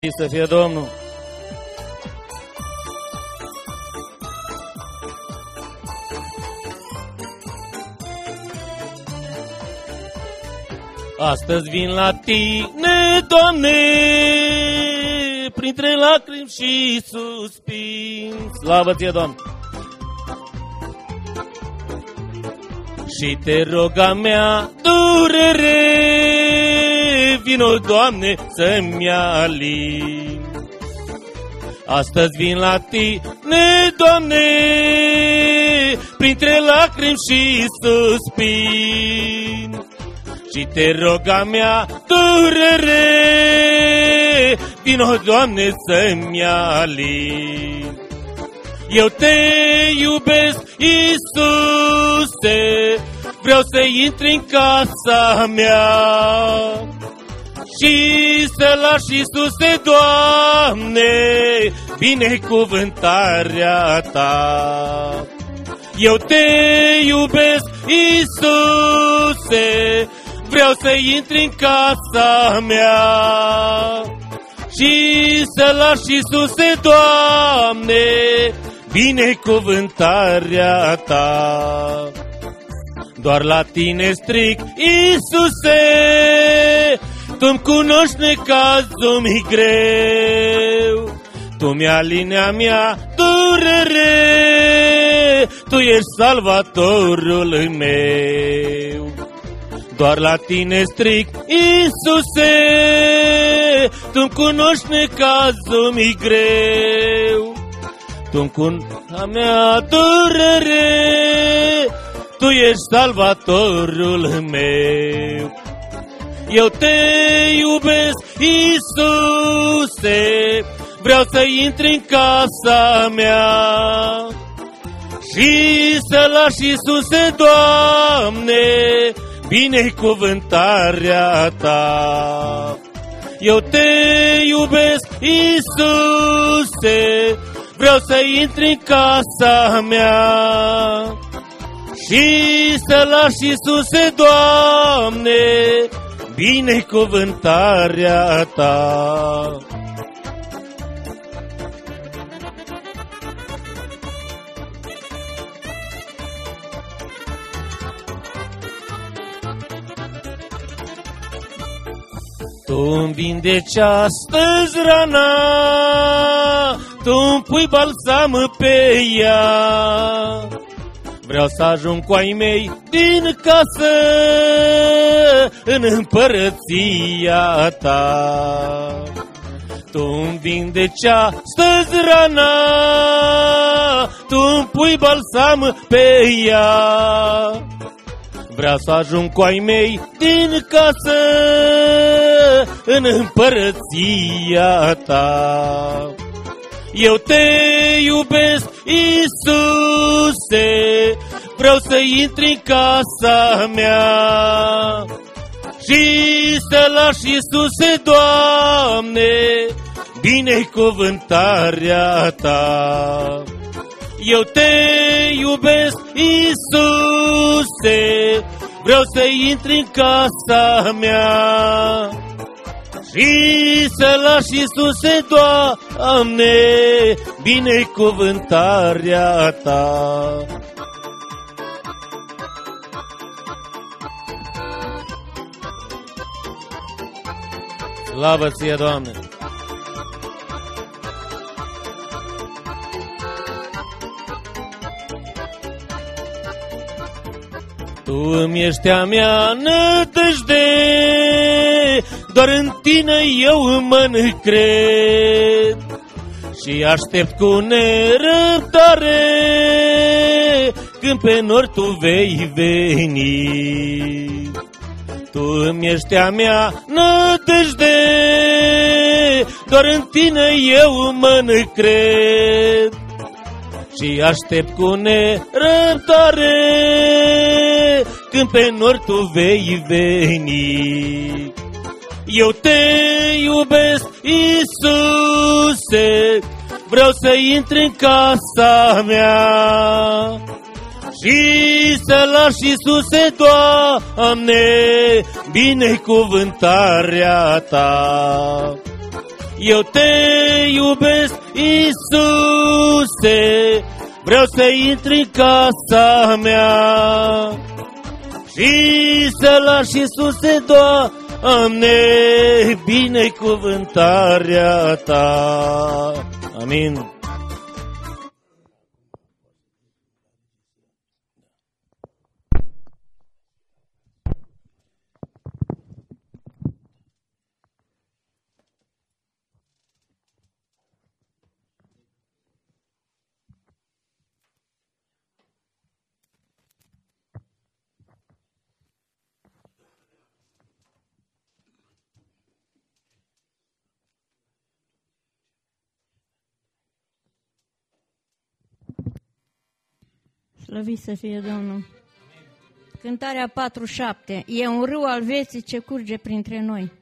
Să fie Domnul! Astăzi vin la Tine, Doamne, printre lacrimi și suspin. Slavă Ție, Doamne! Și Te rog a mea durere, vino, Doamne, să-mi alin. Astăzi vin la Tine, Doamne, printre lacrimi și suspin. Și Te rog a mea durere, vino, Doamne, să-mi alin. Eu Te iubesc, Iisuse, vreau să intri în casa mea și să lași, Iisuse, Doamne, binecuvântarea Ta. Eu Te iubesc, Iisuse, vreau să intri în casa mea și să lași, Iisuse, Doamne, binecuvântarea Ta. Doar la Tine stric, Iisuse, Tu-mi cunoști necazul-mi greu, Tu-mi alinea mea durere, Tu ești salvatorul meu. Doar la Tine stric, Iisuse, Tu-mi cunoști necazul-mi greu, Tu-mi cunoști a mea durere, Tu ești salvatorul meu. Eu Te iubesc, Iisuse, vreau să intri în casa mea și să lași, Iisuse, Doamne, binecuvântarea Ta. Eu Te iubesc, Iisuse, vreau să intri în casa mea și să lași, Iisuse, Doamne, binecuvântarea Ta. Tu-mi vindeci astăzi rana, Tu-mi pui balsam pe ea. Vreau să ajung cu ai mei din casă în împărăția Ta. Tu-mi vindeci astăzi rana, Tu-mi pui balsam pe ea. Vreau să ajung cu ai mei din casă în împărăția Ta. Eu Te iubesc, Iisuse, vreau să intri în casa mea și să lași, Iisuse, Doamne, binecuvântarea Ta. Eu Te iubesc, Iisuse, vreau să intri în casa mea și să lași, Iisuse, Doamne, binecuvântarea Ta. Slavă Ție, Doamne! Tu-mi ești a mea nădejde, doar în Tine eu mă încred și aștept cu nerăbdare când pe nori Tu vei veni. Tu-mi ești a mea nădejde, doar în Tine eu mă încred și aștept cu nerăbdare când pe nori Tu vei veni. Eu Te iubesc, Iisuse, vreau să intri în casa mea și să lași, Iisuse, Doamne, binecuvântarea Ta. Eu te iubesc, Iisuse, vreau să intri în casa mea și să lași, Iisuse, Doamne, binecuvântarea Ta. Amin. Slăvit să fie Domnul. Cântarea 47. E un râu al vieții ce curge printre noi.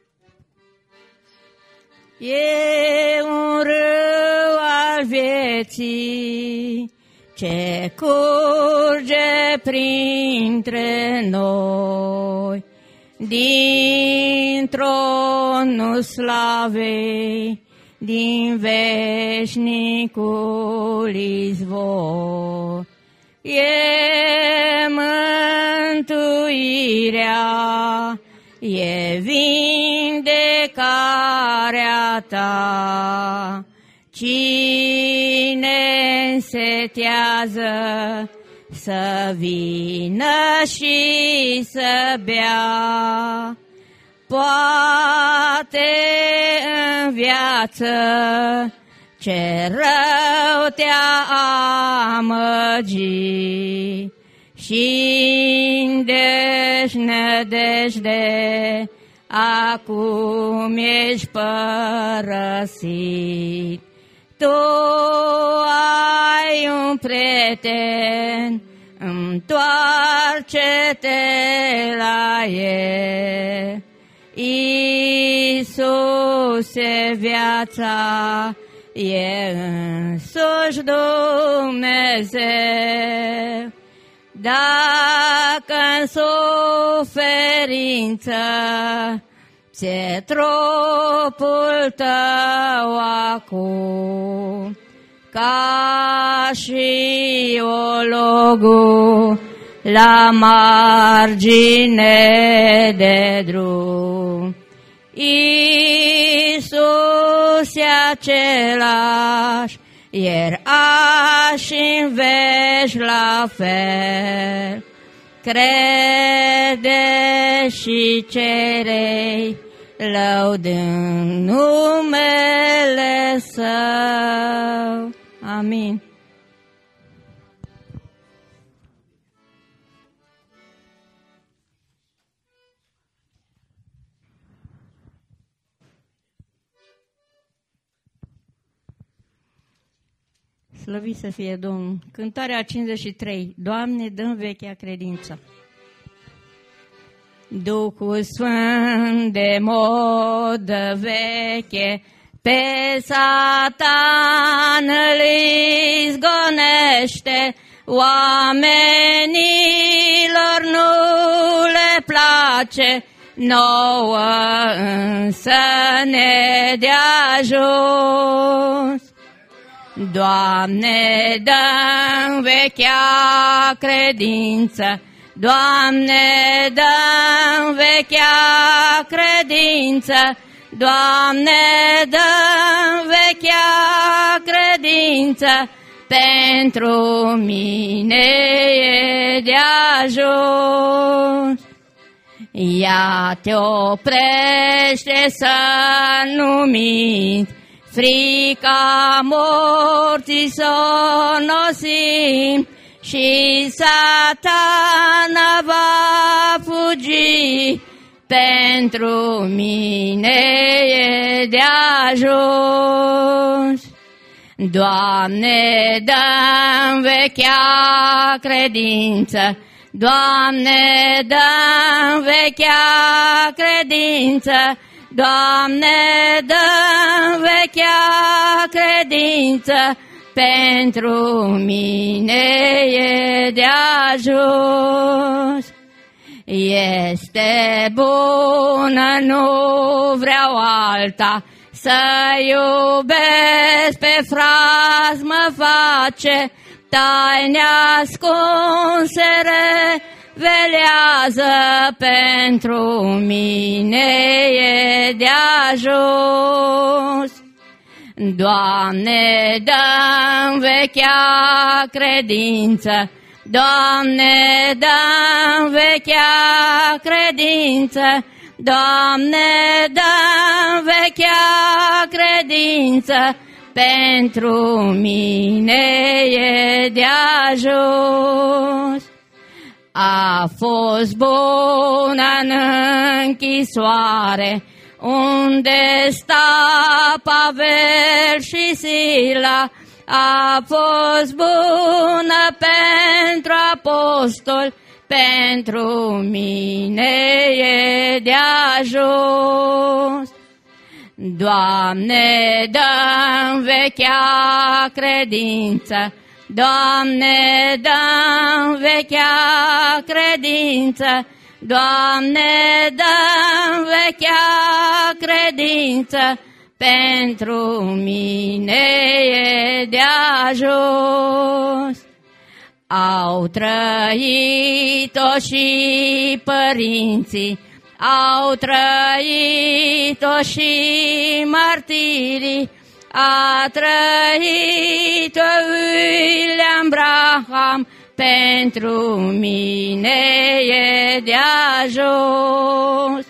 E un râu al vieții ce curge printre noi, din tronul slavei, din veșnicul izvor. E mântuirea, e vindecarea Ta. Cine însetează să vină și să bea, poate în viață ce rău te-a amăgit și-n deznădejde acum ești părăsit. Tu ai un prieten, întoarce-te la el. Iisuse, viața e însuși Dumnezeu. Dacă în suferință ți-e trupul tău acum, ca și ologul la margine de drum, Iisus e același, ieri, azi și-n veci la fel. Crede și cere-i, lăudând numele Său. Amin. Slăvit să fie Domnul. Cântarea 53. Doamne, dă-mi vechea credință. Duhul Sfânt de modă veche pe Satan îl izgonește, oamenilor nu le place, nouă însă ne de ajuns. Doamne, dă-mi vechea credință, Doamne, dă-mi vechea credință, Doamne, dă-mi vechea credință, pentru mine e de ajuns. Ea te oprește să nu minți, frica morții s-o nosim și Satana va fugi, pentru mine e de ajuns. Doamne, dă-mi vechea credință, Doamne, dă-mi vechea credință, Doamne, dă-mi vechea credință, pentru mine e de ajuns. Este bună, nu vreau alta, Să iubesc pe fraz mă face, taine ascunse revelează, pentru mine e de ajuns. Doamne, dă-mi vechea credință, Doamne, dă-mi vechea credință, Doamne, dă-mi vechea credință, pentru mine e de ajuns. A fost bună în închisoare, unde sta Pavel și Sila, a fost bună pentru apostol, pentru mine e de ajuns. Doamne, dă-mi vechea credință, Doamne, dă-mi vechea credință, Doamne, dă-mi vechea credință, pentru mine e de ajuns. Au trăit-o și părinții, au trăit-o și martirii, a trăit-o William Branham, pentru mine e de ajuns.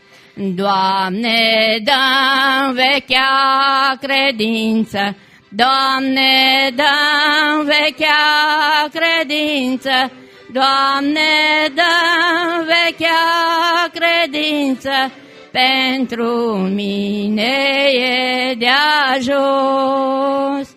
Doamne, dă-mi vechea credință, Doamne, dă-mi vechea credință, Doamne, dă-mi vechea credință, pentru mine e de ajuns.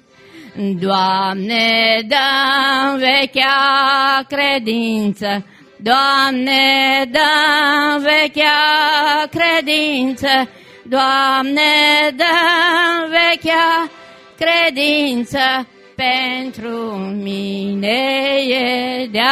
Doamne, dă-mi vechea credință, Doamne, dă-mi vechea credință, Doamne, dă-mi vechea credință, pentru mine e de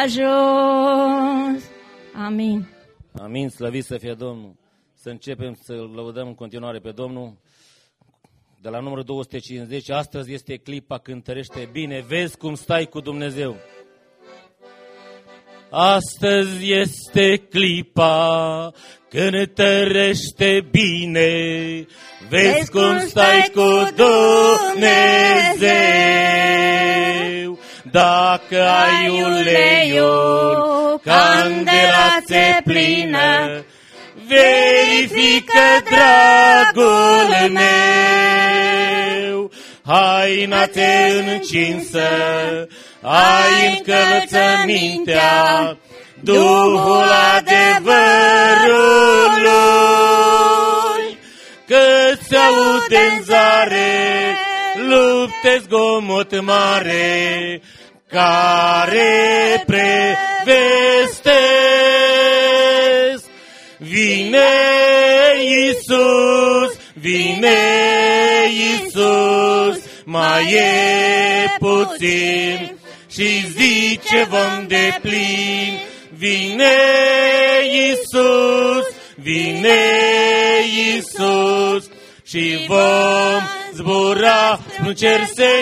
ajuns. Amin. Amin, slăvit să fie Domnul. Să începem să lăudăm în continuare pe Domnul. De la numărul 250, astăzi este clipa când tărește bine. Vezi cum stai cu Dumnezeu. Astăzi este clipa când tărește bine. Vezi cum stai cu Dumnezeu. Dacă ai uleiul, candela ți-e plină, verifică, dragul meu, haina ți-e încinsă, ai încălțămintea, Duhul adevărului, că-ți aude în zare, lupte, zgomot mare, care prevestesc. Vine Iisus, vine Iisus, mai e puțin și zice vom deplin. Vine Iisus, vine Iisus și vom zbura în cer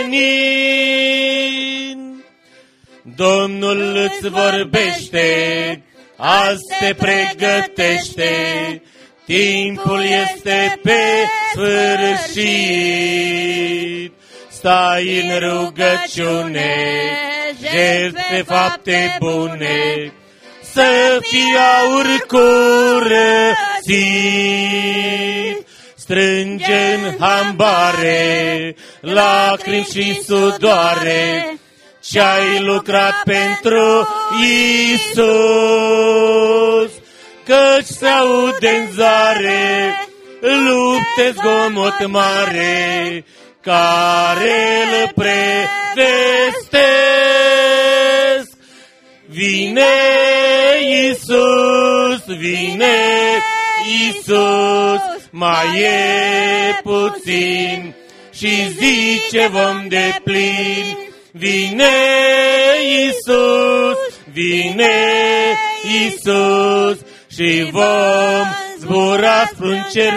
senin. Domnul îți vorbește, azi te pregătește, timpul este pe sfârșit. Stai în rugăciune, jertfe fapte bune, să fii aur curățit. Strânge în hambare, lacrimi și sudoare, ce-ai lucrat pentru Iisus, căci se aude în zare, lupte, zgomot mare, care îl prevestesc. Vine Iisus, vine Iisus, mai e puțin și zice vom deplin. Vine Iisus, vine Iisus și vom zbura spre-un cer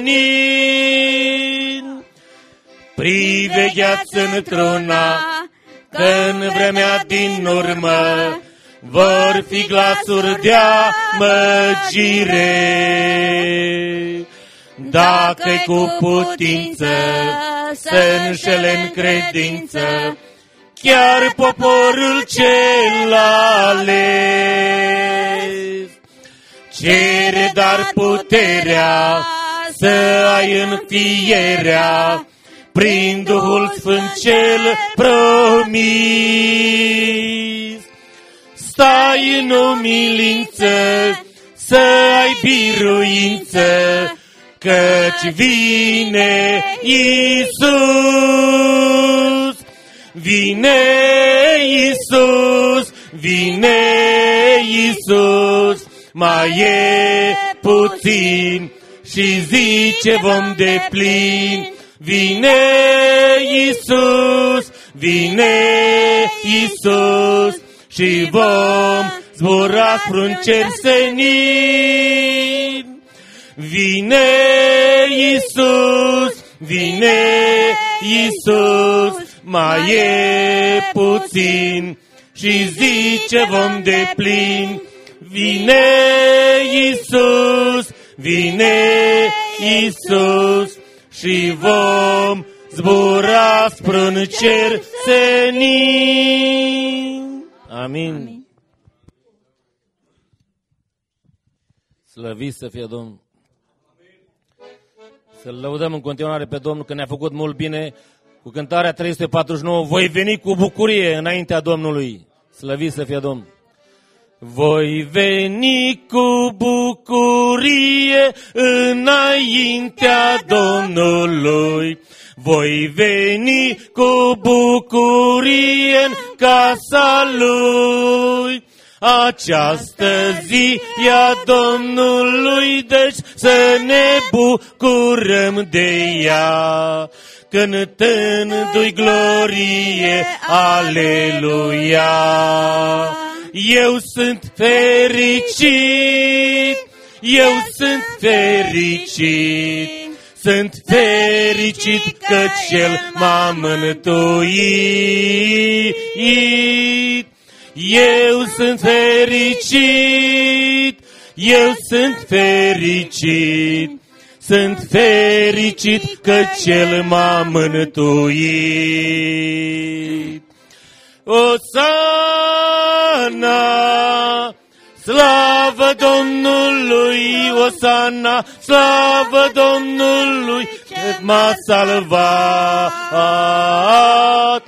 senin. Privegheați într-una, că în vremea din urmă vor fi glasuri de amăgire. Dacă-i cu putință să înșele în credință chiar poporul cel ales, cere dar puterea să ai înfierea prin Duhul Sfânt cel promis. Stai în umilință să ai biruință, căci vine Iisus. Vine Iisus, vine Iisus, mai e puțin și zice vom deplin. Vine Iisus, vine Iisus și vom zbura spre-un cer senin. Vine Iisus, vine Iisus, mai e puțin și zice vom deplin. Vine Iisus, vine Iisus și vom zbura spre-un cer senin. Amin. Slăvit să fie Domnul. Să-L lăudăm în continuare pe Domnul că ne-a făcut mult bine. Cu cântarea 349, voi veni cu bucurie înaintea Domnului. Slăvit să fie Domnul. Voi veni cu bucurie înaintea Domnului. Voi veni cu bucurie în casa Lui. Această zi e a Domnului, deci să ne bucurăm de ea, cântându-i glorie, aleluia. Eu sunt fericit, eu sunt fericit, sunt fericit că Cel m-a mântuit. Eu sunt fericit, eu sunt fericit, sunt fericit că Cel m-a mântuit. Osana, slavă Domnului, Osana, slavă Domnului, ce m-a salvat.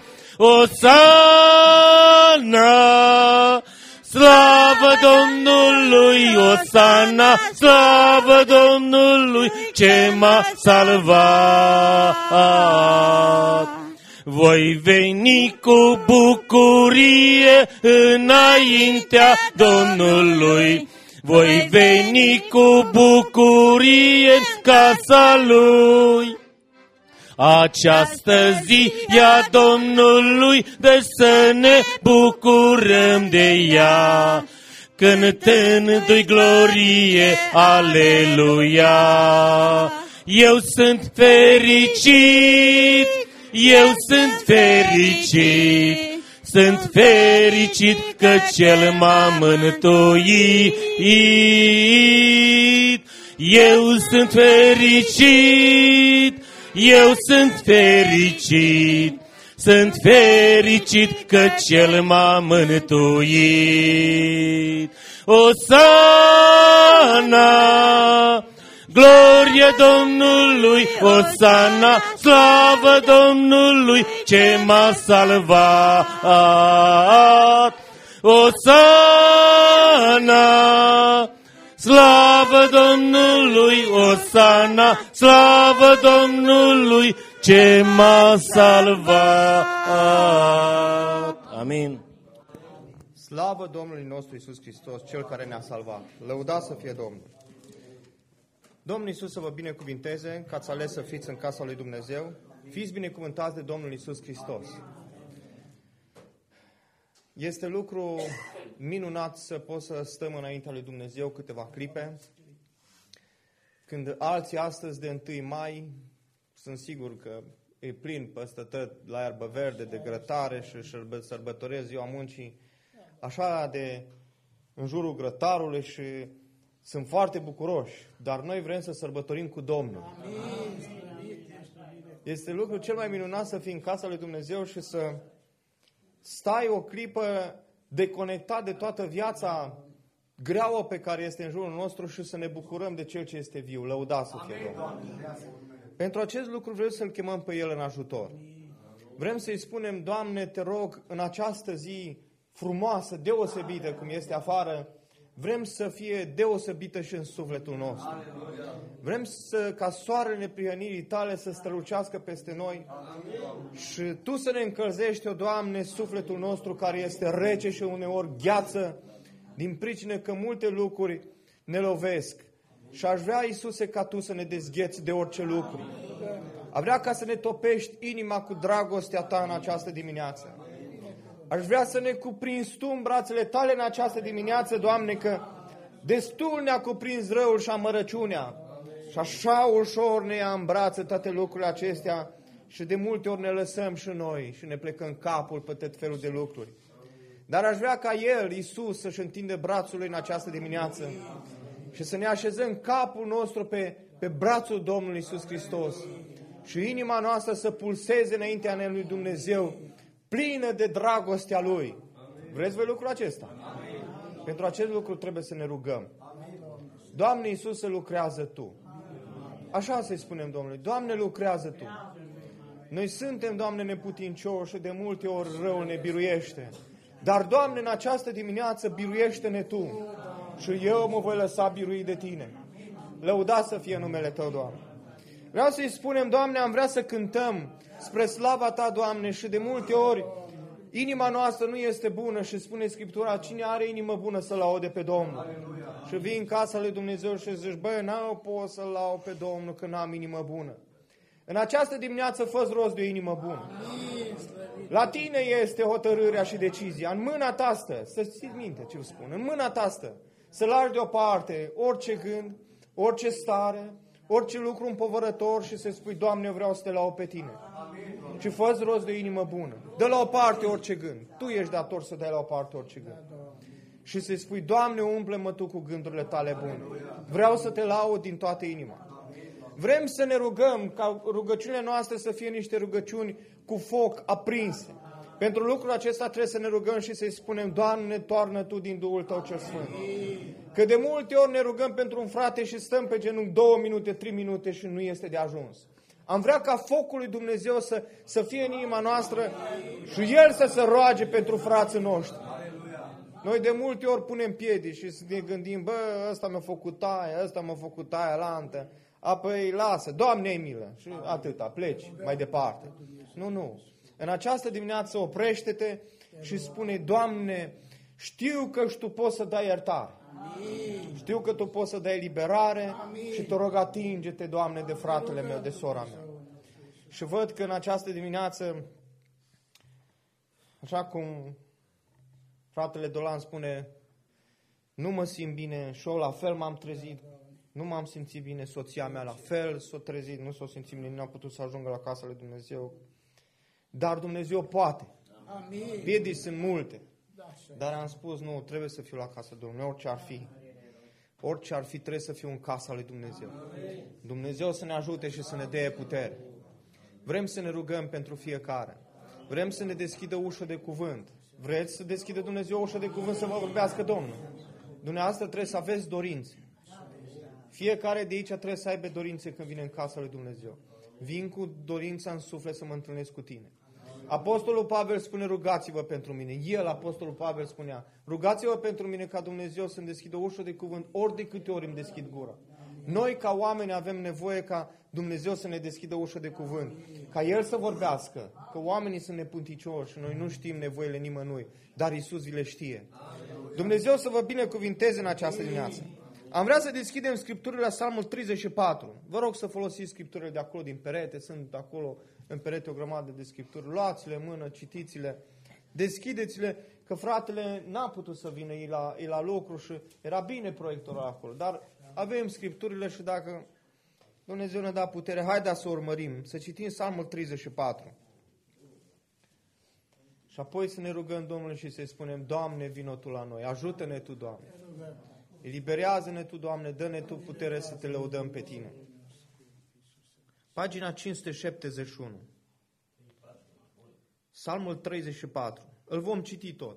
Osana, slavă Domnului, Osana, slavă Domnului, ce m-a salvat. Voi veni cu bucurie înaintea Domnului, voi veni cu bucurie în casa Lui. Această zi e a Domnului, deci să ne bucurăm de ea, cântându-i glorie, aleluia. Eu sunt fericit, eu sunt fericit, sunt fericit că Cel m-a mântuit. Eu sunt fericit, eu sunt fericit, sunt fericit că Cel m-a mântuit. Osana, glorie Domnului, Osana, slavă Domnului, ce m-a salvat. Osana, slavă Domnului, Osana, slavă Domnului, ce m-a salvat. Amin. Slavă Domnului nostru Iisus Hristos, Cel care ne-a salvat. Lăudați să fie Domnul. Domnul Iisus să vă binecuvinteze, că ați ales să fiți în casa lui Dumnezeu. Fiți binecuvântați de Domnul Iisus Hristos. Este lucru minunat să poți să stăm înaintea lui Dumnezeu câteva clipe când alții astăzi de 1 mai, sunt sigur că e plin peste tot la iarbă verde de grătare și sărbătoresc ziua muncii, așa de în jurul grătarului și sunt foarte bucuroși, dar noi vrem să sărbătorim cu Domnul. Este lucrul cel mai minunat să fii în casa lui Dumnezeu și să stai o clipă deconectat de toată viața greaua pe care este în jurul nostru și să ne bucurăm de Cel ce este viu. Lăudați să fie Domnul. Pentru acest lucru vrem să-L chemăm pe El în ajutor. Vrem să-i spunem, Doamne, te rog, în această zi frumoasă, deosebită cum este afară, vrem să fie deosebită și în sufletul nostru. Vrem ca soarele neprihănirii Tale să strălucească peste noi și Tu să ne încălzești, o Doamne, sufletul nostru care este rece și uneori gheață din pricină că multe lucruri ne lovesc. Și aș vrea, Iisuse, ca Tu să ne dezgheți de orice lucru. Aș vrea ca să ne topești inima cu dragostea Ta în această dimineață. Aș vrea să ne cuprinzi Tu în brațele Tale în această dimineață, Doamne, că destul ne-a cuprins răul și amărăciunea. Și așa ușor ne ia în brațe toate lucrurile acestea și de multe ori ne lăsăm și noi și ne plecăm capul pe tot felul de lucruri. Dar aș vrea ca El, Iisus, să-și întinde brațul Lui în această dimineață și să ne așezăm capul nostru pe brațul Domnului Iisus Hristos și inima noastră să pulseze înaintea Lui Dumnezeu, plină de dragostea Lui. Vreți voi lucrul acesta? Pentru acest lucru trebuie să ne rugăm. Doamne Iisuse, lucrează Tu. Așa să-i spunem Domnului. Doamne, lucrează Tu. Noi suntem, Doamne, neputincioși și de multe ori răul ne biruiește. Dar, Doamne, în această dimineață biruiește-ne Tu. Și eu mă voi lăsa birui de Tine. Lăudați să fie numele Tău, Doamne. Vreau să-i spunem, Doamne, am vrea să cântăm spre slava Ta, Doamne, și de multe ori inima noastră nu este bună și spune Scriptura, cine are inimă bună să laude pe Domnul. Și vii în casa lui Dumnezeu și zici, băi, n-am pot să-L laud pe Domnul că n-am inimă bună. În această dimineață fă-ți rost de o inimă bună. La Tine este hotărârea și decizia. În mâna Ta stă, să ții minte ce spun, în mâna Ta stă, să lași deoparte orice gând, orice stare, orice lucru împovărător și să spui, Doamne, eu vreau să Te laud pe Tine. Și fă-ți rost de o inimă bună. Dă la o parte orice gând. Tu ești dator să dai la o parte orice gând. Și să-i spui, Doamne, umple-mă Tu cu gândurile Tale bune. Vreau să Te laud din toată inima. Vrem să ne rugăm ca rugăciunile noastre să fie niște rugăciuni cu foc aprinse. Pentru lucrul acesta trebuie să ne rugăm și să-i spunem, Doamne, toarnă Tu din Duhul Tău cel Sfânt. Că de multe ori ne rugăm pentru un frate și stăm pe genunchi 2 minute, 3 minute și nu este de ajuns. Am vrea ca focul lui Dumnezeu să fie în inima noastră și El să se roage pentru frații noștri. Noi de multe ori punem piedici și ne gândim, bă, ăsta mi-a făcut aia, ăsta mi-a făcut aia lantă. Apoi lasă, Doamne, ai milă. Și atâta, pleci mai departe. Nu. În această dimineață oprește-te și spune, Doamne, știu că și Tu poți să dai iertare. Știu că Tu poți să dai liberare și Te rog, atinge-te, Doamne, de fratele meu, de sora mea. Și văd că în această dimineață, așa cum fratele Dolan spune, nu mă simt bine și eu la fel m-am trezit. Nu m-am simțit bine, soția mea la fel s-a trezit, nu s-a simțit bine, nu a putut să ajungă la casa lui Dumnezeu. Dar Dumnezeu poate. Piedici sunt multe. Dar am spus, nu, trebuie să fiu la casa Domnului, orice ar fi. Orice ar fi, trebuie să fiu în casa lui Dumnezeu. Dumnezeu să ne ajute și să ne dea putere. Vrem să ne rugăm pentru fiecare. Vrem să ne deschidă ușă de cuvânt. Vreți să deschidă Dumnezeu ușă de cuvânt să vă vorbească Domnul? Dumneavoastră trebuie să aveți dorințe. Fiecare de aici trebuie să aibă dorințe când vine în casa lui Dumnezeu. Vin cu dorința în suflet să mă întâlnesc cu Tine. Apostolul Pavel spune, rugați-vă pentru mine. El, Apostolul Pavel, spunea, rugați-vă pentru mine ca Dumnezeu să-mi deschidă ușă de cuvânt ori de câte ori îmi deschid gura. Noi, ca oameni, avem nevoie ca Dumnezeu să ne deschidă ușă de cuvânt. Ca El să vorbească. Că oamenii sunt nepunticioși și noi nu știm nevoile nimănui. Dar Iisus vi le știe. Dumnezeu să vă binecuvinteze în această dimineață. Am vrea să deschidem Scripturile la Psalmul 34. Vă rog să folosiți Scripturile de acolo din perete. Sunt acolo în perete o grămadă de Scripturi. Luați-le în mână, citiți-le, deschideți-le, că fratele n-a putut să vină, e la lucru și era bine proiectorul acolo. Dar avem Scripturile și dacă Dumnezeu ne-a dat putere. Haideți să urmărim, să citim Psalmul 34. Și apoi să ne rugăm Domnului și să-i spunem, Doamne, vino Tu la noi, ajută-ne Tu, Doamne. Eliberează-ne Tu, Doamne, dă-ne Tu putere să Te lăudăm pe Tine. Pagina 571. Psalmul 34. Îl vom citi tot.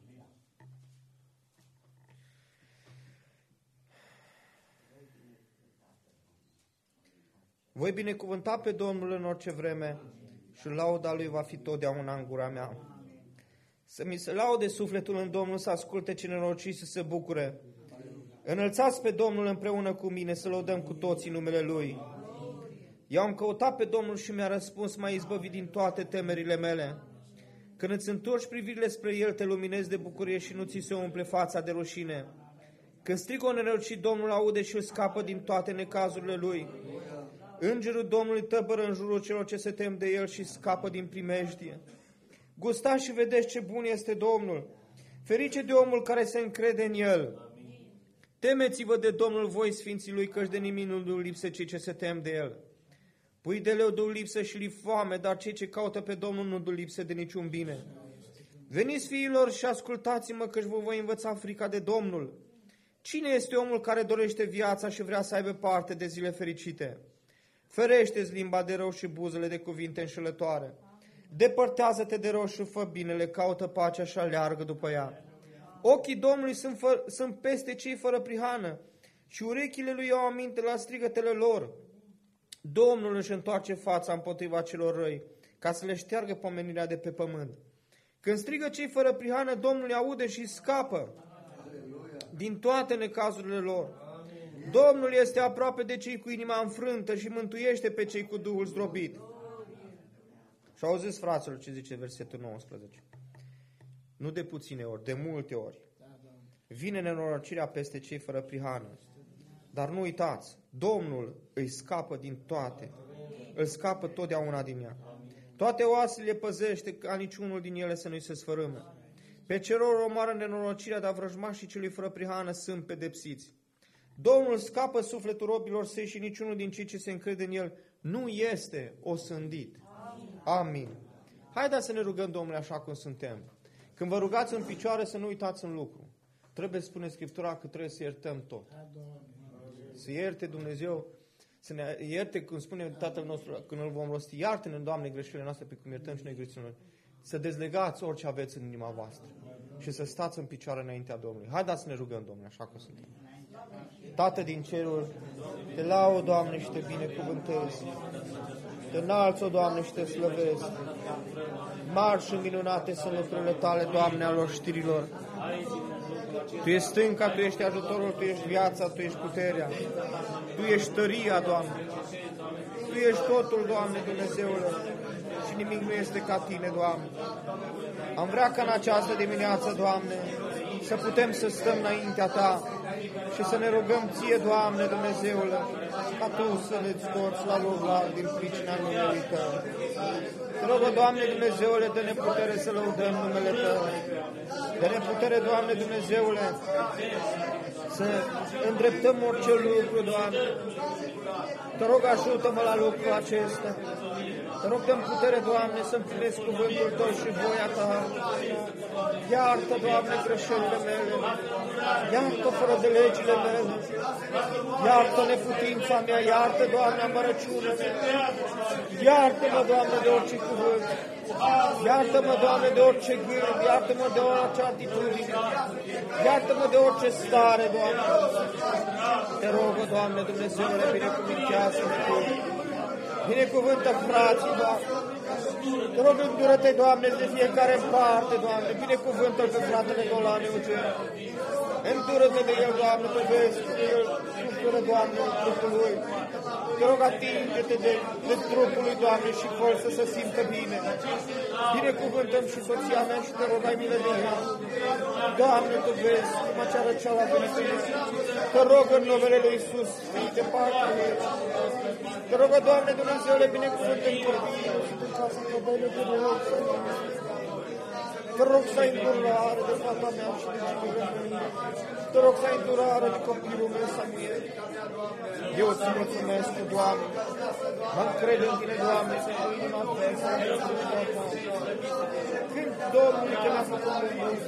Voi binecuvânta pe Domnul în orice vreme și lauda Lui va fi totdeauna în gura mea. Să mi se laude sufletul în Domnul, să asculte cei nenorociți și să se bucure. Înălțați pe Domnul împreună cu mine, să lăudăm cu toții numele Lui. Eu am căutat pe Domnul și mi-a răspuns, m-a izbăvit din toate temerile mele. Când îți întorci privirile spre El, te luminezi de bucurie și nu ți se umple fața de rușine. Când strigă un nenorocit, Domnul aude și îl scapă din toate necazurile lui. Îngerul Domnului tăbără în jurul celor ce se tem de El și scapă din primejdie. Gustați și vedeți ce bun este Domnul. Ferice de omul care se încrede în El. Temeți-vă de Domnul voi, sfinții Lui, căci de nimic nu du lipsă cei ce se tem de El. Pui de leu du lipsă și li foame, dar cei ce caută pe Domnul nu du lipsă de niciun bine. Veniți, fiilor, și ascultați-mă, căci vă voi învăța frica de Domnul. Cine este omul care dorește viața și vrea să aibă parte de zile fericite? Ferește-ți limba de rău și buzele de cuvinte înșelătoare. Depărtează-te de rău și fă binele, caută pacea și aleargă după ea. Ochii Domnului sunt peste cei fără prihană și urechile Lui au aminte la strigătele lor. Domnul își întoarce fața împotriva celor răi, ca să le șteargă pomenirea de pe pământ. Când strigă cei fără prihană, Domnul îi aude și scapă din toate necazurile lor. Domnul este aproape de cei cu inima înfrântă și mântuiește pe cei cu Duhul zdrobit. Și auziți, fraților, ce zice versetul 19. Nu de puține ori, de multe ori. Vine nenorocirea peste cei fără prihană. Dar nu uitați, Domnul îi scapă din toate. Îl scapă totdeauna din ea. Toate oasele păzește ca niciunul din ele să nu-i se sfărâme. Pe celor omoară nenorocirea, dar vrăjmașii celui fără prihană sunt pedepsiți. Domnul scapă sufletul robilor săi și niciunul din cei ce se încrede în El nu este osândit. Amin. Haideți să ne rugăm, Domnule, așa cum suntem. Când vă rugați în picioare, să nu uitați un lucru. Trebuie, spune Scriptura, că trebuie să iertăm tot. Să ierte Dumnezeu, să ne ierte, cum spune Tatăl nostru, când îl vom rosti, iartă-ne, Doamne, greșelile noastre, pe cum iertăm și noi greșelile. Să dezlegați orice aveți în inima voastră și să stați în picioare înaintea Domnului. Haideți să ne rugăm, Domnule, așa cum suntem. Tată din ceruri, te laud, Doamne, și te binecuvântez. Te înalți, o Doamne, și te slăvesc. Mari și minunate sunt lucrurile Tale, Doamne, al știrilor. Tu ești stânca, Tu ești ajutorul, Tu ești viața, Tu ești puterea. Tu ești tăria, Doamne. Tu ești totul, Doamne, Dumnezeule. Și nimic nu este ca Tine, Doamne. Am vrea ca în această dimineață, Doamne, să putem să stăm înaintea Ta și să ne rugăm Ție, Doamne, Dumnezeule, ca Tu să ne scoți la loc din pricina numelui Tău. Te rog, Doamne, Dumnezeule, dă-ne putere să lăudăm numele Tău. Dă-ne putere, Doamne, Dumnezeule, să îndreptăm orice lucru, Doamne. Te rog, ajută-mă la lucrul acesta. Te rog, dă-mi putere, Doamne, să împlinesc cuvântul Tău și voia Ta. Iartă, Doamne, greșelile mele. Iartă fără de legile mele. Iartă neputința mea. Iartă, Doamne, amărăciunea mea. Iartă-mă, Doamne, de orice cuvânt. Iartă-mă, Doamne, de orice gând. Iartă-mă de orice atitudine. Iartă-mă de orice stare, Doamne. Te rog, Doamne, Dumnezeule, binecuvântează-ne Tu. Binecuvântă frații, Doamne. Te rog, îndură-te, Doamne, de fiecare parte, Doamne. Binecuvântă-l pe fratele Dolane Eugen. Îndură-te de el, Doamne, te vezi că el suferă, Doamne, în trupul lui. Te rog, atinge-te de trupul lui, Doamne, și fă să se simtă bine. Binecuvântăm și soția mea și te rog, ai milă de ea. Doamne, tu vezi cum acea răceală a venit în ea. Te rog în numele lui Iisus, fii de partea ei. Te rog, Doamne, Dumnezeule, binecuvântă în copiii și în casă, că băile te rog. Te rog să ai îndurare de fata mea și de copilul meu. Te rog să ai îndurare de copilul meu, Samuel. Eu îți mulțumesc, Doamne. Mă încred în Tine, Doamne, să cu inima versă. Când Domnul Te mi-a făcut mult.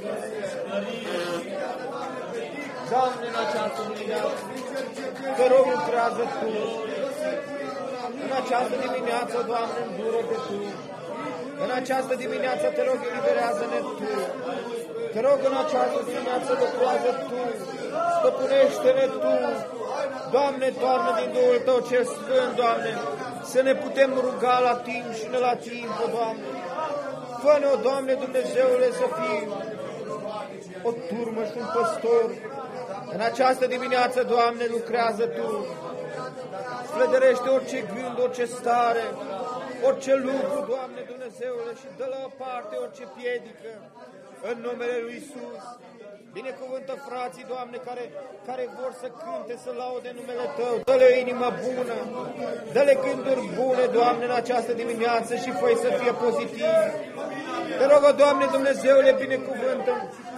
Doamne, în această dimineață, Te rog, lucrează Tu. În această dimineață, Doamne, îndură-te Tu. În această dimineață, Te rog, eliberează-ne Tu. Te rog, în această dimineață, lucrează Tu. Stăpânește-ne Tu. Doamne, toarnă din Duhul Tău cel Sfânt, Doamne, să ne putem ruga la timp și ne la timp, Doamne. Fă-ne-o, Doamne, Dumnezeule, să fii o turmă și un păstor. În această dimineață, Doamne, lucrează Tu. Sflădărește orice gând, orice stare, orice lucru, Doamne Dumnezeule, și dă la o parte orice piedică. În numele Lui Iisus. Binecuvântă frații, Doamne, care vor să cânte, să laude numele Tău. Dă-le o inimă bună, dă-le gânduri bune, Doamne, în această dimineață și fă-i să fie pozitivi. Te rog, Doamne Dumnezeule, binecuvântă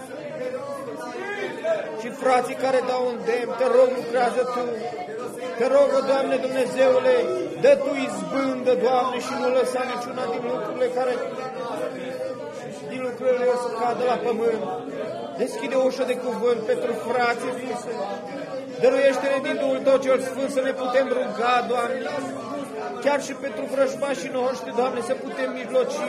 și frații care dau îndemn, Te rog, lucrează Tu. Te rog, Doamne Dumnezeule, dă Tu izbândă, Doamne, și nu lăsa niciuna din lucrurile să cadă la pământ. Deschide ușa de cuvânt pentru frații, Iisuse. Dăruiește-ne din Duhul Tău cel Sfânt să ne putem ruga, Doamne, chiar și pentru vrăjmașii noștri, Doamne, să putem mijloci.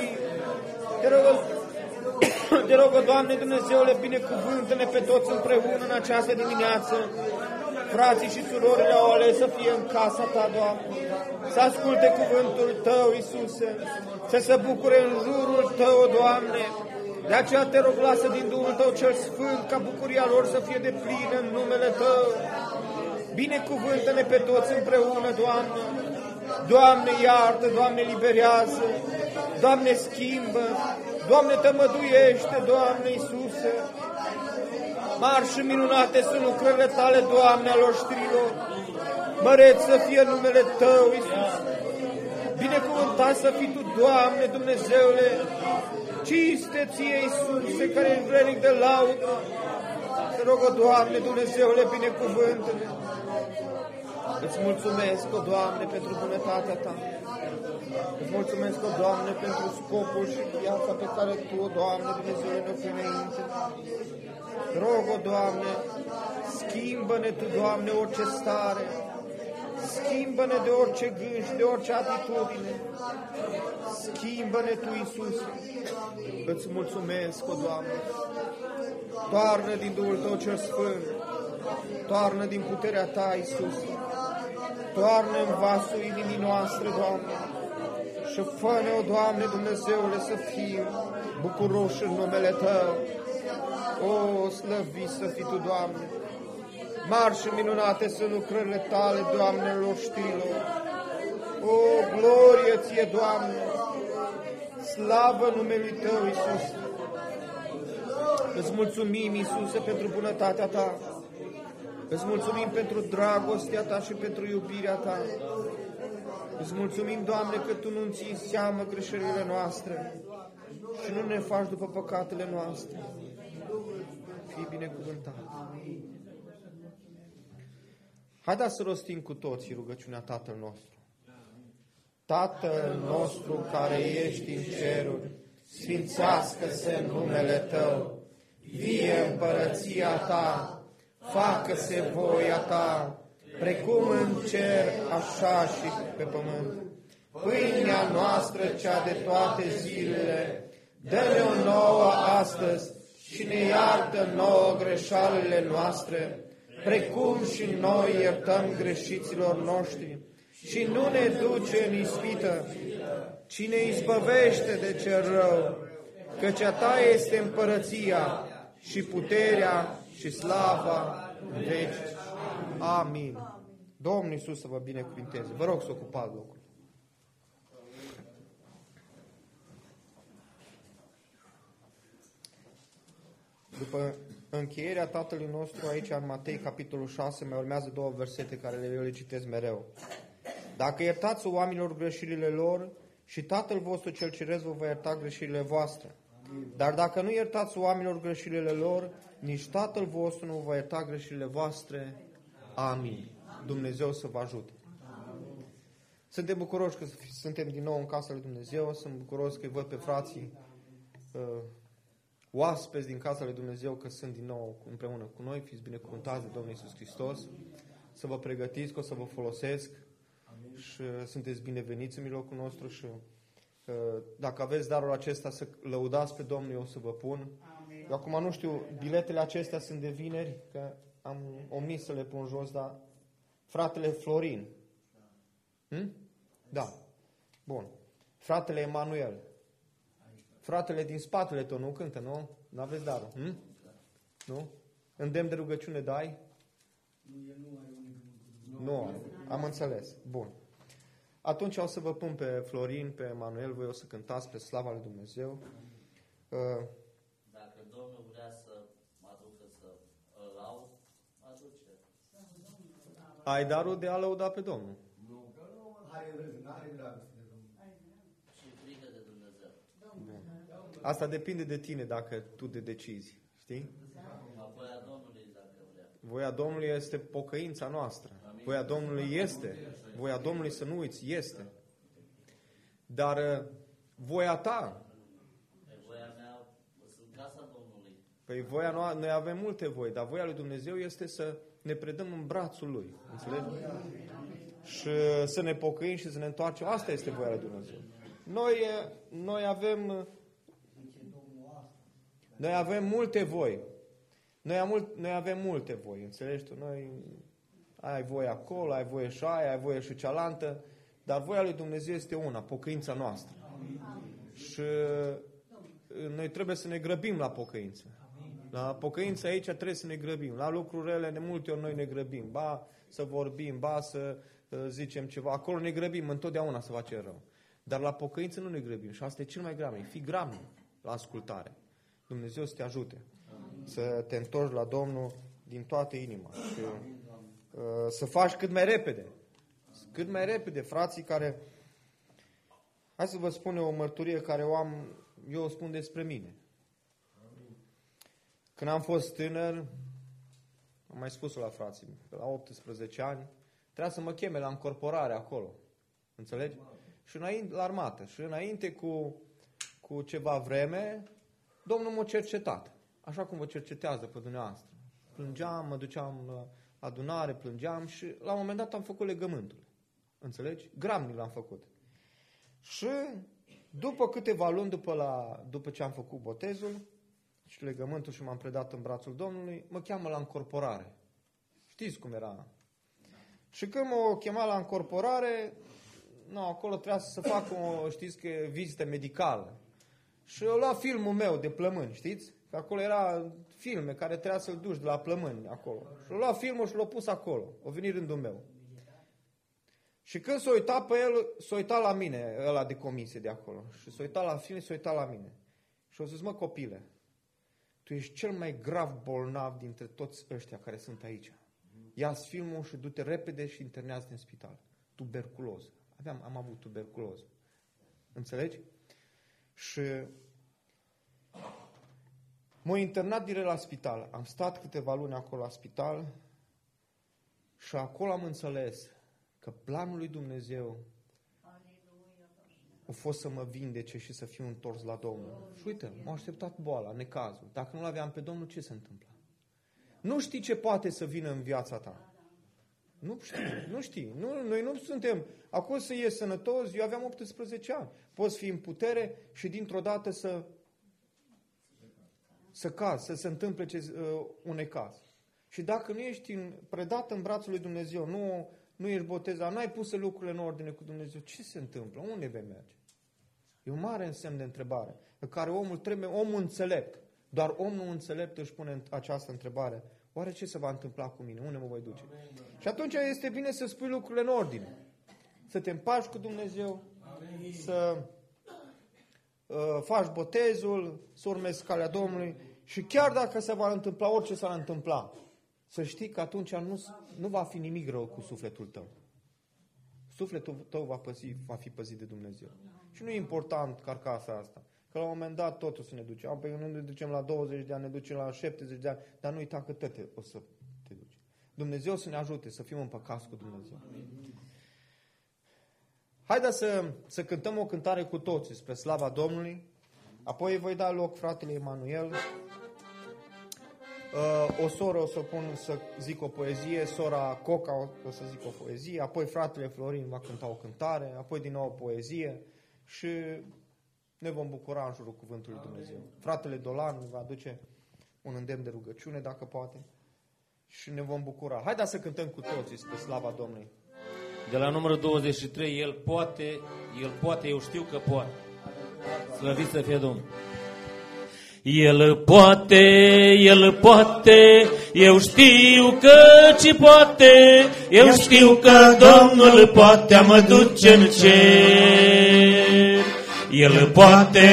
Te rog, Doamne Dumnezeule, binecuvântă-ne pe toți împreună în această dimineață. Frații și surorile au ales să fie în casa Ta, Doamne, să asculte cuvântul Tău, Iisuse, să se bucure în jurul Tău, Doamne. De aceea Te rog, lasă din Duhul Tău cel Sfânt ca bucuria lor să fie deplină în numele Tău. Binecuvântă-ne pe toți împreună, Doamne. Doamne, iartă, Doamne, liberează, Doamne, schimbă, Doamne, tămăduiește, Doamne Iisuse. Mari și minunate sunt lucrările Tale, Doamne, al oștrilor. Măreț să fie numele Tău, Iisus. Binecuvântat să fii Tu, Doamne, Dumnezeule. Cinste Ție, Iisuse, care ești vrednic de laudă. Te rog, Doamne, Dumnezeule, binecuvântă-ne. Îți mulțumesc, Doamne, pentru bunătatea Ta. Îți mulțumesc, Doamne, pentru scopul și viața pe care Tu, Doamne, Dumnezeule, ne-o pui înainte. Te rog, Doamne, schimbă-ne Tu, Doamne, orice stare. Schimbă-ne de orice gând și de orice atitudine. Schimbă-ne Tu, Iisus. Îți mulțumesc, Doamne. Toarnă din Duhul Tău cel Sfânt. Toarnă din puterea Ta, Iisus. Toarnă în vasul inimii noastre, Doamne. Și fă-ne, Doamne Dumnezeule, să fim bucuroși în numele Tău. O, slăvit să fii Tu, Doamne. Mari și minunate sunt lucrările Tale, Doamnelor știrilor. O, glorie Ție, Doamne. Slavă numelui Tău, Iisus. Îți mulțumim, Iisuse, pentru bunătatea Ta. Îți mulțumim pentru dragostea Ta și pentru iubirea Ta. Îți mulțumim, Doamne, că Tu nu ții seamă greșelile noastre și nu ne faci după păcatele noastre. Fii binecuvântat. Haideți să rostim cu toții rugăciunea Tatăl nostru. Tatăl nostru care ești în ceruri, sfințească-se numele Tău, vie împărăția Ta, facă-se voia Ta, precum în cer, așa și pe pământ. Pâinea noastră, cea de toate zilele, dă-ne-o nouă astăzi și ne iartă nouă greșalile noastre, precum și noi iertăm greșiților noștri. Și nu ne duce în ispită, ci ne izbăvește de cel rău, căci a Ta este împărăția și puterea și slava în veci. Amin. Domnul Iisus să vă binecuvinteze. Vă rog să ocupați locul. După încheierea Tatălui nostru aici în Matei, capitolul 6, mai urmează două versete care eu le citesc mereu. Dacă iertați oamenilor greșelile lor, și Tatăl vostru cel ceresc vă va ierta greșelile voastre. Dar dacă nu iertați oamenilor greșelile lor, nici Tatăl vostru nu va ierta greșelile voastre. Amin. Dumnezeu să vă ajute. Suntem bucuroși că suntem din nou în casa lui Dumnezeu. Sunt bucuros că îi văd pe frații oaspeți din casa lui Dumnezeu, că sunt din nou împreună cu noi. Fiți binecuvântați de Domnul Iisus Hristos. Să vă pregătiți că o să vă folosesc. Și sunteți bineveniți în mijlocul nostru și dacă aveți darul acesta să lăudați pe Domnul, eu o să vă pun. Eu acum nu știu, biletele acestea sunt de vineri, că am omis să le pun jos, dar fratele Florin. Da. Bun. Fratele Emanuel. Fratele din spatele tău nu cântă, nu? Nu aveți darul. Nu? Îndemn de rugăciune dai? Nu, am înțeles. Bun. Atunci o să vă pun pe Florin, pe Emanuel, voi o să cântați pe slava lui Dumnezeu. Dacă Domnul vrea să mă aducă să îl laud, mă aduce. Ai darul de a lăuda pe Domnul. Nu, că nu are dragoste de Domnul. Și frică de Dumnezeu. Bun. Asta depinde de tine dacă tu te decizi. Știi? Voia Domnului, dacă vrea. Voia Domnului este pocăința noastră. Voia Domnului este. Voia Domnului, să nu uiți, este. Dar voia ta. Voia mea, sunt casa Domnului. Păi voia noastră, noi avem multe voi, dar voia lui Dumnezeu este să ne predăm în brațul Lui. Înțelegi? Și să ne pocăim și să ne întoarcem. Asta este voia lui Dumnezeu. Noi avem multe voi. Noi avem multe voi, înțelegi tu? Noi ai voie acolo, ai voie și aia, ai voie și cealaltă, dar voia lui Dumnezeu este una, pocăința noastră. Și noi trebuie să ne grăbim la pocăință. La pocăință aici trebuie să ne grăbim. La lucruri rele de multe ori noi ne grăbim. Ba să vorbim, ba să zicem ceva. Acolo ne grăbim, întotdeauna să face rău. Dar la pocăință nu ne grăbim. Și asta e cel mai grav. Fii gramnic la ascultare. Dumnezeu să te ajute. Să te întorci la Domnul din toată inima. Și să faci cât mai repede. Cât mai repede, frații care... Hai să vă spun eu o mărturie care eu o spun despre mine. Când am fost tânăr, am mai spus-o la frații, la 18 ani, trebuia să mă cheme la încorporare acolo. Înțelegi? Și înainte, la armată. Și înainte cu ceva vreme, Domnul m-a cercetat. Așa cum vă cercetează pe dumneavoastră. Plângeam, mă duceam la adunare, plângeam și la un moment dat am făcut legământul. Înțelegi? Gramnic l-am făcut. Și după câteva luni, după ce am făcut botezul și legământul și m-am predat în brațul Domnului, mă cheamă la încorporare. Știți cum era? Și când m-a chemat la încorporare, acolo trebuia să fac știți că vizită medicală. Și eu luat filmul meu de plămâni, știți? Că acolo era filme care trebuia să-l duci de la plămâni acolo. Și eu luat filmul și l-a pus acolo. O venit rândul meu. Și când s-a uitat pe el, s-a uitat la mine, ăla de comisie de acolo. Și s-a uitat la film și s-a uitat la mine. Și a zis, mă copile, tu ești cel mai grav bolnav dintre toți ăștia care sunt aici. Ia-ți filmul și du-te repede și internează-te în spital. Tuberculoză. Am avut tuberculoză. Înțelegi? Și m-a internat direct la spital. Am stat câteva luni acolo la spital și acolo am înțeles că planul lui Dumnezeu a fost să mă vindece și să fiu întors la Domnul. Și uite, m-a așteptat boala, necazul. Dacă nu l-aveam pe Domnul, ce se întâmplă? Nu știi ce poate să vină în viața ta. Nu știi. Noi nu suntem. Acum să ies sănătos, eu aveam 18 ani. Poți fi în putere și dintr-o dată să cazi, să se întâmple un necaz. Și dacă nu ești predat în brațul lui Dumnezeu, nu ești botezat, n-ai pus lucrurile în ordine cu Dumnezeu, ce se întâmplă? Unde vei merge? E un mare însemn de întrebare, în care omul înțelept, doar omul înțelept își pune această întrebare. Oare ce se va întâmpla cu mine? Unde mă voi duce? Și atunci este bine să spui lucrurile în ordine. Să te împaci cu Dumnezeu, să faci botezul, să urmezi calea Domnului și chiar dacă se va întâmpla orice s-ar întâmpla, să știi că atunci nu va fi nimic rău cu sufletul tău. Sufletul tău va fi păzit de Dumnezeu. Și nu e important carcasa asta. Că la un moment dat totul să ne duce. Păi nu ne ducem la 20 de ani, ne ducem la 70 de ani, dar nu uita că tot o să te duci. Dumnezeu să ne ajute să fim împăcați cu Dumnezeu. Haideți să cântăm o cântare cu toții spre slava Domnului. Apoi voi da loc fratele Emanuel. O soră o să pun să zic o poezie, sora Coca o să zic o poezie, apoi fratele Florin va cânta o cântare, apoi din nou o poezie și ne vom bucura în jurul cuvântului Dumnezeu. Fratele Dolan va aduce un îndemn de rugăciune, dacă poate, și ne vom bucura. Haideți să cântăm cu toții spre slava Domnului. De la numărul 23, El poate, eu știu că poate. Slăvit să fie Domnul. El poate, eu știu că ci poate, eu știu că Domnul poate mă duce în cer. El poate,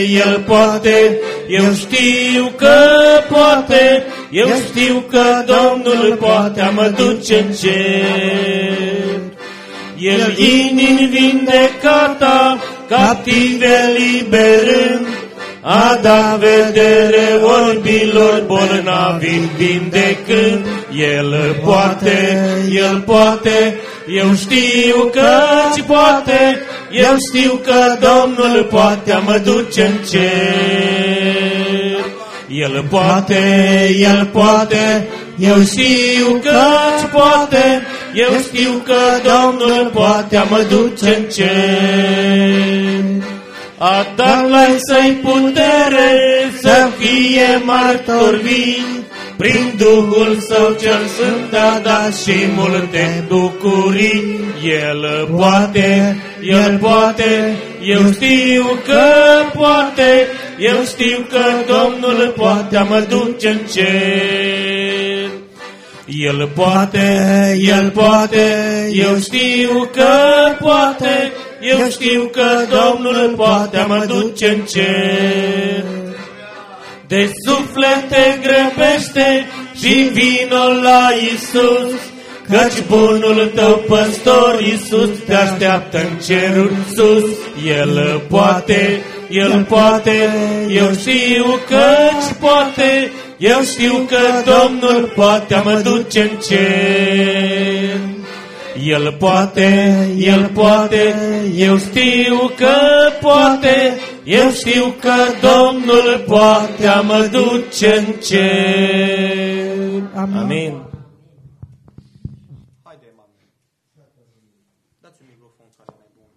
eu știu că poate, eu știu că Domnul poate mă duce în cer. El inimi vindecata, captive liberând, a da vedere orbilor bolnavi vindecând. El poate, eu știu că-ți poate, eu știu că Domnul poate mă duce în cer. El poate, eu știu că-ți poate, eu știu că Domnul poate mă duce în cer. A dat la-i să-i putere să fie martor vii, prin Duhul Său cel Sfânt a dat și multe bucurii. El poate, eu știu că poate, eu știu că Domnul poate mă duce în cer. El poate, eu știu că poate, eu știu că Domnul poate mă duce în cer. De suflete grăbește și vino la Iisus, căci bunul tău păstor Iisus te așteaptă în cerul sus. El poate, eu știu că-ți poate, eu știu că Domnul poate mă duce în cer. El poate, eu știu că poate, eu știu că Domnul poate mă duce în cer. Amin. Haide, Emanuel. Dați un microfon care mai bun.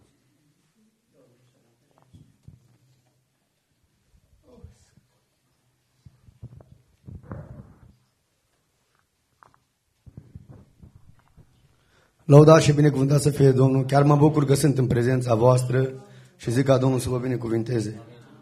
Lăudat și binecuvântat să fie Domnul. Chiar mă bucur că sunt în prezența voastră și zic ca Domnul să vă binecuvinteze.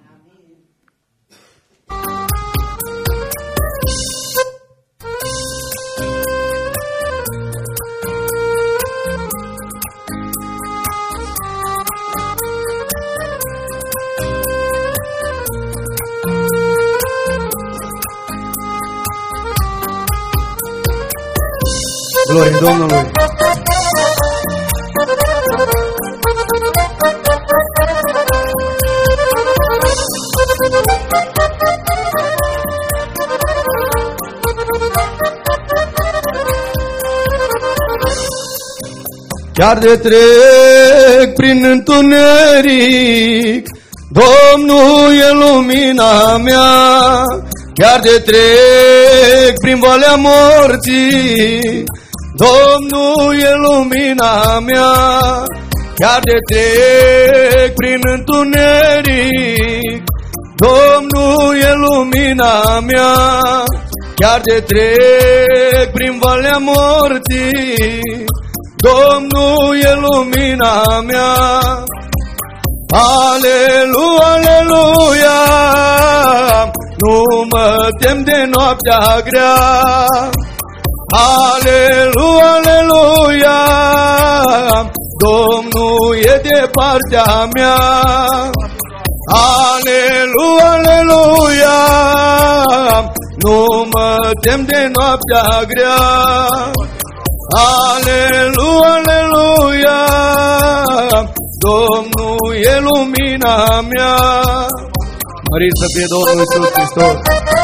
Glorie Domnului! Chiar de trec prin întuneric, Domnul e lumina mea. Chiar de trec prin valea morții, Domnul e lumina mea. Chiar de trec prin întuneric, Domnul e lumina mea. Chiar de trec prin valea morții, Domnul e lumina mea. Aleluia, aleluia, nu mă tem de noaptea grea. Aleluia, aleluia, Domnul e de partea mea. Aleluia, aleluia, nu mă tem de noaptea grea. Aleluia, aleluia, Domnul e lumina mea. Mărit să fie Domnul Iisus Hristos.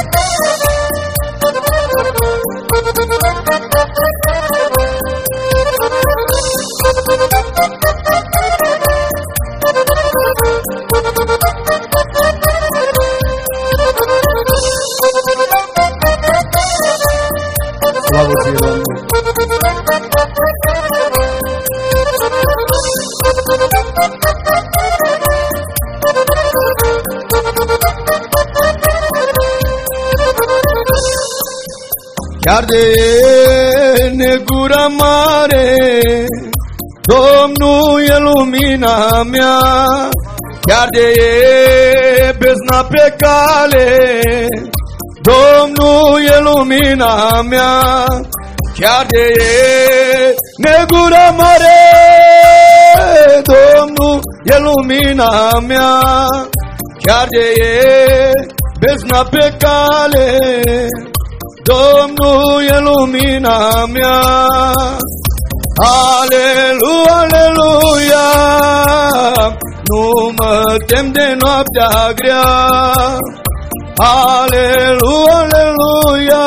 Slavă ție, Domnul! Chiar de negura mare, Domnul e lumina mea. Chiar de bezna pe cale, Domnul e lumina mea. Chiar de negura mare, Domnul e lumina mea. Chiar de bezna pe cale, Domnul e lumina mea. Aleluia, aleluia, nu mă tem de noaptea grea. Aleluia, aleluia,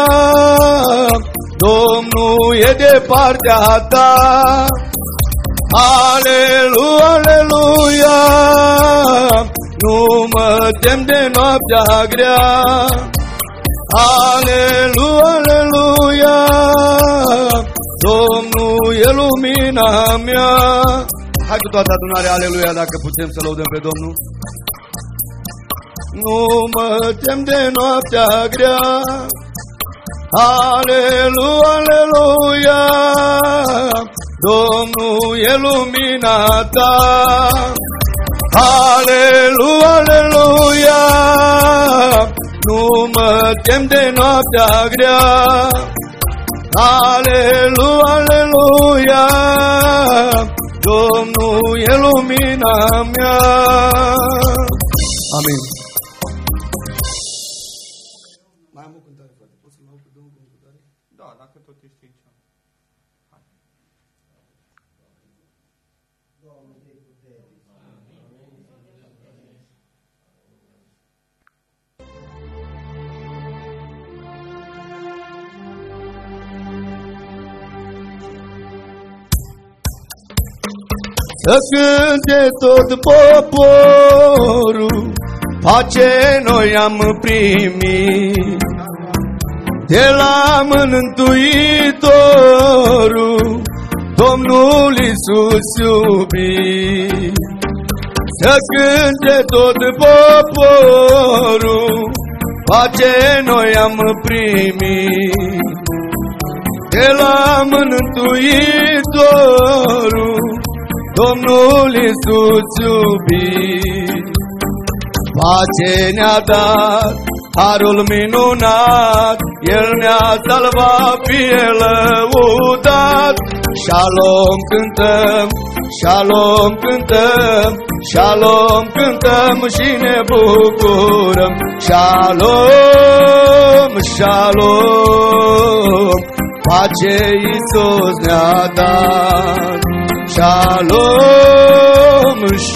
Domnul e de partea ta. Aleluia, aleluia, nu mă tem de noaptea grea. Aleluia, aleluia, Domnul e lumina mea. Hai cu toată adunarea, aleluia, dacă putem să lăudăm pe Domnul. Nu mă tem de noaptea grea. Aleluia, aleluia, Domnul e lumina ta. Aleluia, aleluia, nu mă tem de noaptea grea. Aleluia, aleluia, Domnul e lumina mea. Amin. Mai am o cântare, frate. Poți să-mi aud pe Domnul cu cântare? Da, dacă tot ești aici. Hai. Să cânte tot poporul, pace noi am primit de la Mântuitorul, Domnul Iisus iubit. Să cânte tot poporul, pace noi am primit de la Mântuitorul, Domnul Iisus iubit. Pace ne-a dat, harul minunat, El ne-a salvat, fie lăudat. Shalom cântăm, shalom cântăm, shalom cântăm și ne bucurăm. Shalom, shalom, pace Iisus ne-a dat. Shalom,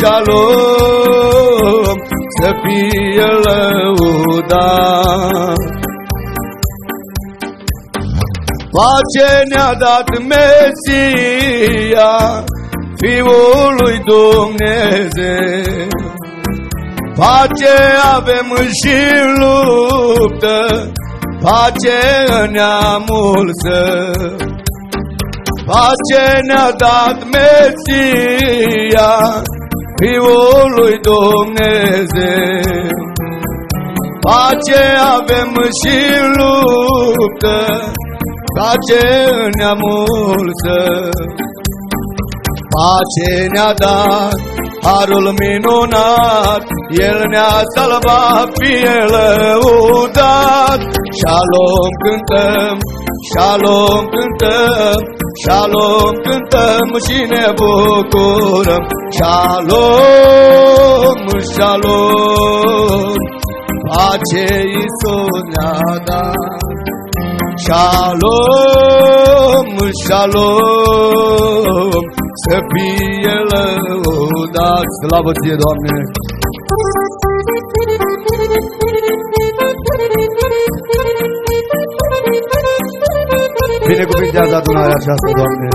shalom, să fie lăudat. Pace ne-a dat Mesia, Fiul lui Dumnezeu. Pace avem și luptă, pace în neamul său. Pace ne-a dat Mesia, Fiul lui Dumnezeu. Pace avem și luptă, pace în neamul său. Pace ne-a dat, harul minunat, El ne-a salvat, fie lăudat. Shalom cântăm, shalom cântăm, shalom cântăm și ne bucurăm. Shalom, shalom, pace Iisus ne-a dat. Shalom, shalom, să fie lăudat. Slavă ție, Doamne! Binecuvintează adunarea aceasta, Doamne.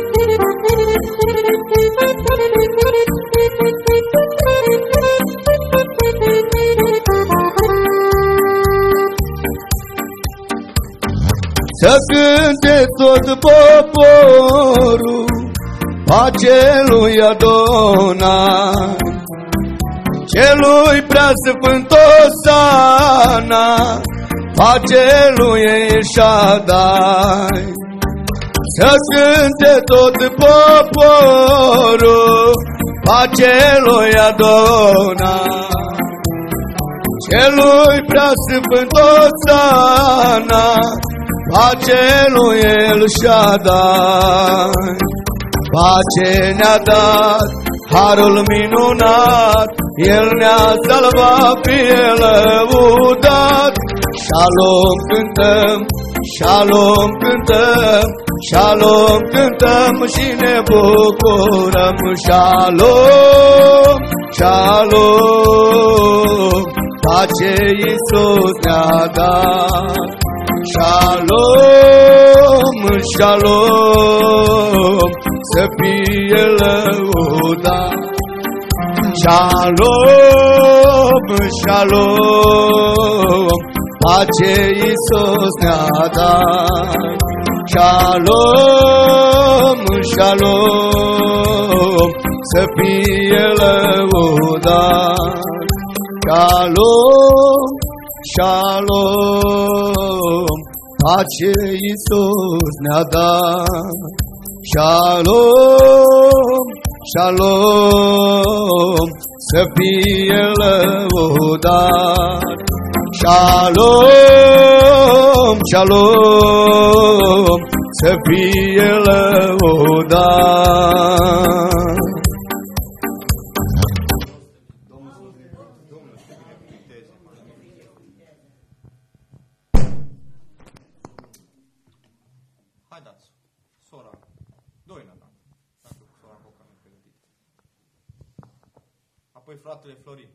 Să cânte tot poporul pace lui Adonai, celui preasfânt Osana, pace lui El-Shaddai. Să cânte tot poporul pace lui Adonai, celui preasfânt Osana, pace lui El-Shaddai. Pace ne-a dat, harul minunat, El ne-a salvat, fie lăudat. Shalom cântăm, shalom cântăm, shalom cântăm și ne bucurăm. Shalom, shalom, pace Iisus ne-a dat. Shalom, shalom, să fie lăudat. Shalom, shalom, pace Iisus ne-a dat. Shalom, shalom, să fie lăudat. Shalom, shalom, pace Iisus ne-a dat. Shalom, shalom, să fie lăudat. Shalom, shalom, să fie lăudat. Haideți, sora, Doina, dacă sora Coca ne pregătit. Apoi fratele Florin.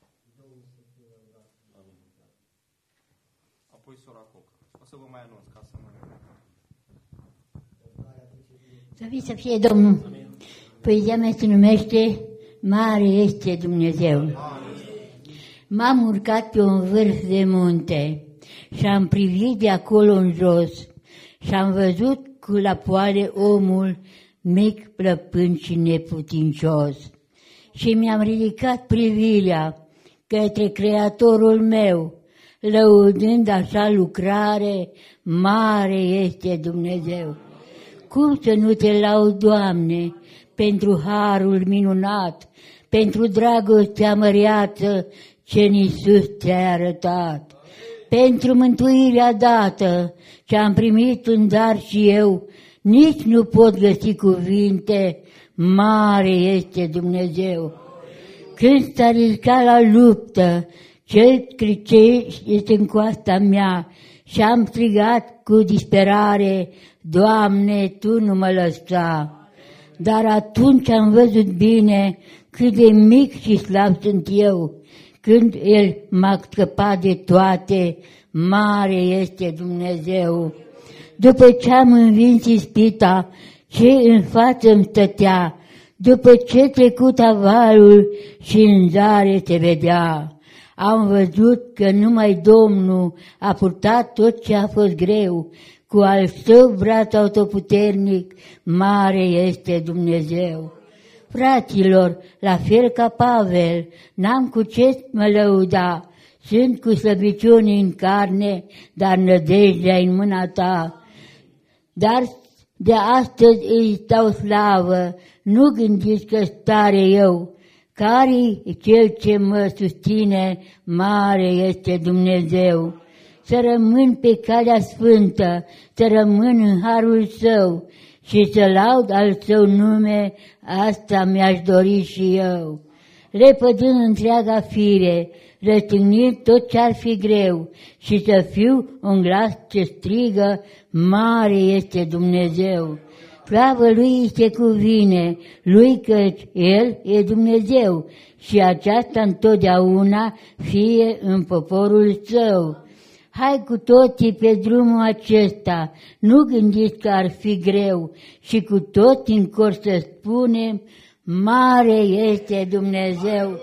Apoi sora Coca. O să vă mai anunț ca să mă... Să fie Domnul. Poezia mea se numește Mare este Dumnezeu. M-am urcat pe un vârf de munte și am privit de acolo în jos și am văzut cu la poale omul mic, plăpând și neputincios. Și mi-am ridicat privirea către Creatorul meu, lăudând așa lucrare, mare este Dumnezeu. Cum să nu te laud, Doamne, pentru harul minunat, pentru dragostea măreață ce în Iisus ți-ai arătat, pentru mântuirea dată ce am primit un dar și eu, nici nu pot găsi cuvinte, mare este Dumnezeu. Când s-a ridicat la luptă, ce este în coasta mea și am strigat cu disperare, Doamne, Tu nu mă lăsa. Dar atunci am văzut bine cât de mic și slab sunt eu, când El m-a scăpat de toate, mare este Dumnezeu. După ce am învins ispita, ce în față îmi stătea, după ce trecut avalul și în zare se vedea, am văzut că numai Domnul a purtat tot ce a fost greu, cu al său braț autoputernic, mare este Dumnezeu. Fraților, la fel ca Pavel, n-am cu ce mă lăuda, sunt cu slăbiciuni în carne, dar nădejdea în mâna Ta. Dar de astăzi îi dau slavă, nu gândiți că stare eu, care-i cel ce mă susține, mare este Dumnezeu. Să rămân pe calea sfântă, să rămân în harul Său și să laud al Său nume, asta mi-aș dori și eu. Lepădând întreaga fire, răstignind tot ce-ar fi greu și să fiu un glas ce strigă, mare este Dumnezeu. Slavă Lui îi se cuvine, Lui căci El e Dumnezeu și aceasta întotdeauna fie în poporul Său. Hai cu toții pe drumul acesta, nu gândiți că ar fi greu și cu tot în cor să spunem, mare este Dumnezeu.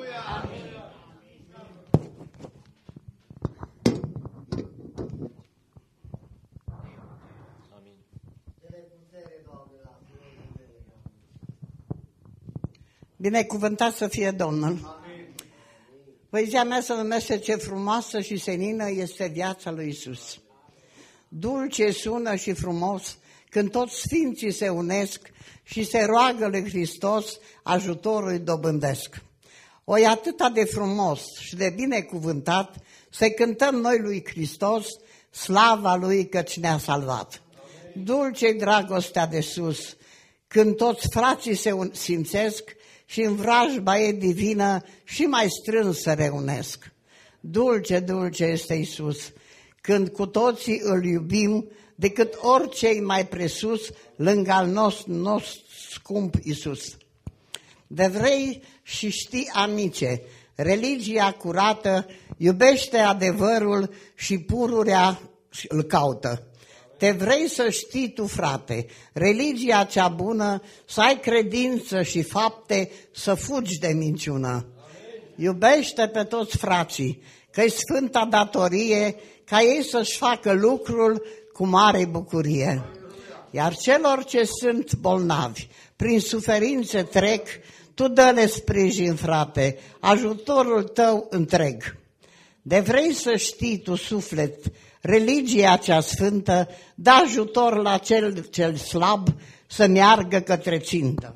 Binecuvântat să fie Domnul. Poezia mea se numește Ce frumoasă și senină este viața lui Iisus. Dulce sună și frumos când toți sfinții se unesc și se roagă lui Hristos, ajutorul îi dobândesc. O, e atâta de frumos și de binecuvântat să cântăm noi lui Hristos slava lui căci ne-a salvat. Dulce-i dragostea de sus când toți frații se simțesc și în vrajba ei divină și mai strâns se reunesc. Dulce, dulce este Iisus, când cu toții îl iubim, decât orice mai presus lângă al nostru scump Iisus. De vrei și știi, amice, religia curată iubește adevărul și pururea îl caută. Te vrei să știi tu, frate, religia cea bună, să ai credință și fapte, să fugi de minciună. Iubește pe toți frații, că-i sfânta datorie, ca ei să-și facă lucrul cu mare bucurie. Iar celor ce sunt bolnavi, prin suferințe trec, tu dă-le sprijin, frate, ajutorul tău întreg. De vrei să știi tu, suflet, religia cea sfântă, dă ajutor la cel slab să meargă către țintă.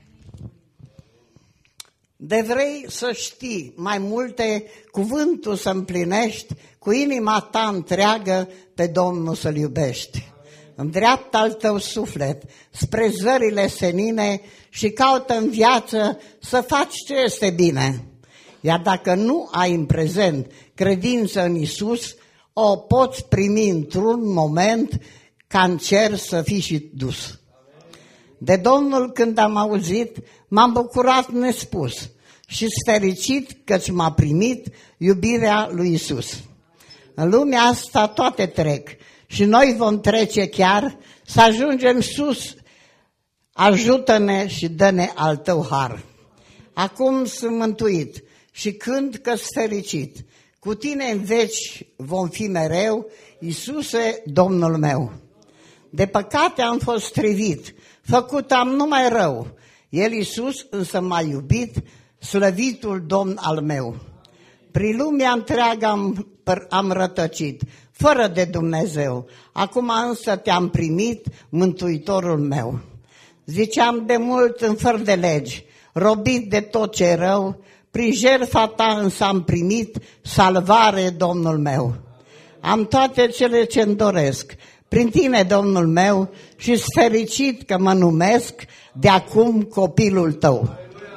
De vrei să știi mai multe, cuvântul să împlinești, cu inima ta întreagă pe Domnul să-L iubești. Îndreaptă al tău suflet spre zările senine și caută în viață să faci ce este bine. Iar dacă nu ai în prezent credință în Iisus, o poți primi într-un moment ca în cer să fii și dus. De Domnul când am auzit, m-am bucurat nespus și fericit căci m-a primit iubirea lui Iisus. În lumea asta toate trec și noi vom trece chiar să ajungem sus. Ajută-ne și dă-ne al tău har. Acum sunt mântuit și cânt că-s fericit. Cu tine în veci vom fi mereu, Iisuse, Domnul meu. De păcate am fost strivit, făcut am numai rău. El, Iisus, însă m-a iubit, slăvitul Domn al meu. Prin lumea întreagă am rătăcit, fără de Dumnezeu. Acum însă te-am primit, Mântuitorul meu. Ziceam de mult în fără de legi, robit de tot ce rău, prin jertfa ta însă am primit salvare, Domnul meu. Am toate cele ce-mi doresc, prin tine, Domnul meu, și-s fericit că mă numesc de acum copilul tău.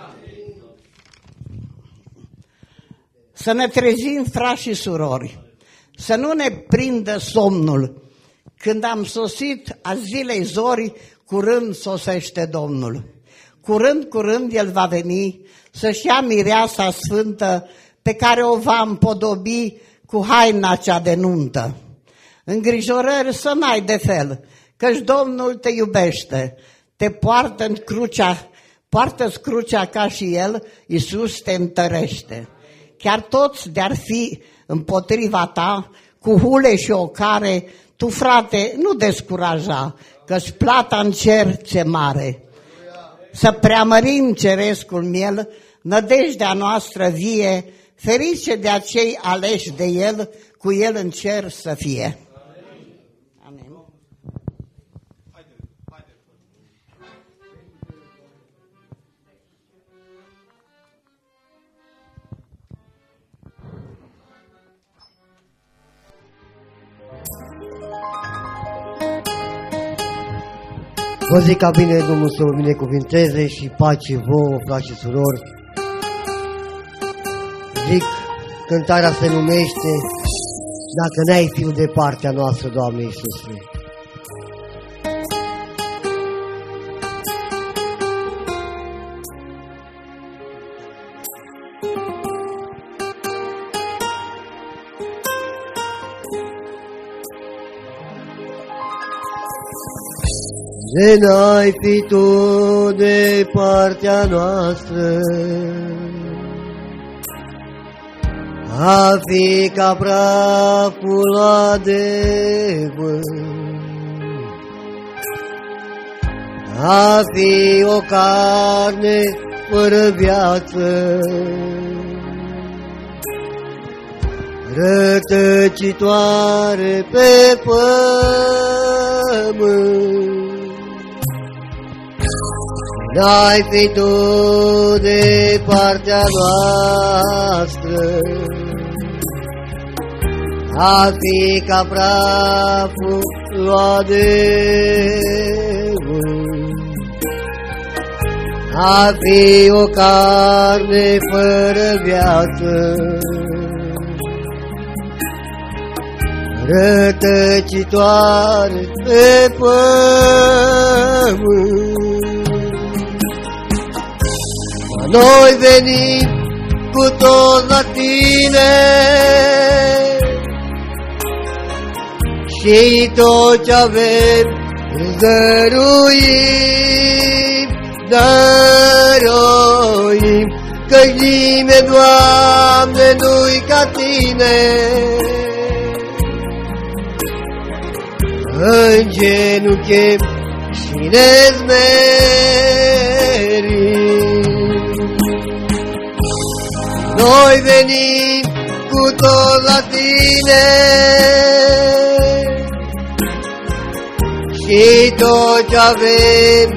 Să ne trezim, frați și surori, să nu ne prindă somnul. Când am sosit a zilei zori, curând sosește Domnul. Curând, curând El va veni să-și ia mireasa sfântă pe care o va împodobi cu haina cea de nuntă. Îngrijorări să n-ai de fel, căci Domnul te iubește, te poartă-ți crucea ca și El, Iisus te întărește. Chiar toți de-ar fi împotriva ta, cu hule și ocare, tu, frate, nu descuraja, că-ți plata în cer ce mare. Să preamărim cerescul miel, nădejdea noastră vie, ferice de acei aleși de El, cu El în cer să fie. Amin. Vă zic ca bine Domnul să vă binecuvinteze și pace vouă, frați și surori. Zic, cântarea se numește Dacă n-ai fiul de partea noastră, Doamne Iisuse. de n-ai fi tu de partea noastră, a fi ca praful de vânt, a fi o carne fără viață, rătăcitoare pe pământ. N-ai fi tu de partea noastră, a fi ca praful luat de vânt, a fi o carne fără viață, rătăcitoare pe pământ. Noi venim cu toți la tine și tot ce avem îți dăruim, dăruim, că-i nimeni, Doamne, nu-i ca tine. În genunchi și ne smerim. Noi venim cu tot la tine și tot ce avem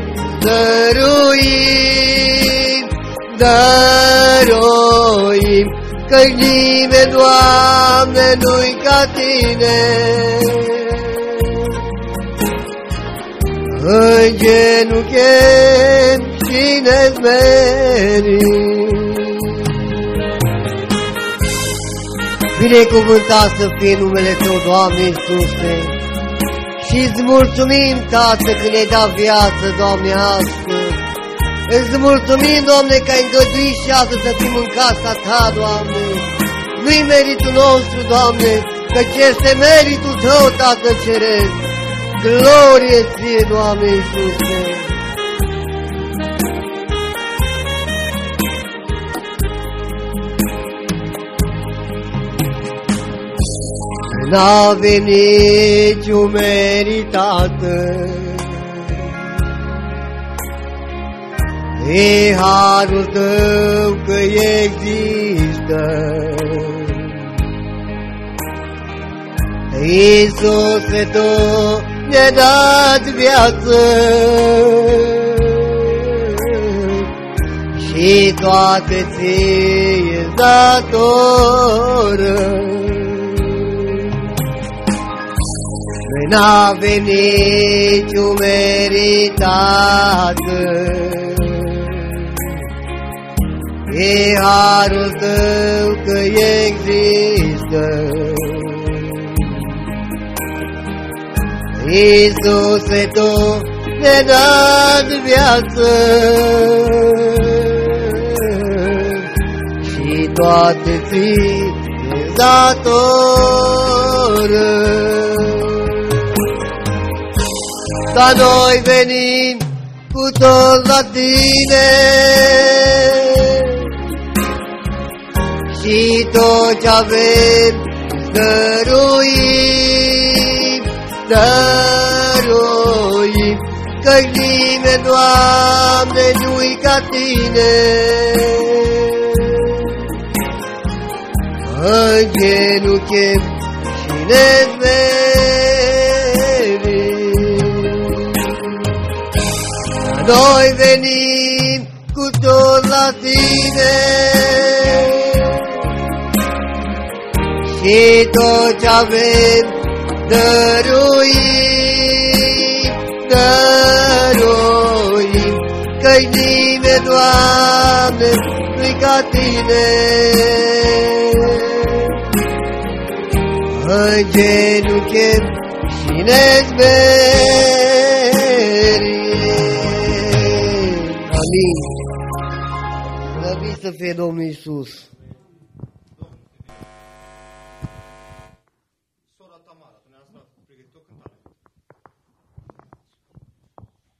dăruim, dăruim, că-i nimeni, Doamne, nu-i ca tine. În genunchi și ne smerim. Binecuvântat să fie numele Tău, Doamne Iisuse, și-ți mulțumim, Tată, că ne-ai dat viață, Doamne, astăzi. Îți mulțumim, Doamne, că ai îngăduit și astăzi să fim în casa Ta, Doamne. Nu-i meritul nostru, Doamne, căci este meritul Tău, Tată Ceresc. Glorie ție, Doamne Iisuse! N-avem niciun meritată, e harul Tău că există. Iisuse, Tu ne-ai dat viață și toate Ție-ți datoră. Noi n-avem niciun meritată, e harul Tău că există. Iisuse, Tu ne-ai dat viață și toate Ție-ți datoră. Dar noi venim cu toți la Tine și tot ce avem dăruim, dăruim, că-i nimeni, Doamne, nu-i ca Tine. În genunchi și ne smerim. Noi venim cu tot la Tine și tot ce avem dăruim, dăruim, că-i nimeni, Doamne, nu-i ca Tine. În genunchi și ne smerim. Amin. Slăvit să fie Domnul Iisus. Sora Tamara, dumneavoastră, pregătit o cântare.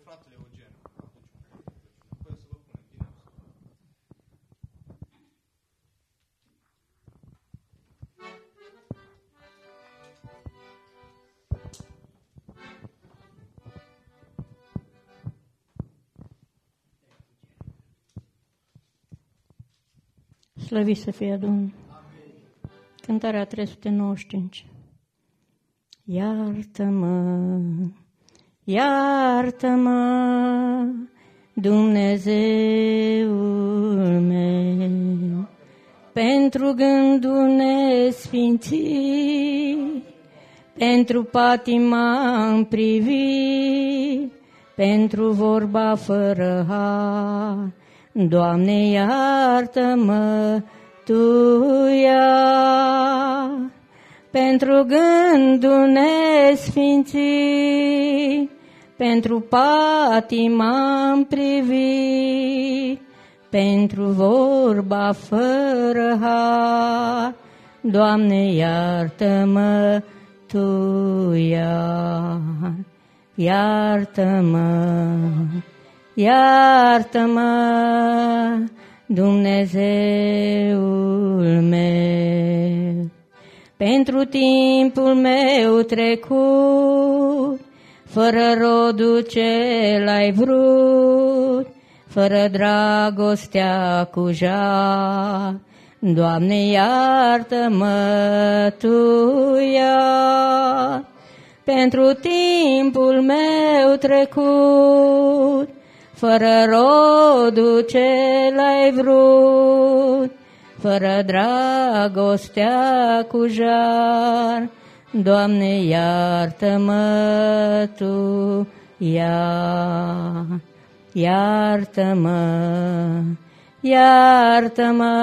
fratele Eugen. Apoi să vă punem bine. Slăvit să fie Domnul. Cântarea 395. Iartă-mă, iartă-mă, Dumnezeul meu, pentru gândul nesfințit, pentru patima-mi privit, pentru vorba fără har. Doamne, iartă-mă, Tu iar, pentru gândul nesfințit, pentru patima-mi privit, pentru vorba fără har. Doamne, iartă-mă, Tu iar, iartă-mă, iartă-mă, Dumnezeul meu, pentru timpul meu trecut, fără rodul ce l-ai vrut, fără dragostea cu jar. Doamne, iartă-mă, Tu iar, pentru timpul meu trecut, fără rodul ce l-ai vrut, fără dragostea cu jar. Doamne, iartă-mă, Tu iar, iartă-mă, iartă-mă,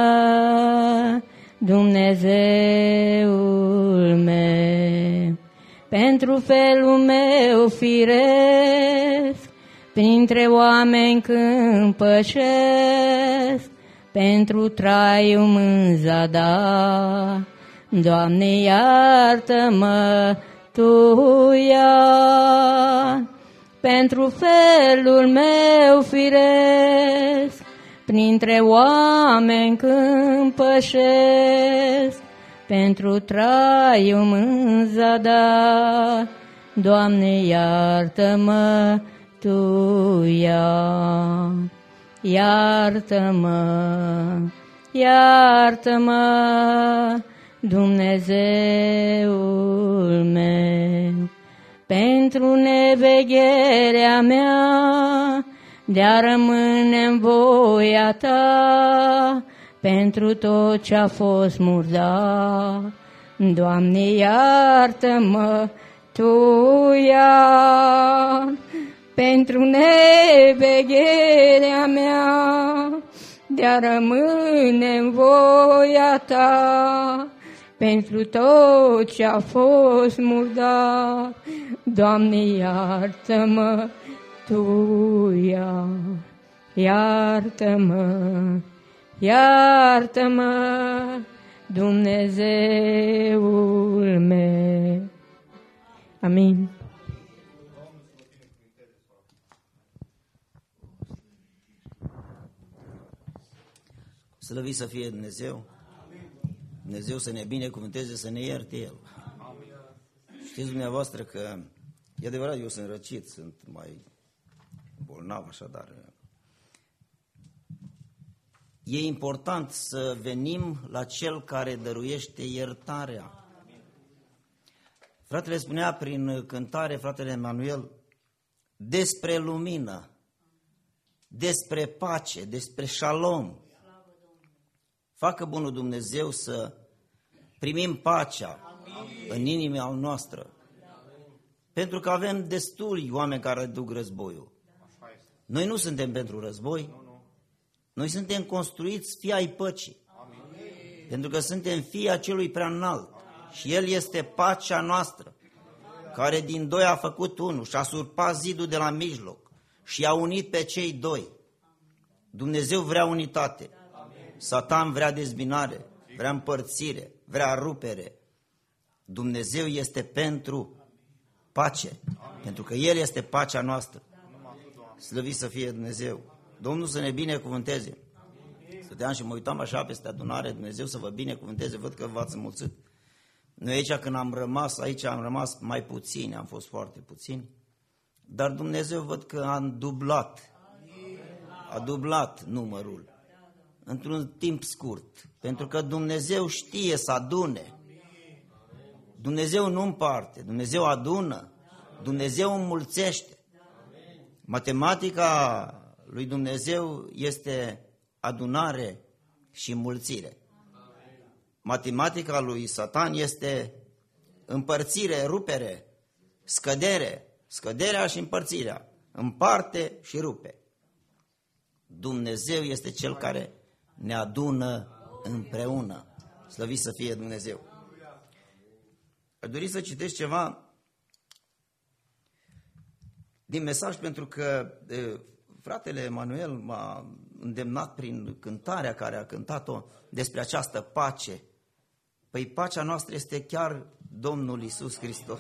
Dumnezeul meu, pentru felul meu firesc, printre oameni când pășesc, pentru traiul în zadar. Doamne, iartă-mă, Tu iar, pentru felul meu firesc, printre oameni când pășesc, pentru traiul în zadar. Doamne, iartă-mă, Tu iar, iartă-mă, iartă-mă, Dumnezeul meu, pentru nevegherea mea, de-a rămâne în voia Ta, pentru tot ce-a fost murdar. Doamne, iartă-mă, Tu iar, pentru nevegherea mea, de-a rămâne în voia Ta, pentru tot ce-a fost murdar. Doamne, iartă-mă, Tu iar, iartă-mă, iartă-mă, Dumnezeul meu. Amin. Slăvit să fie Dumnezeu. Dumnezeu să ne binecuvânteze, să ne ierte El. Știți dumneavoastră că, e adevărat, eu sunt răcit, sunt mai bolnav așadar. E important să venim la Cel care dăruiește iertarea. Fratele spunea prin cântare, fratele Emanuel, despre lumină, despre pace, despre șalom. Facă bunul Dumnezeu să primim pacea în inima noastră. Pentru că avem destuli oameni care duc războiul. Noi nu suntem pentru război. Noi suntem construiți fii ai păcii. Pentru că suntem fii acelui prea înalt. Și El este pacea noastră, care din doi a făcut unul și a surpat zidul de la mijloc și a unit pe cei doi. Dumnezeu vrea unitate. Satan vrea dezbinare, vrea împărțire, vrea rupere. Dumnezeu este pentru pace, pentru că El este pacea noastră. Slăvit să fie Dumnezeu. Domnul să ne binecuvânteze. Stăteam și mă uitam așa peste adunare, Dumnezeu să vă binecuvânteze, văd că v-ați înmulțit. Noi aici când am rămas mai puțini, am fost foarte puțini, dar Dumnezeu văd că a dublat numărul într-un timp scurt, pentru că Dumnezeu știe să adune. Dumnezeu nu împarte, Dumnezeu adună, Dumnezeu înmulțește. Matematica lui Dumnezeu este adunare și înmulțire. Matematica lui Satan este împărțire, rupere, scădere, scăderea și împărțirea, împarte și rupe. Dumnezeu este Cel care ne adună împreună. Slăvit să fie Dumnezeu. Aș dori să citesc ceva din mesaj, pentru că fratele Emanuel m-a îndemnat prin cântarea care a cântat-o despre această pace. Păi pacea noastră este chiar Domnul Iisus Hristos.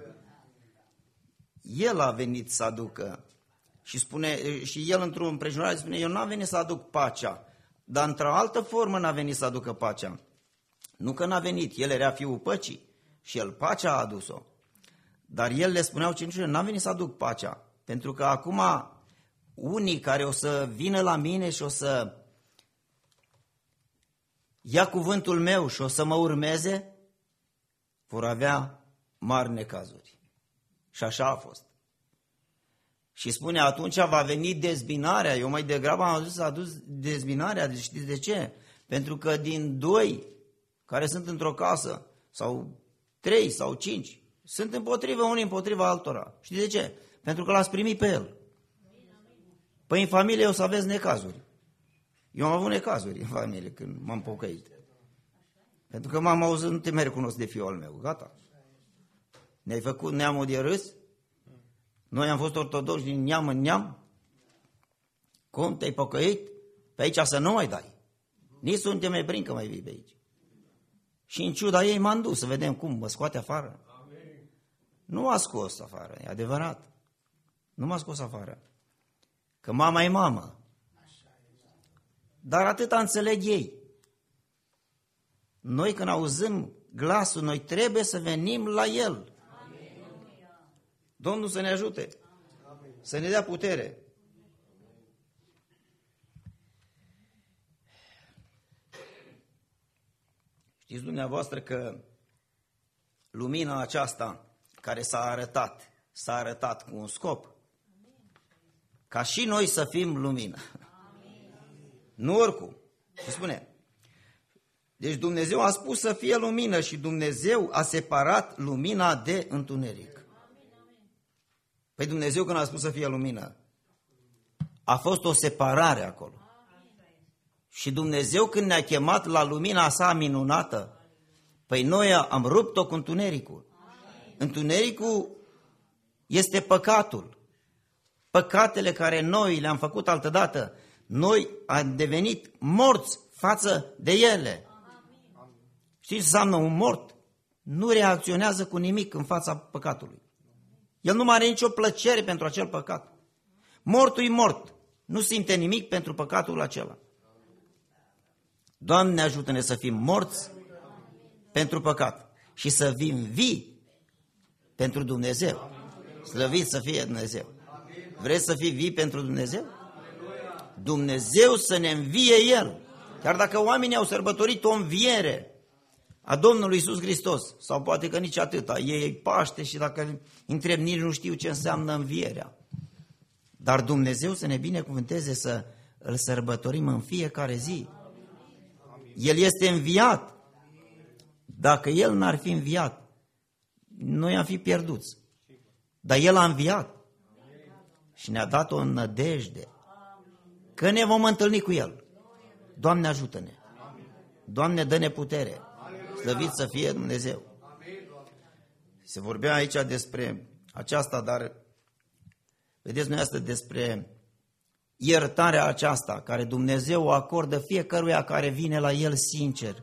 El a venit să aducă și El într-o împrejurare spune, eu n-am venit să aduc pacea, dar într-o altă formă n-a venit să aducă pacea. Nu că n-a venit, El era Fiul păcii și El pacea a adus-o. Dar El le spuneau ucenicilor, n-am venit să aduc pacea, pentru că acum unii care o să vină la mine și o să ia cuvântul meu și o să mă urmeze, vor avea mari necazuri. Și așa a fost. Și spune, atunci va veni dezbinarea. Eu mai degrabă am adus dezbinarea. Știți de ce? Pentru că din 2 care sunt într-o casă, sau 3 sau 5, sunt împotrivă unii împotriva altora. Știți de ce? Pentru că l-ați primit pe el. Păi în familie o să aveți necazuri. Eu am avut necazuri în familie când m-am pocăit. Pentru că m-am auzit, nu te mai recunosc de fiul al meu. Gata. Ne-ai făcut neamul de râs? Noi am fost ortodoxi din neam în neam? Cum te-ai pocăit? Pe aici să nu mai dai. Nici să nu te mai prind că mai vii pe aici. Și în ciuda ei m-am dus să vedem cum mă scoate afară. Nu m-a scos afară, e adevărat. Nu m-a scos afară. Că mama e mamă. Dar atâta înțeleg ei. Noi când auzim glasul, noi trebuie să venim la El. Domnul să ne ajute. Să ne dea putere. Știți dumneavoastră că lumina aceasta care s-a arătat cu un scop. Ca și noi să fim lumină. Nu oricum. Se spune. Deci Dumnezeu a spus să fie lumină și Dumnezeu a separat lumina de întuneric. Păi Dumnezeu când a spus să fie lumină, a fost o separare acolo. Și Dumnezeu când ne-a chemat la lumina sa minunată, păi noi am rupt-o cu întunericul. Întunericul este păcatul. Păcatele care noi le-am făcut altădată, noi am devenit morți față de ele. Știți ce înseamnă un mort? Nu reacționează cu nimic în fața păcatului. El nu mai are nicio plăcere pentru acel păcat. Mortul e mort. Nu simte nimic pentru păcatul acela. Doamne, ajută-ne să fim morți pentru păcat și să fim vii pentru Dumnezeu. Slăvit să fie Dumnezeu. Vreți să fii vii pentru Dumnezeu? Dumnezeu să ne învie El. Chiar dacă oamenii au sărbătorit o înviere a Domnului Iisus Hristos, sau poate că nici atâta, ei Paște și dacă întreb nici nu știu ce înseamnă învierea. Dar Dumnezeu să ne binecuvânteze să îl sărbătorim în fiecare zi. El este înviat. Dacă El n-ar fi înviat, noi am fi pierduți. Dar El a înviat și ne-a dat o nădejde că ne vom întâlni cu El. Doamne, ajută-ne! Doamne, dă-ne putere! Slăvit să fie Dumnezeu! Se vorbea aici despre aceasta, dar vedeți noi asta despre iertarea aceasta care Dumnezeu o acordă fiecăruia care vine la El sincer.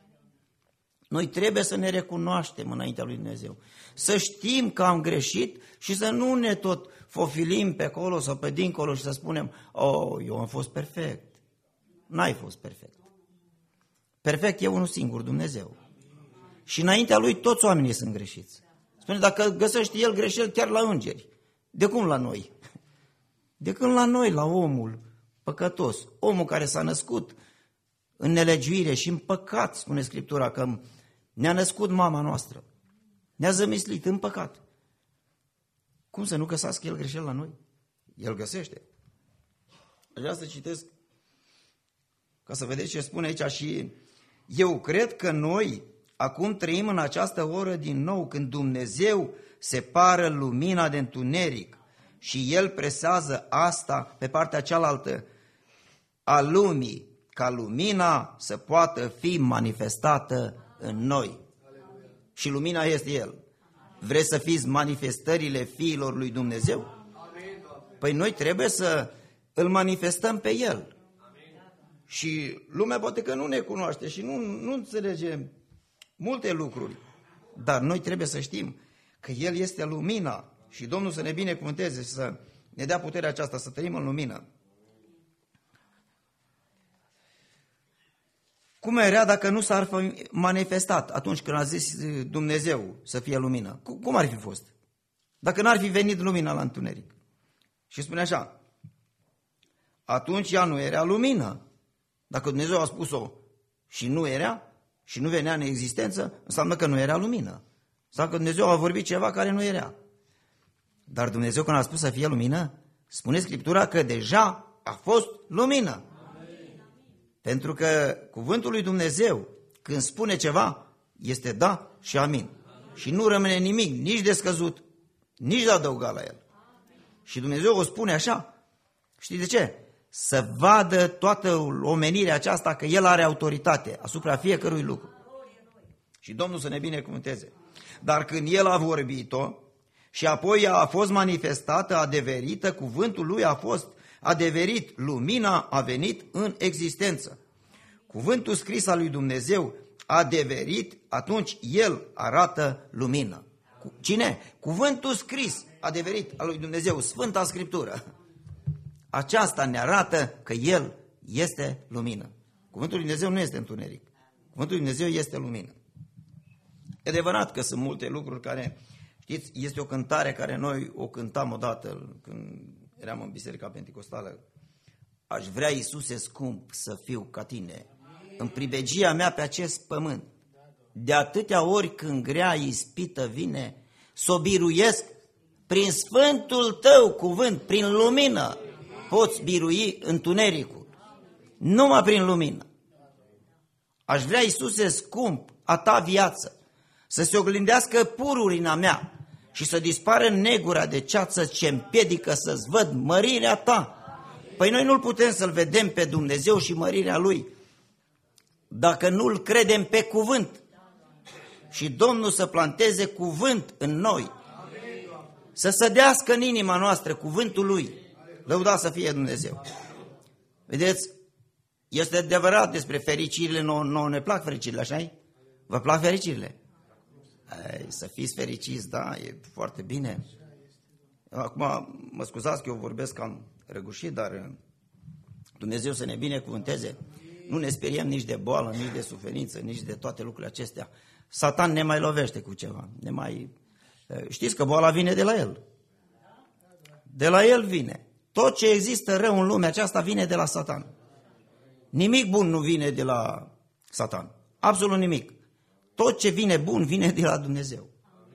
Noi trebuie să ne recunoaștem înaintea lui Dumnezeu, să știm că am greșit și să nu ne tot fofilim pe acolo sau pe dincolo și să spunem, eu am fost perfect. N-ai fost perfect. Perfect e unul singur, Dumnezeu. Și înaintea Lui toți oamenii sunt greșiți. Spune, dacă găsește El greșeli chiar la îngeri, de cum la noi? De când la noi, la omul păcătos, omul care s-a născut în nelegiuire și în păcat, spune Scriptura, că ne-a născut mama noastră, ne-a zămislit în păcat. Cum să nu găsească El greșeli la noi? El găsește. Aș vrea să citesc, ca să vedeți ce spune aici și eu cred că noi acum trăim în această oră din nou, când Dumnezeu separă lumina de întuneric și El presează asta pe partea cealaltă a lumii, ca lumina să poată fi manifestată în noi. Și lumina este El. Vreți să fiți manifestările fiilor lui Dumnezeu? Păi noi trebuie să îl manifestăm pe El. Și lumea poate că nu ne cunoaște și nu înțelege multe lucruri. Dar noi trebuie să știm că El este lumina și Domnul să ne binecuvânteze și să ne dea puterea aceasta să trăim în lumină. Cum era dacă nu s-ar fi manifestat atunci când a zis Dumnezeu să fie lumină? Cum ar fi fost? Dacă n-ar fi venit lumina la întuneric. Și spune așa, atunci ea nu era lumină. Dacă Dumnezeu a spus-o și nu era, și nu venea în existență, înseamnă că nu era lumină. Înseamnă că Dumnezeu a vorbit ceva care nu era. Dar Dumnezeu când a spus să fie lumină, spune Scriptura că deja a fost lumină. Pentru că cuvântul lui Dumnezeu, când spune ceva, este da și amin. Și nu rămâne nimic, nici de scăzut, nici de adăugat la el. Și Dumnezeu o spune așa. Știi de ce? Să vadă toată omenirea aceasta că El are autoritate asupra fiecărui lucru. Și Domnul să ne binecuvânteze. Dar când El a vorbit-o și apoi ea a fost manifestată, adeverită, cuvântul Lui a fost adeverit, lumina a venit în existență. Cuvântul scris al lui Dumnezeu adeverit, atunci El arată lumină. Cine? Cuvântul scris adeverit al lui Dumnezeu, Sfânta Scriptură. Aceasta ne arată că El este lumină. Cuvântul lui Dumnezeu nu este întuneric. Cuvântul lui Dumnezeu este lumină. E adevărat că sunt multe lucruri care, știți, este o cântare care noi o cântam odată când eram în Biserica Pentecostală. Aș vrea, Iisuse scump, să fiu ca Tine, în pribegia mea pe acest pământ. De atâtea ori când grea ispită vine, s-o biruiesc prin sfântul Tău cuvânt, prin lumină. Poți birui întunericul, numai prin lumină. Aș vrea, Iisuse scump, a Ta viață, să se oglindească pururina mea și să dispară negura de ceață ce împiedică să-ți văd mărirea Ta. Păi noi nu-L putem să-L vedem pe Dumnezeu și mărirea Lui dacă nu-L credem pe cuvânt. Și Domnul să planteze cuvânt în noi, să sădească în inima noastră cuvântul Lui. Lăudați să fie Dumnezeu. Vedeți, este adevărat despre fericirile, nouă ne plac fericirile, așa-i? Vă plac fericirile? Să fiți fericiți, da, e foarte bine. Acum, mă scuzați că eu vorbesc cam răgușit, dar Dumnezeu să ne binecuvânteze. Nu ne speriem nici de boală, nici de suferință, nici de toate lucrurile acestea. Satan ne mai lovește cu ceva. Știți că boala vine de la el. De la el vine. Tot ce există rău în lumea aceasta vine de la Satan. Nimic bun nu vine de la Satan. Absolut nimic. Tot ce vine bun vine de la Dumnezeu.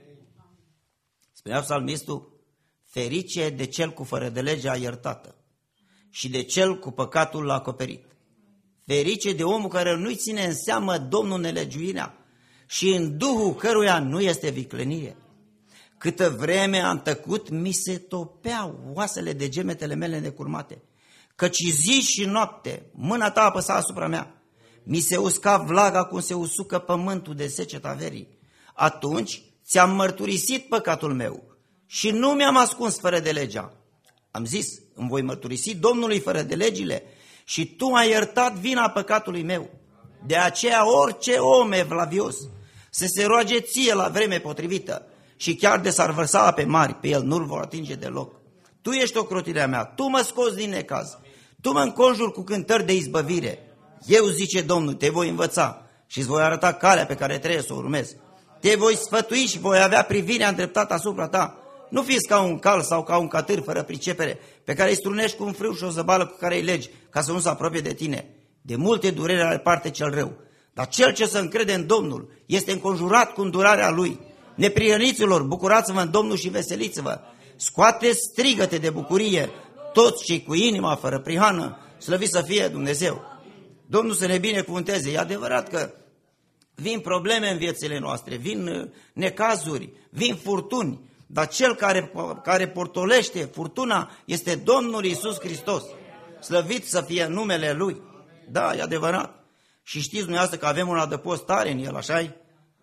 Spunea psalmistul, ferice de cel cu fără de legea iertată și de cel cu păcatul l-a acoperit. Ferice de omul care nu-i ține în seamă Domnul nelegiuirea și în duhul căruia nu este viclenie. Câtă vreme am tăcut, mi se topeau oasele de gemetele mele necurmate, căci zi și noapte mâna Ta apăsa asupra mea. Mi se usca vlaga cum se usucă pământul de seceta verii. Atunci ți-am mărturisit păcatul meu și nu mi-am ascuns fără de legea. Am zis, îmi voi mărturisi Domnului fără de legile și Tu ai iertat vina păcatului meu. De aceea orice om evlavios să se roage Ție la vreme potrivită și chiar de s-ar vărsa ape mari, pe el nu-l vor atinge deloc. Tu ești ocrotirea mea, Tu mă scoți din necaz, Tu mă înconjuri cu cântări de izbăvire. Eu, zice Domnul, te voi învăța și îți voi arăta calea pe care trebuie să o urmezi. Te voi sfătui și voi avea privirea îndreptată asupra ta. Nu fiți ca un cal sau ca un catâr fără pricepere, pe care îi strunești cu un frâu și o zăbală cu care îi legi, ca să nu se apropie de tine. De multe dureri are parte cel rău, dar cel ce se încrede în Domnul este înconjurat cu îndurarea Lui. Neprihăniților, bucurați-vă în Domnul și veseliți-vă. Scoateți strigăte de bucurie toți cei cu inima fără prihană, slăvit să fie Dumnezeu. Domnul să ne binecuvânteze. E adevărat că vin probleme în viețile noastre, vin necazuri, vin furtuni, dar cel care portolește furtuna este Domnul Iisus Hristos. Slăvit să fie numele Lui. Da, e adevărat. Și știți dumneavoastră că avem un adăpost tare în El, așa-i?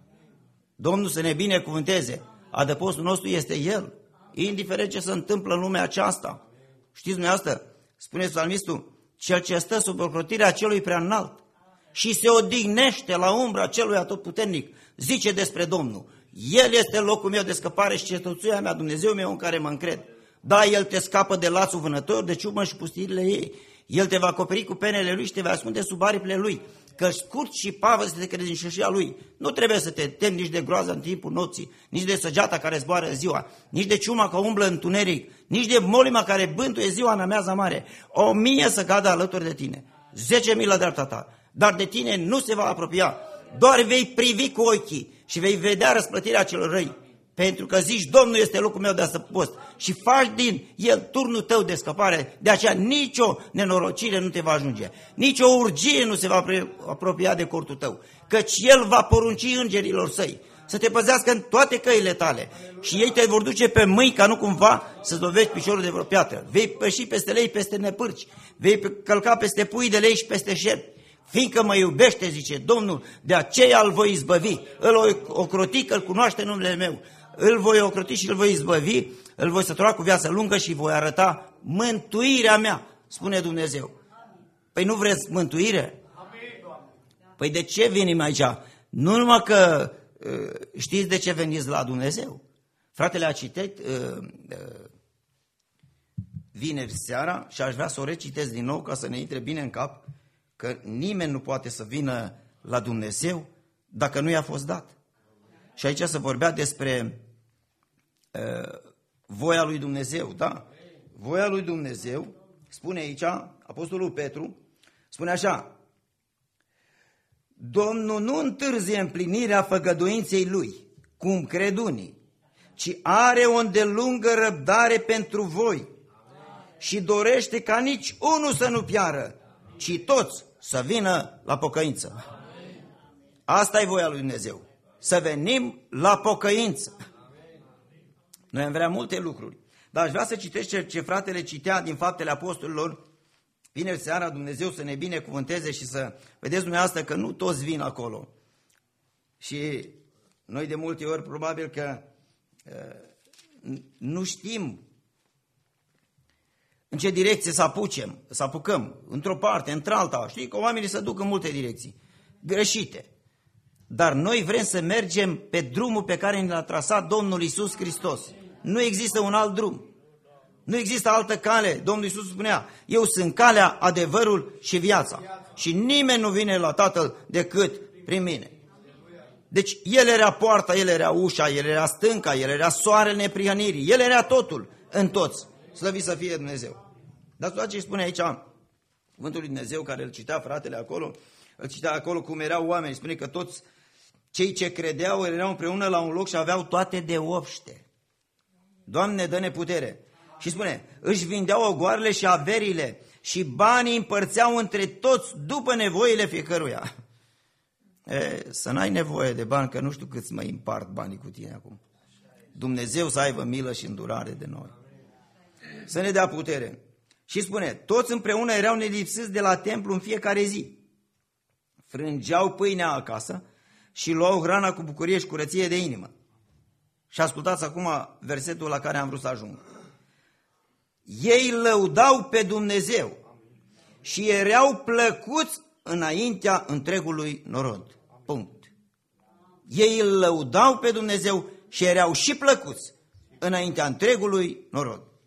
Domnul să ne binecuvânteze. Adăpostul nostru este El, indiferent ce se întâmplă în lumea aceasta. Știți dumneavoastră, spune psalmistul, cel ce stă sub ocrotirea celui prea înalt și se odihnește la umbra celui atotputernic, zice despre Domnul: El este locul meu de scăpare și cetățuia mea, Dumnezeu meu în care mă încred. Da, El te scapă de lațul vânător, de ciumă și pustirile ei. El te va acoperi cu penele Lui și te va ascunde sub aripile Lui, că scurt și pavă este de credincioșia Lui. Nu trebuie să te temi nici de groaza în timpul nopții, nici de săgeata care zboară ziua, nici de ciuma ca umblă în întuneric, nici de molima care bântuie ziua în amiaza mare. 1000 să cadă alături de tine, 10.000 la dreapta ta, dar de tine nu se va apropia. Doar vei privi cu ochii și vei vedea răsplătirea celor răi, pentru că zici: Domnul este locul meu de adăpost și faci din El turnul tău de scăpare. De aceea nicio nenorocire nu te va ajunge, nicio urgie nu se va apropia de cortul tău, căci El va porunci îngerilor Săi să te păzească în toate căile tale și ei te vor duce pe mâini ca nu cumva să-ți lovești piciorul de vreo piatră. Vei păși peste lei, peste nepârci, vei călca peste pui de lei și peste șerpi. Fiindcă mă iubește, zice Domnul, de aceea îl voi izbăvi, îl voi ocroti, că îl cunoaște numele meu. Îl voi ocroti și îl voi izbăvi, îl voi sătura cu viață lungă și voi arăta mântuirea mea, spune Dumnezeu. Păi nu vreți mântuire? Păi de ce venim aici? Nu numai că știți de ce veniți la Dumnezeu. Fratele a citit vineri seara și aș vrea să o recitesc din nou ca să ne intre bine în cap că nimeni nu poate să vină la Dumnezeu dacă nu i-a fost dat. Și aici se vorbea despre voia lui Dumnezeu, da? Voia lui Dumnezeu, spune aici Apostolul Petru, spune așa: Domnul nu întârzie împlinirea făgăduinței Lui, cum cred unii, ci are o îndelungă răbdare pentru voi și dorește ca nici unul să nu piară, ci toți să vină la pocăință. Asta e voia lui Dumnezeu, să venim la pocăință. Noi am vrea multe lucruri, dar aș vrea să citești ce fratele citea din Faptele Apostolilor vineri seara. Dumnezeu să ne binecuvânteze și să vedeți dumneavoastră că nu toți vin acolo. Și noi de multe ori probabil că nu știm în ce direcție să apucăm, într-o parte, într-alta. Știi că oamenii se duc în multe direcții greșite. Dar noi vrem să mergem pe drumul pe care ne l-a trasat Domnul Iisus Hristos. Nu există un alt drum. Nu există altă cale. Domnul Iisus spunea: eu sunt calea, adevărul și viața. Și nimeni nu vine la Tatăl decât prin mine. Deci El era poarta, El era ușa, El era stânca, El era soarele neprihănirii, El era totul în toți. Slăvit să fie Dumnezeu. Dar tot ce spune aici cuvântul lui Dumnezeu, care îl citea fratele acolo, îl citea acolo cum erau oameni. Spune că toți cei ce credeau erau împreună la un loc și aveau toate de obște. Doamne, dă-ne putere. Și spune, își vindeau ogoarele și averile și banii împărțeau între toți după nevoile fiecăruia. Să n-ai nevoie de bani, că nu știu cât mă împart banii cu tine acum. Dumnezeu să aibă milă și îndurare de noi. Să ne dea putere. Și spune, toți împreună erau nelipsiți de la templu în fiecare zi. Frângeau pâinea acasă și luau hrana cu bucurie și curăție de inimă. Și ascultați acum versetul la care am vrut să ajung. Ei lăudau pe Dumnezeu și erau plăcuți înaintea întregului norod. Punct. Ei îl lăudau pe Dumnezeu și erau și plăcuți înaintea întregului norod.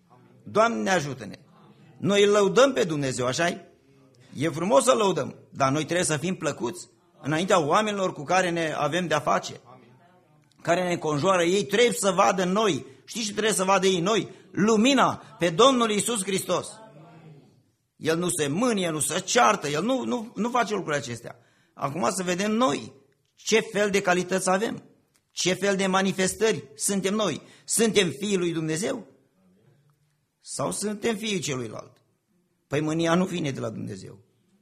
Doamne, ajută-ne! Noi îl lăudăm pe Dumnezeu, așa-i? E frumos să lăudăm, dar noi trebuie să fim plăcuți înaintea oamenilor cu care ne avem de-a face, care ne înconjoară. Ei trebuie să vadă noi. Știți ce trebuie să vadă ei? Noi, lumina pe Domnul Iisus Hristos. El nu se mânie, nu se ceartă, El nu face lucrurile acestea. Acum să vedem noi ce fel de calități avem, ce fel de manifestări suntem noi. Suntem fiii lui Dumnezeu? Sau suntem fiii celuilalt? Păi mânia nu vine de la Dumnezeu.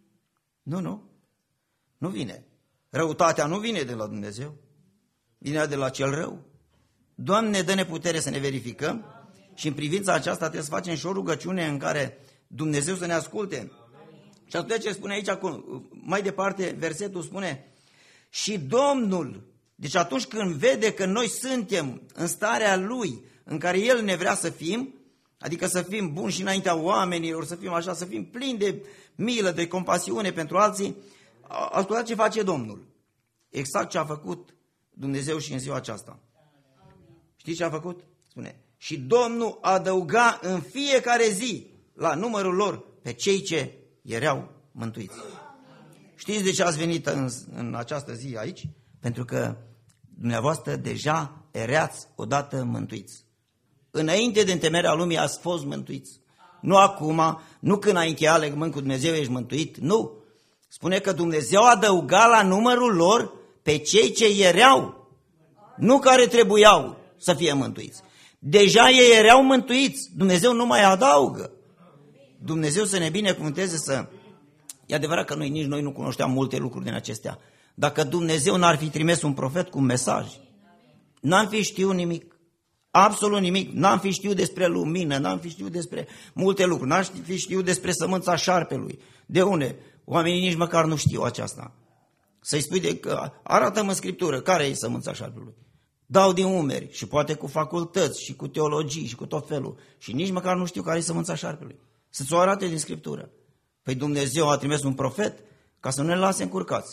Nu vine. Răutatea nu vine de la Dumnezeu, vine de la cel rău. Doamne, dă-ne putere să ne verificăm și în privința aceasta trebuie să facem și o rugăciune în care Dumnezeu să ne asculte. Și atunci ce spune aici, mai departe, versetul spune, și Domnul, deci atunci când vede că noi suntem în starea Lui, în care El ne vrea să fim, adică să fim buni și înaintea oamenilor, să fim așa, să fim plini de milă, de compasiune pentru alții, ascultați ce face Domnul. Exact ce a făcut Dumnezeu și în ziua aceasta. Știți ce a făcut? Spune, și Domnul adăuga în fiecare zi la numărul lor pe cei ce erau mântuiți. Știți de ce ați venit în această zi aici? Pentru că dumneavoastră deja erați odată mântuiți. Înainte de întemeierea lumii ați fost mântuiți. Nu acum, nu când ai încheiat legământ cu Dumnezeu ești mântuit, nu. Spune că Dumnezeu adăuga la numărul lor pe cei ce erau, nu care trebuiau să fie mântuiți. Deja ei erau mântuiți, Dumnezeu nu mai adaugă. Dumnezeu să ne binecuvânteze să... E adevărat că nici noi nu cunoșteam multe lucruri din acestea. Dacă Dumnezeu n-ar fi trimis un profet cu un mesaj, n-am fi știut nimic. Absolut nimic. N-am fi știut despre lumină, n-am fi știut despre multe lucruri, n-am fi știut despre sămânța șarpelui. De unde? Oamenii nici măcar nu știu aceasta. Să-i spui arată-mă în Scriptură care e sămânța șarpelui. Dau din umeri și poate cu facultăți și cu teologii și cu tot felul. Și nici măcar nu știu care e sămânța șarpelui. Să-ți o arate din Scriptură. Păi Dumnezeu a trimis un profet ca să nu ne lase încurcați.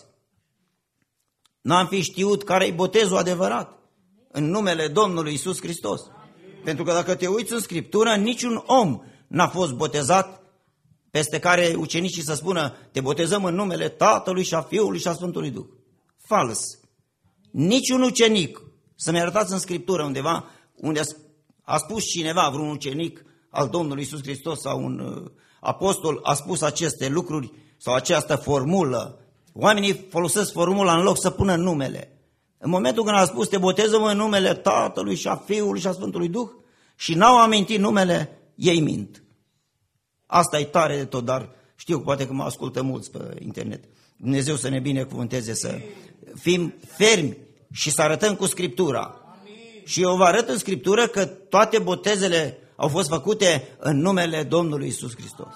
N-am fi știut care e botezul adevărat în numele Domnului Iisus Hristos. Pentru că dacă te uiți în Scriptură, niciun om n-a fost botezat peste care ucenicii să spună, te botezăm în numele Tatălui și a Fiului și a Sfântului Duh. Fals. Niciun ucenic, să-mi arătați în Scriptură undeva, unde a spus cineva, vreun ucenic al Domnului Iisus Hristos sau un apostol a spus aceste lucruri sau această formulă. Oamenii folosesc formula în loc să pună numele. În momentul când a spus, te botezăm în numele Tatălui și a Fiului și a Sfântului Duh și n-au amintit numele, ei mint. Asta e tare de tot, dar știu, poate că mă ascultă mulți pe internet. Dumnezeu să ne binecuvânteze, să fim fermi și să arătăm cu Scriptura. Și eu vă arăt în Scriptură că toate botezele au fost făcute în numele Domnului Iisus Hristos.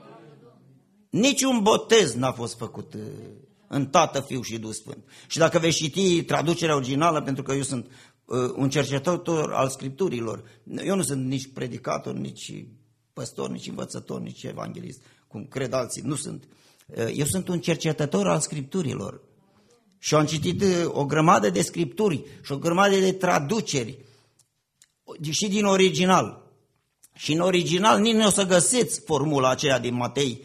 Niciun botez n-a fost făcut în Tată, Fiu și Duh Sfânt. Și dacă veți citi traducerea originală, pentru că eu sunt un cercetător al Scripturilor, eu nu sunt nici predicator, nici păstor, nici învățător, nici evanghelist, cum cred alții, nu sunt. Eu sunt un cercetător al Scripturilor. Și am citit o grămadă de Scripturi și o grămadă de traduceri și din original. Și în original nici nu o să găsiți formula aceea din Matei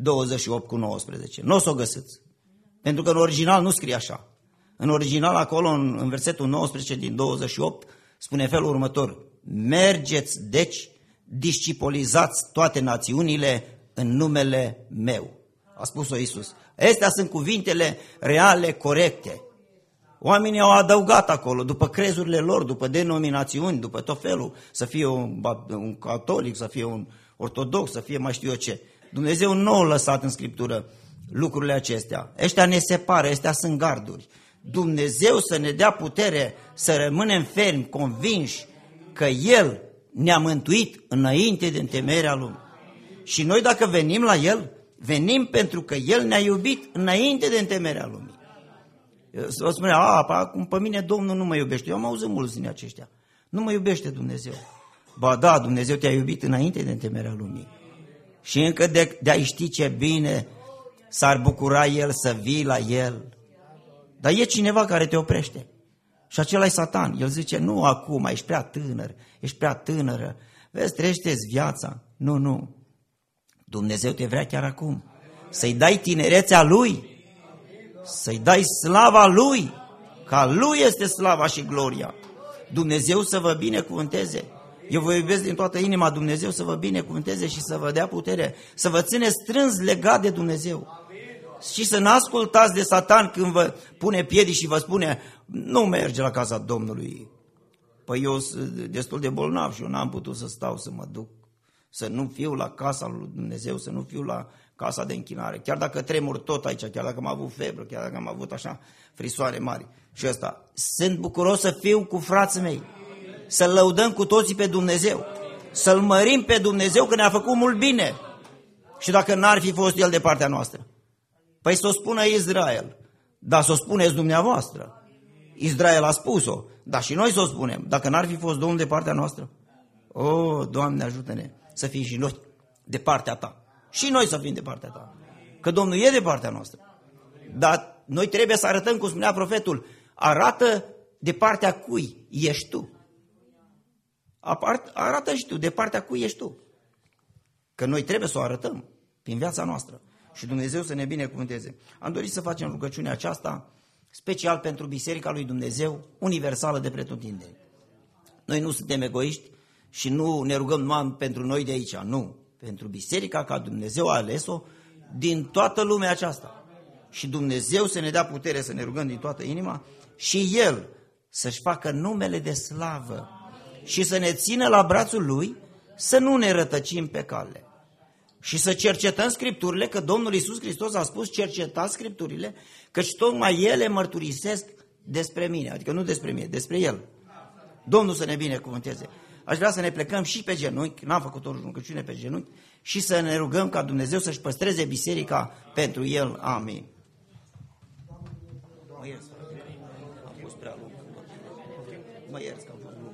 28:19. Nu o să o găsiți. Pentru că în original nu scrie așa. În original acolo, în versetul 19 din 28, spune felul următor. Mergeți, deci, discipolizați toate națiunile în numele meu. A spus-o Iisus. Astea sunt cuvintele reale, corecte. Oamenii au adăugat acolo, după crezurile lor, după denominațiuni, după tot felul, să fie un catolic, să fie un ortodox, să fie mai știu eu ce. Dumnezeu nu a lăsat în Scriptură lucrurile acestea. Ăștia ne separă, ăștia sunt garduri. Dumnezeu să ne dea putere să rămânem fermi, convinși că El ne-a mântuit înainte de întemeierea lumii. Și noi dacă venim la El, venim pentru că El ne-a iubit înainte de întemeierea lumii. O spune, acum pe mine Domnul nu mă iubește. Eu am auzit mulți din aceștia. Nu mă iubește Dumnezeu. Ba da, Dumnezeu te-a iubit înainte de întemeierea lumii. Și încă de a ști ce bine s-ar bucura El să vii la El. Dar e cineva care te oprește. Și acela e Satan. El zice, nu acum, ești prea tânăr, ești prea tânără. Vezi, trăiește-ți viața. Nu. Dumnezeu te vrea chiar acum. Să-i dai tinerețea Lui, să-i dai slava Lui, că a Lui este slava și gloria. Dumnezeu să vă binecuvânteze. Eu vă iubesc din toată inima, Dumnezeu să vă binecuvânteze și să vă dea putere, să vă ține strâns legat de Dumnezeu. Și să n-ascultați de Satan când vă pune piedici și vă spune, nu merge la casa Domnului. Păi eu sunt destul de bolnav și eu n-am putut să stau să mă duc, să nu fiu la casa lui Dumnezeu, să nu fiu la casa de închinare. Chiar dacă tremur tot aici, chiar dacă am avut febră, chiar dacă am avut așa frisoare mari. Și ăsta, sunt bucuros să fiu cu frații mei, să-L lăudăm cu toții pe Dumnezeu, să-L mărim pe Dumnezeu că ne-a făcut mult bine. Și dacă n-ar fi fost El de partea noastră, păi să o spună Israel, dar să o spuneți dumneavoastră. Israel a spus-o, dar și noi să o spunem, dacă n-ar fi fost Domnul de partea noastră. O, Doamne, ajută-ne să fim și noi de partea Ta. Și noi să fim de partea Ta. Că Domnul e de partea noastră. Dar noi trebuie să arătăm, cum spunea profetul, arată de partea cui ești tu. Arată și tu de partea cui ești tu. Că noi trebuie să o arătăm prin viața noastră. Și Dumnezeu să ne binecuvânteze. Am dorit să facem rugăciunea aceasta special pentru Biserica lui Dumnezeu, universală de pretutindeni. Noi nu suntem egoiști și nu ne rugăm numai pentru noi de aici, nu. Pentru Biserica, ca Dumnezeu a ales-o din toată lumea aceasta. Și Dumnezeu să ne dea putere să ne rugăm din toată inima și El să-și facă numele de slavă și să ne țină la brațul Lui, să nu ne rătăcim pe cale. Și să cercetăm Scripturile, că Domnul Iisus Hristos a spus, cercetați Scripturile, căci tocmai ele mărturisesc despre mine, adică nu despre mine, despre El. Domnul să ne binecuvânteze. Aș vrea să ne plecăm și pe genunchi, n-am făcut o rugăciune pe genunchi, și să ne rugăm ca Dumnezeu să-și păstreze biserica pentru El. Amin. Mă ierți, am fost prea lung. Mă ierți că am fost lung.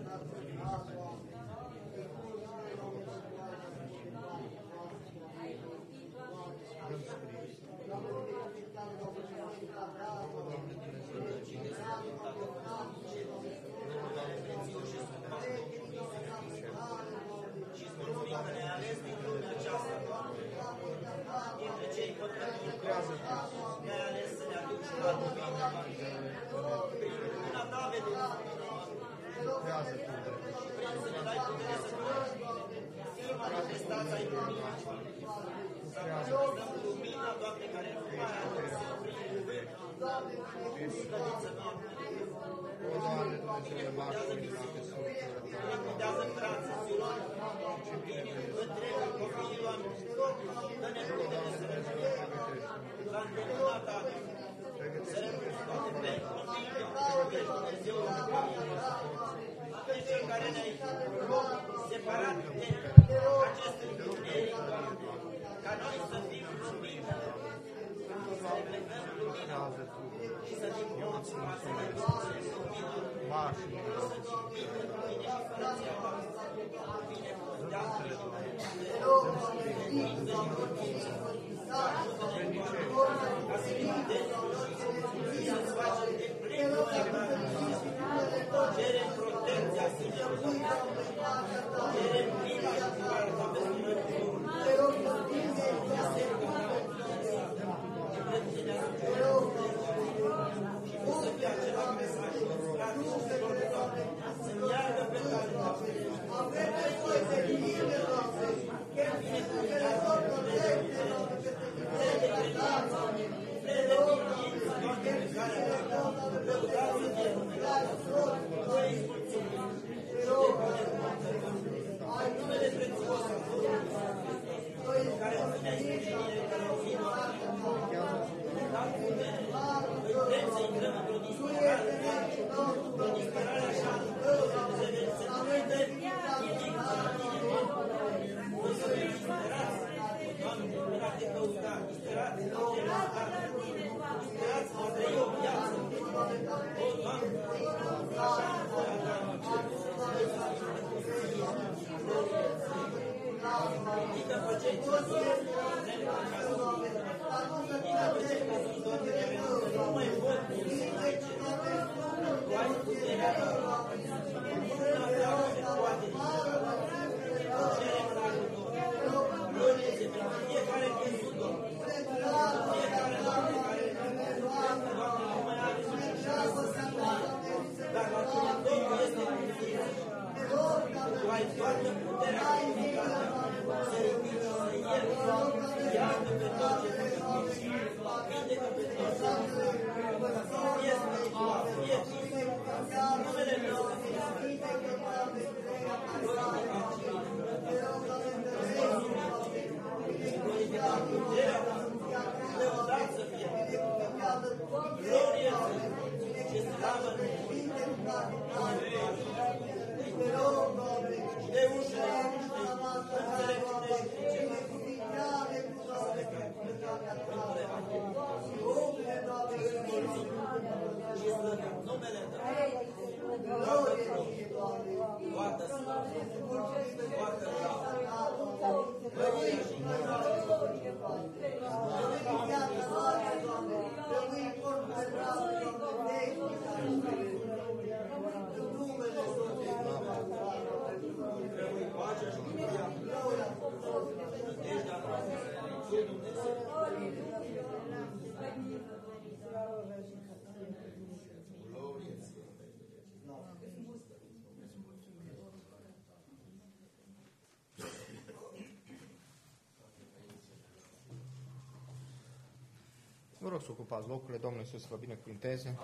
Vă rog să ocupați locurile, Domnul Iisus să vă binecuvinteze.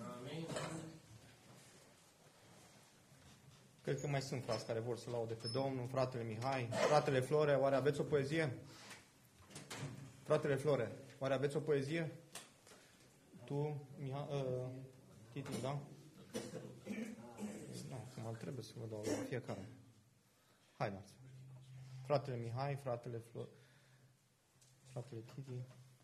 Cred că mai sunt frați care vor să laude pe Domnul, fratele Mihai, fratele Flore, oare aveți o poezie? Fratele Flore, oare aveți o poezie? Tu, Titi, da? Nu, acum trebuie să vă dau la fiecare. Haideți. Fratele Mihai, fratele Flore, fratele Titi.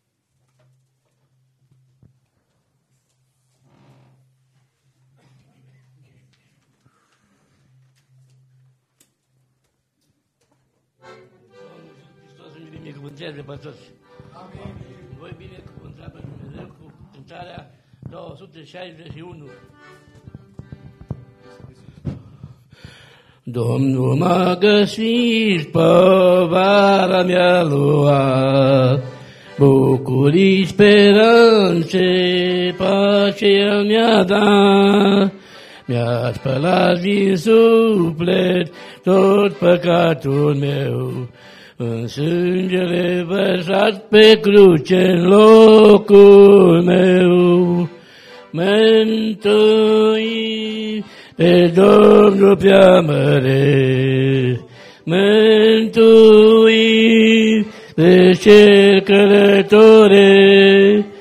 Binecuvânteze pe toți. Amin. Voi binecuvânta pe Dumnezeu cu cântarea 261. Domnul m-a găsit, povara mi-a luat, bucurii, speranțe, pace El mi-a dat. Mi-a spălat din suflet tot păcatul meu, în sângele vărsat pe cruce în locul meu. Mântui pe Domnul preamăresc, mântui pe cel călătoresc,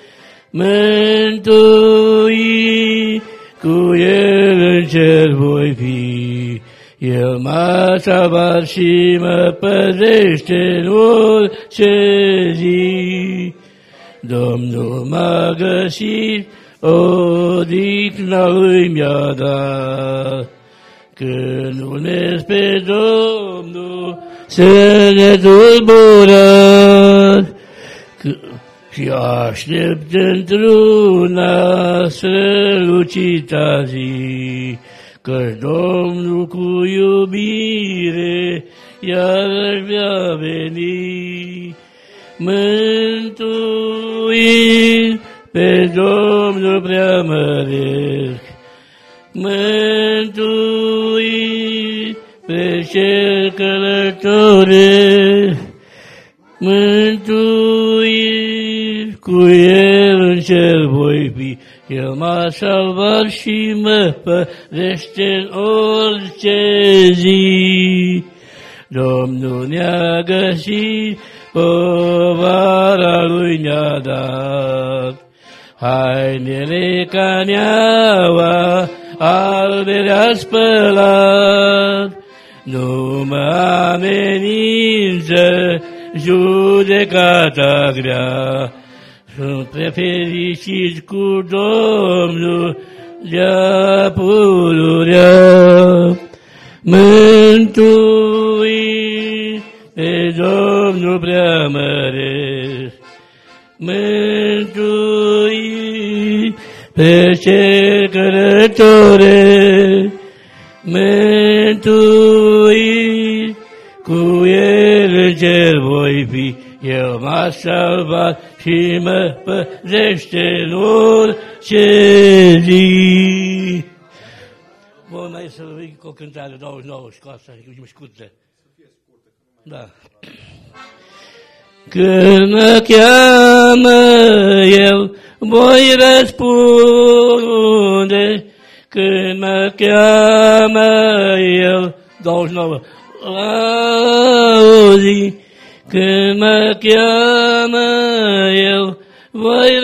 mântui cu El în cer voi fi. El m-a salvat și mă păzește în orice zi. Domnul m-a găsit, odihna Lui mi-a dat. Când unesc pe Domnul, să ne tulburăm și aștept într-una strălucita zi. Că Domnul cu iubire iarăși va veni. Mântuind pe Domnul preamăresc, mântuind pe cel călătoresc, mântuind cu El în cer voi fi. El m-a salvat și mă păzește în orice zi. Domnul ne-a găsit, povara Lui ne-a dat. Hainele ca neaua, albe le-a spălat. Nu mă amenință judecata grea. Sunt prea fericiți cu Domnul de-a pururea. Mântui pe Domnul preamăresc, mântui pe cel călătoresc, mântui cu El în cer voi fi. El m-a salvat și mă păzește în orice zi. Bun, mai să vii cu o cântare 99 și cu asta, și scurtă. Da. Când mă cheamă eu, voi răspunde. Când mă cheamă el, 29, auzi. Când mă cheamă el, voi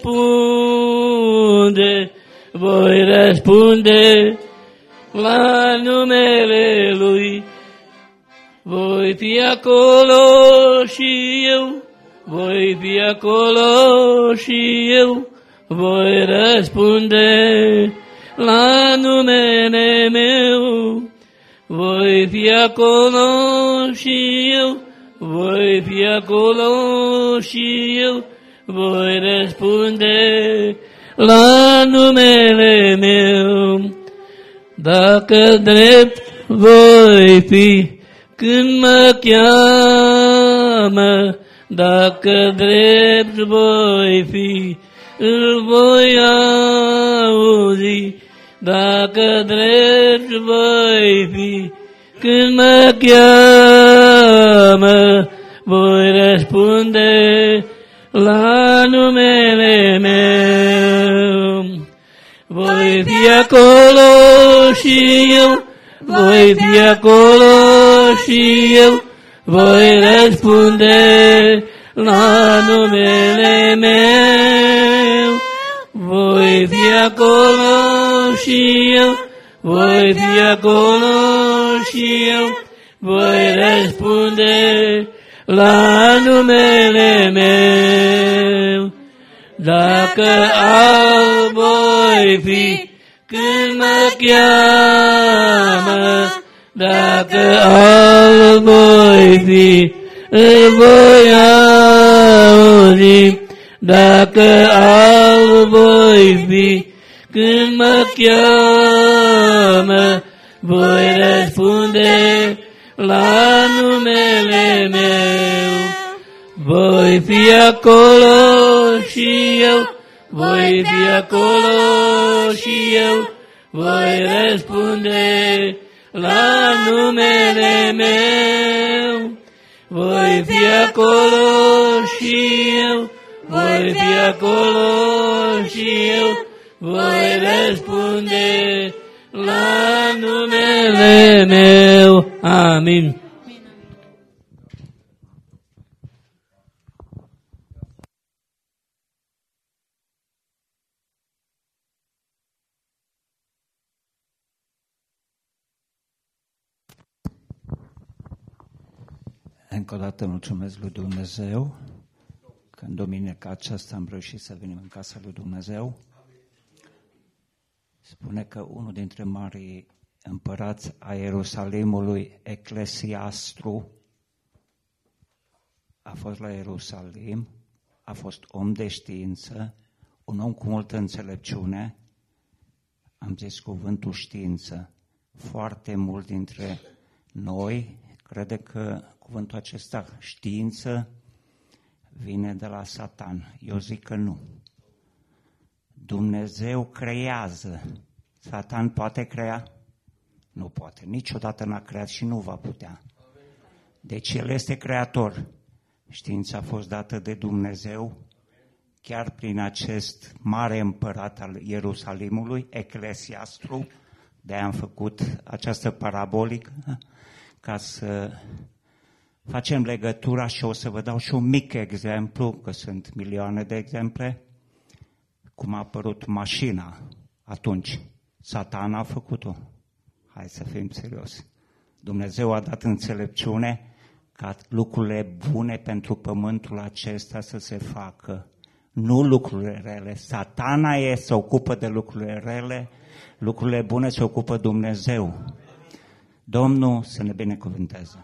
răspunde. Voi răspunde la numele lui. Voi fi acolo și eu, voi fi acolo și eu, voi răspunde la numele meu. Voi fi acolo și eu, voi fi acolo și eu, voi răspunde la numele meu. Dacă drept voi fi când mă cheamă, dacă drept voi fi, îl voi auzi. Dacă drept voi fi, când mă cheamă, voi răspunde la numele meu. Voi fi acolo și eu, voi fi acolo și eu, voi răspunde la numele meu. Voi fi acolo și eu, voi fi acolo și eu, voi răspunde la numele meu. Dacă al voi fi când mă cheamă, dacă al voi fi, îl voi auzi. Dacă al voi fi când mă cheamă, voi răspunde la numele meu. Voi fi acolo și eu, voi fi acolo și eu, voi răspunde la numele meu. Voi fi acolo și eu, voi fi acolo și eu, voi răspunde la numele meu. Amin. Încă o dată mulțumesc lui Dumnezeu că în duminica aceasta am reușit să venim în casa lui Dumnezeu. Spune că unul dintre marii împărați a Ierusalimului, Eclesiastru, a fost la Ierusalim, a fost om de știință, un om cu multă înțelepciune. Am zis cuvântul știință. Foarte mult dintre noi crede că cuvântul acesta, știință, vine de la Satan. Eu zic că nu. Dumnezeu creează. Satan poate crea? Nu poate. Niciodată n-a creat și nu va putea. Deci El este creator. Știința a fost dată de Dumnezeu chiar prin acest mare împărat al Ierusalimului, Eclesiastru. De-aia am făcut această parabolică ca să facem legătura și o să vă dau și un mic exemplu, că sunt milioane de exemple, cum a apărut mașina atunci. Satan a făcut-o. Hai să fim serios. Dumnezeu a dat înțelepciune ca lucrurile bune pentru pământul acesta să se facă. Nu lucrurile rele. Satana se ocupă de lucrurile rele, lucrurile bune se ocupă Dumnezeu. Domnul să ne binecuvânteze.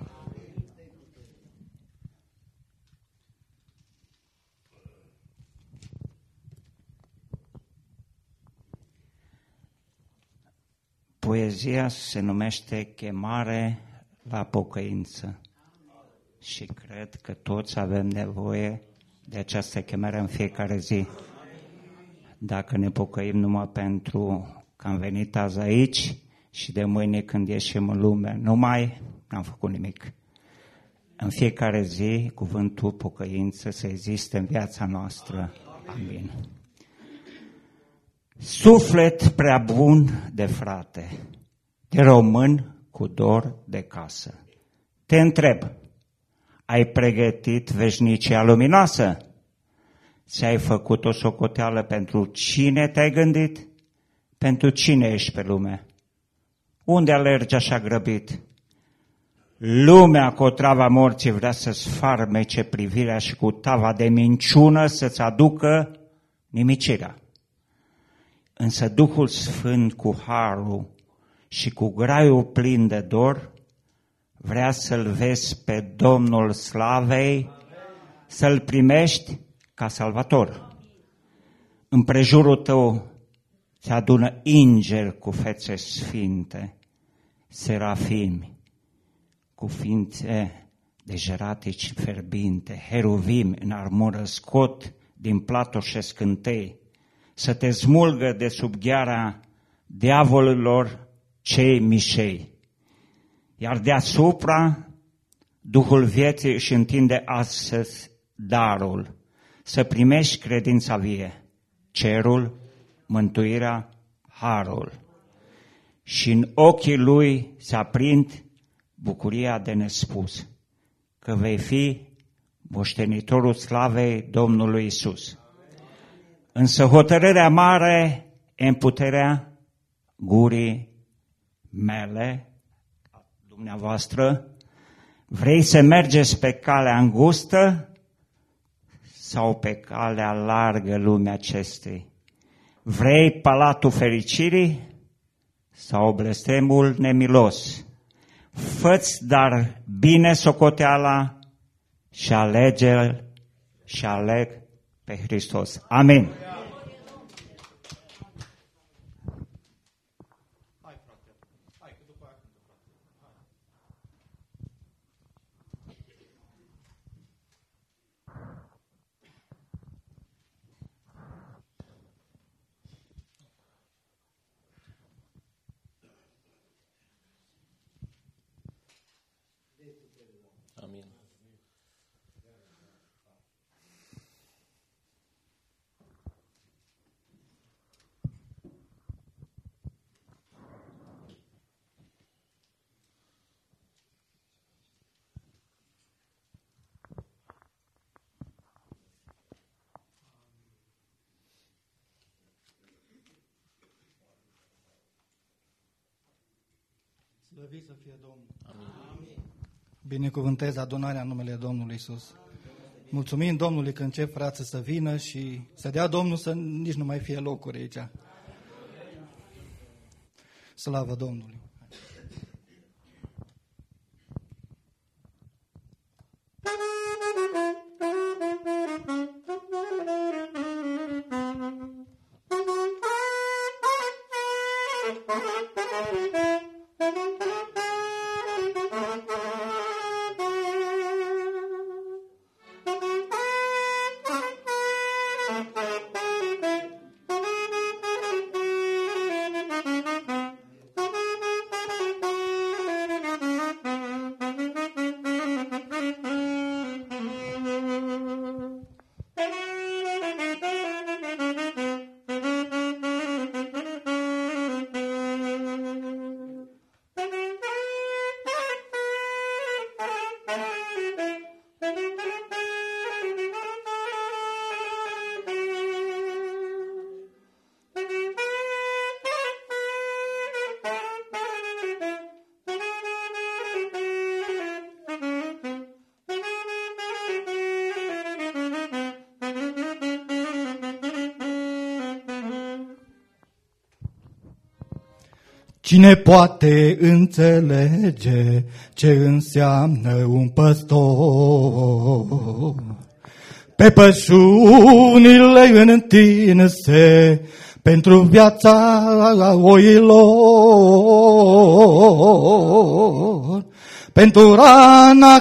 Poezia se numește Chemare la pocăință și cred că toți avem nevoie de această chemare în fiecare zi. Dacă ne pocăim numai pentru că am venit azi aici și de mâine când ieșim în lume, n-am făcut nimic. în fiecare zi cuvântul pocăință să existe în viața noastră. Amin. Suflet prea bun de frate, de român cu dor de casă. Te întreb, ai pregătit veșnicia luminoasă? Ți-ai făcut o socoteală pentru cine te-ai gândit? Pentru cine ești pe lume? Unde alergi așa grăbit? Lumea cu o travă morții vrea să-ți farmece privirea și cu tava de minciună să-ți aducă nimicirea. Însă Duhul Sfânt cu harul și cu graiul plin de dor vrea să-L vezi pe Domnul Slavei, să-L primești ca salvator. În prejurul tău se adună îngeri cu fețe sfinte, serafimi, cu ființe de jeratici ferbinte, heruvimi în armură scot din platoșe scântei, să te smulgă de sub gheara diavolilor cei mișei. Iar deasupra, Duhul vieții își întinde astăzi darul, să primești credința vie, cerul, mântuirea, harul. Și în ochii lui se aprind bucuria de nespus, că vei fi moștenitorul slavei Domnului Isus. Însă hotărârea mare e în puterea gurii mele, dumneavoastră. Vrei să mergeți pe calea îngustă sau pe calea largă lumea acestei? Vrei palatul fericirii sau blestemul nemilos? Fă-ți dar bine socoteala și alege-l și aleg pe Hristos. Amin. Amin. Slăvit să fie Domnul. Amin. Binecuvântez adunarea în numele Domnului Isus. Mulțumim Domnului că încep frații să vină și să dea Domnul să nici nu mai fie locuri aici. Slavă Domnului. Cine poate înțelege ce înseamnă un păstor? Pe pășunile întinse pentru viața oilor, pentru rana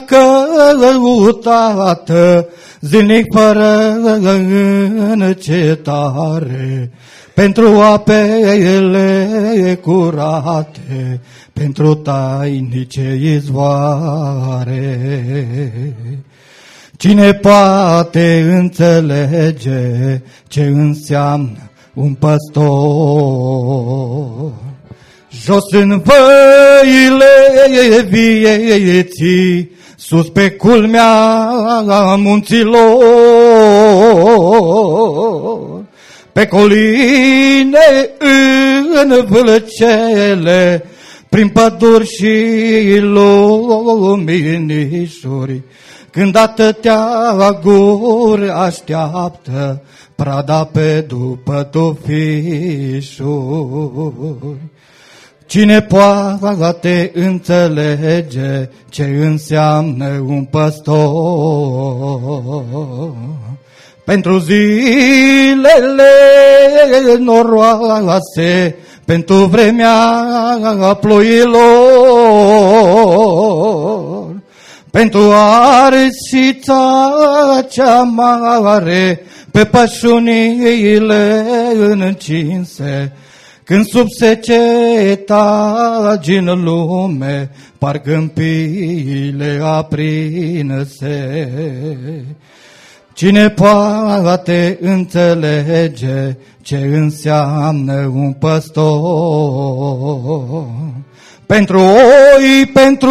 căutată zilnic fără încetare, pentru apele curate, pentru tainice izvoare. Cine poate înțelege ce înseamnă un păstor? Jos în văile vieții, sus pe culmea munților, pe coline în vâlcele, prin păduri și luminișuri, când atâtea guri așteaptă prada pe după tufișuri. Cine poate înțelege ce înseamnă un păstor? Pentru zilele noroase, pentru vremea ploilor, pentru arsița cea mare, pe pășunile încinse, când sub seceta din lume par câmpiile aprinse. Cine poate înțelege ce înseamnă un păstor? Pentru oi, pentru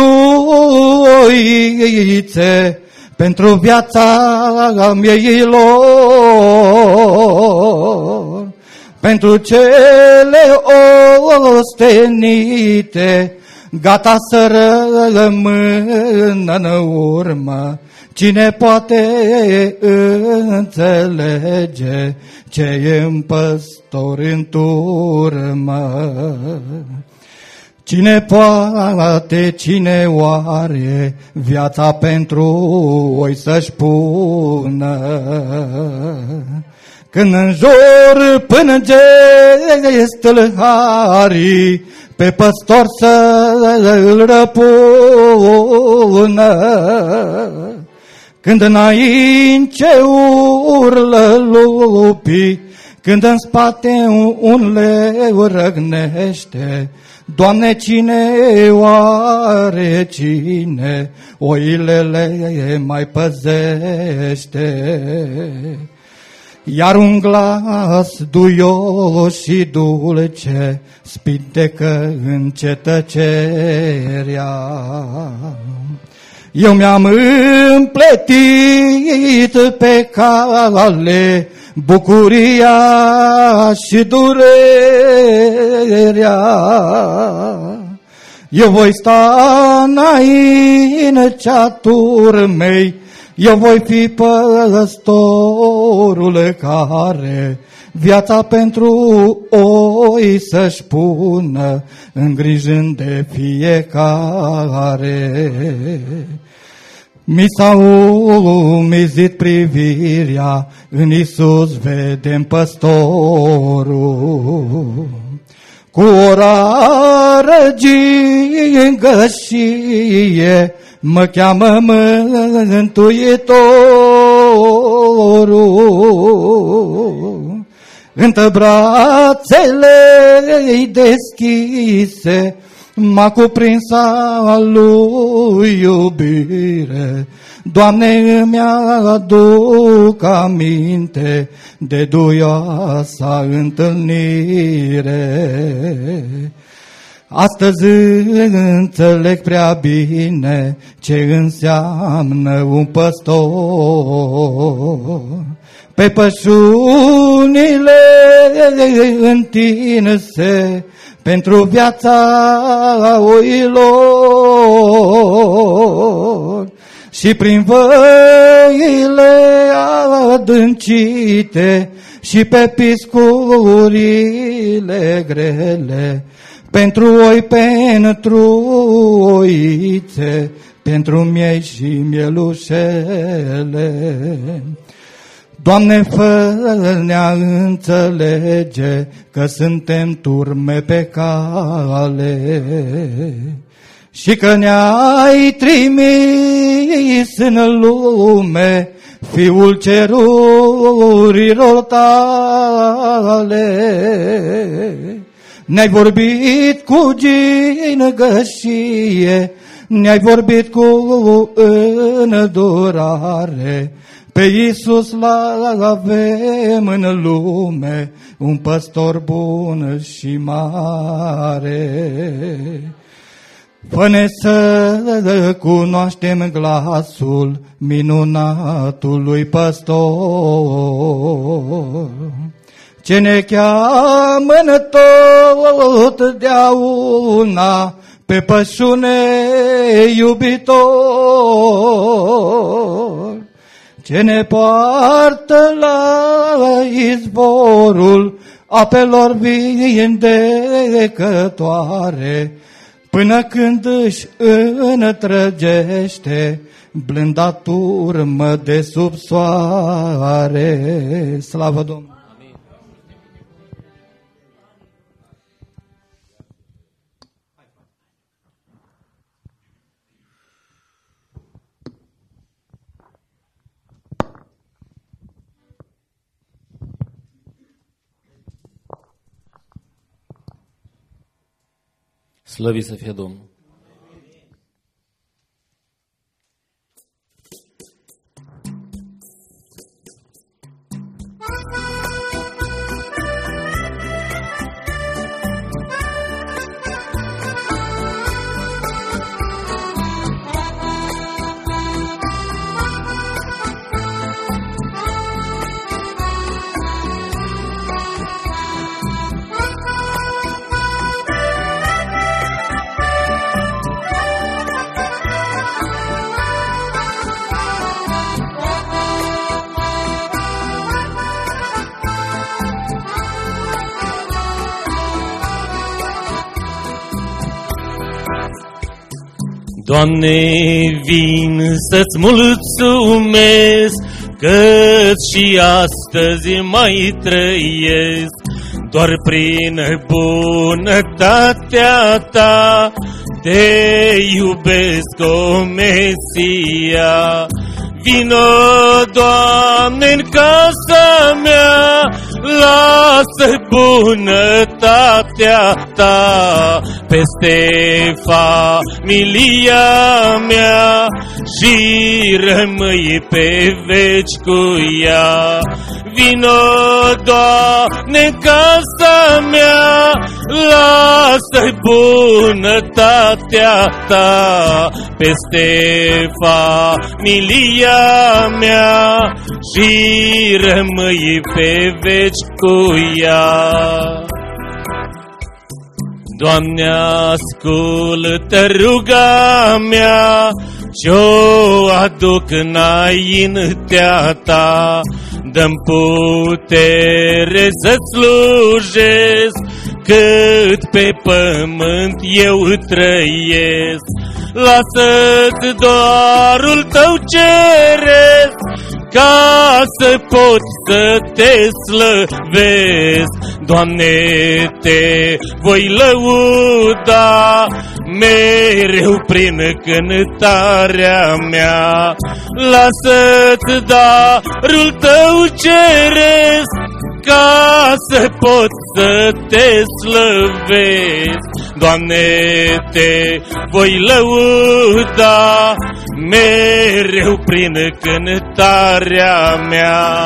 oițe, pentru viața mieilor, pentru cele ostenite, gata să rămână în urmă. Cine poate înțelege ce e un păstor în turmă? Cine poate, cine oare viața pentru oi să-și pună? Când în jur plânge stâlharii, pe păstor să-l răpună. Când înainte urlă lupii, când în spate un leu răgnește, Doamne, cine oare, cine oile le mai păzește? Iar un glas duios și dulce spintecă încet tăcerea. Eu mi-am împletit pe cale bucuria și durerea. Eu voi sta înaintea turmei, eu voi fi păstorul care viața pentru oi să-și pună, îngrijând de fiecare. Mi s-a umezit privirea, în Iisus vedem păstorul. Cu o rară gingășie mă cheamă Mântuitorul. Între brațele-i deschise m-a cuprins al lui iubire. Doamne, îmi aduc aminte de duioasa întâlnire. Astăzi înțeleg prea bine ce înseamnă un păstor. Pe pășunile întinse pentru viața oilor și prin văile adâncite și pe piscurile grele, pentru oi, pentru oițe, pentru miei și mielușele. Doamne, fă-ne-a înțelege că suntem turme pe cale și că ne-ai trimis în lume Fiul cerurilor tale. Ne-ai vorbit cu gingășie, ne-ai vorbit cu îndurare. Pe Iisus l-avem în lume, un păstor bun și mare. Fă-ne să cunoaștem glasul minunatului păstor, ce ne cheamă totdeauna pe pășune iubitor, ce ne poartă la izvorul apelor vindecătoare, până când își întrăgește blânda turmă de sub soare. Slavă Domnului! Slăvit să fie Domnul! Doamne, vin să-ți mulțumesc, că și astăzi mai trăiesc. Doar prin bunătatea ta te iubesc, o Mesia. Vino, Doamne, în casa mea, lasă bunătatea ta peste familia mea și rămâi pe veci cu ea. Vino, Doamne, în casa mea, lasă bunătatea ta peste familia mea și rămâi pe veci cu ea. Doamne, ascultă ruga mea și-o aduc înaintea ta. Dă-mi putere să slujesc cât pe pământ eu trăiesc. Lasă-ți doarul tău ceresc ca să pot să te slăvesc. Doamne, te voi lăuda mereu prin cântarea mea. Lasă-ți darul tău ceresc ca să pot să te slăvesc. Doamne, te voi lăuda mereu prin cântarea mea.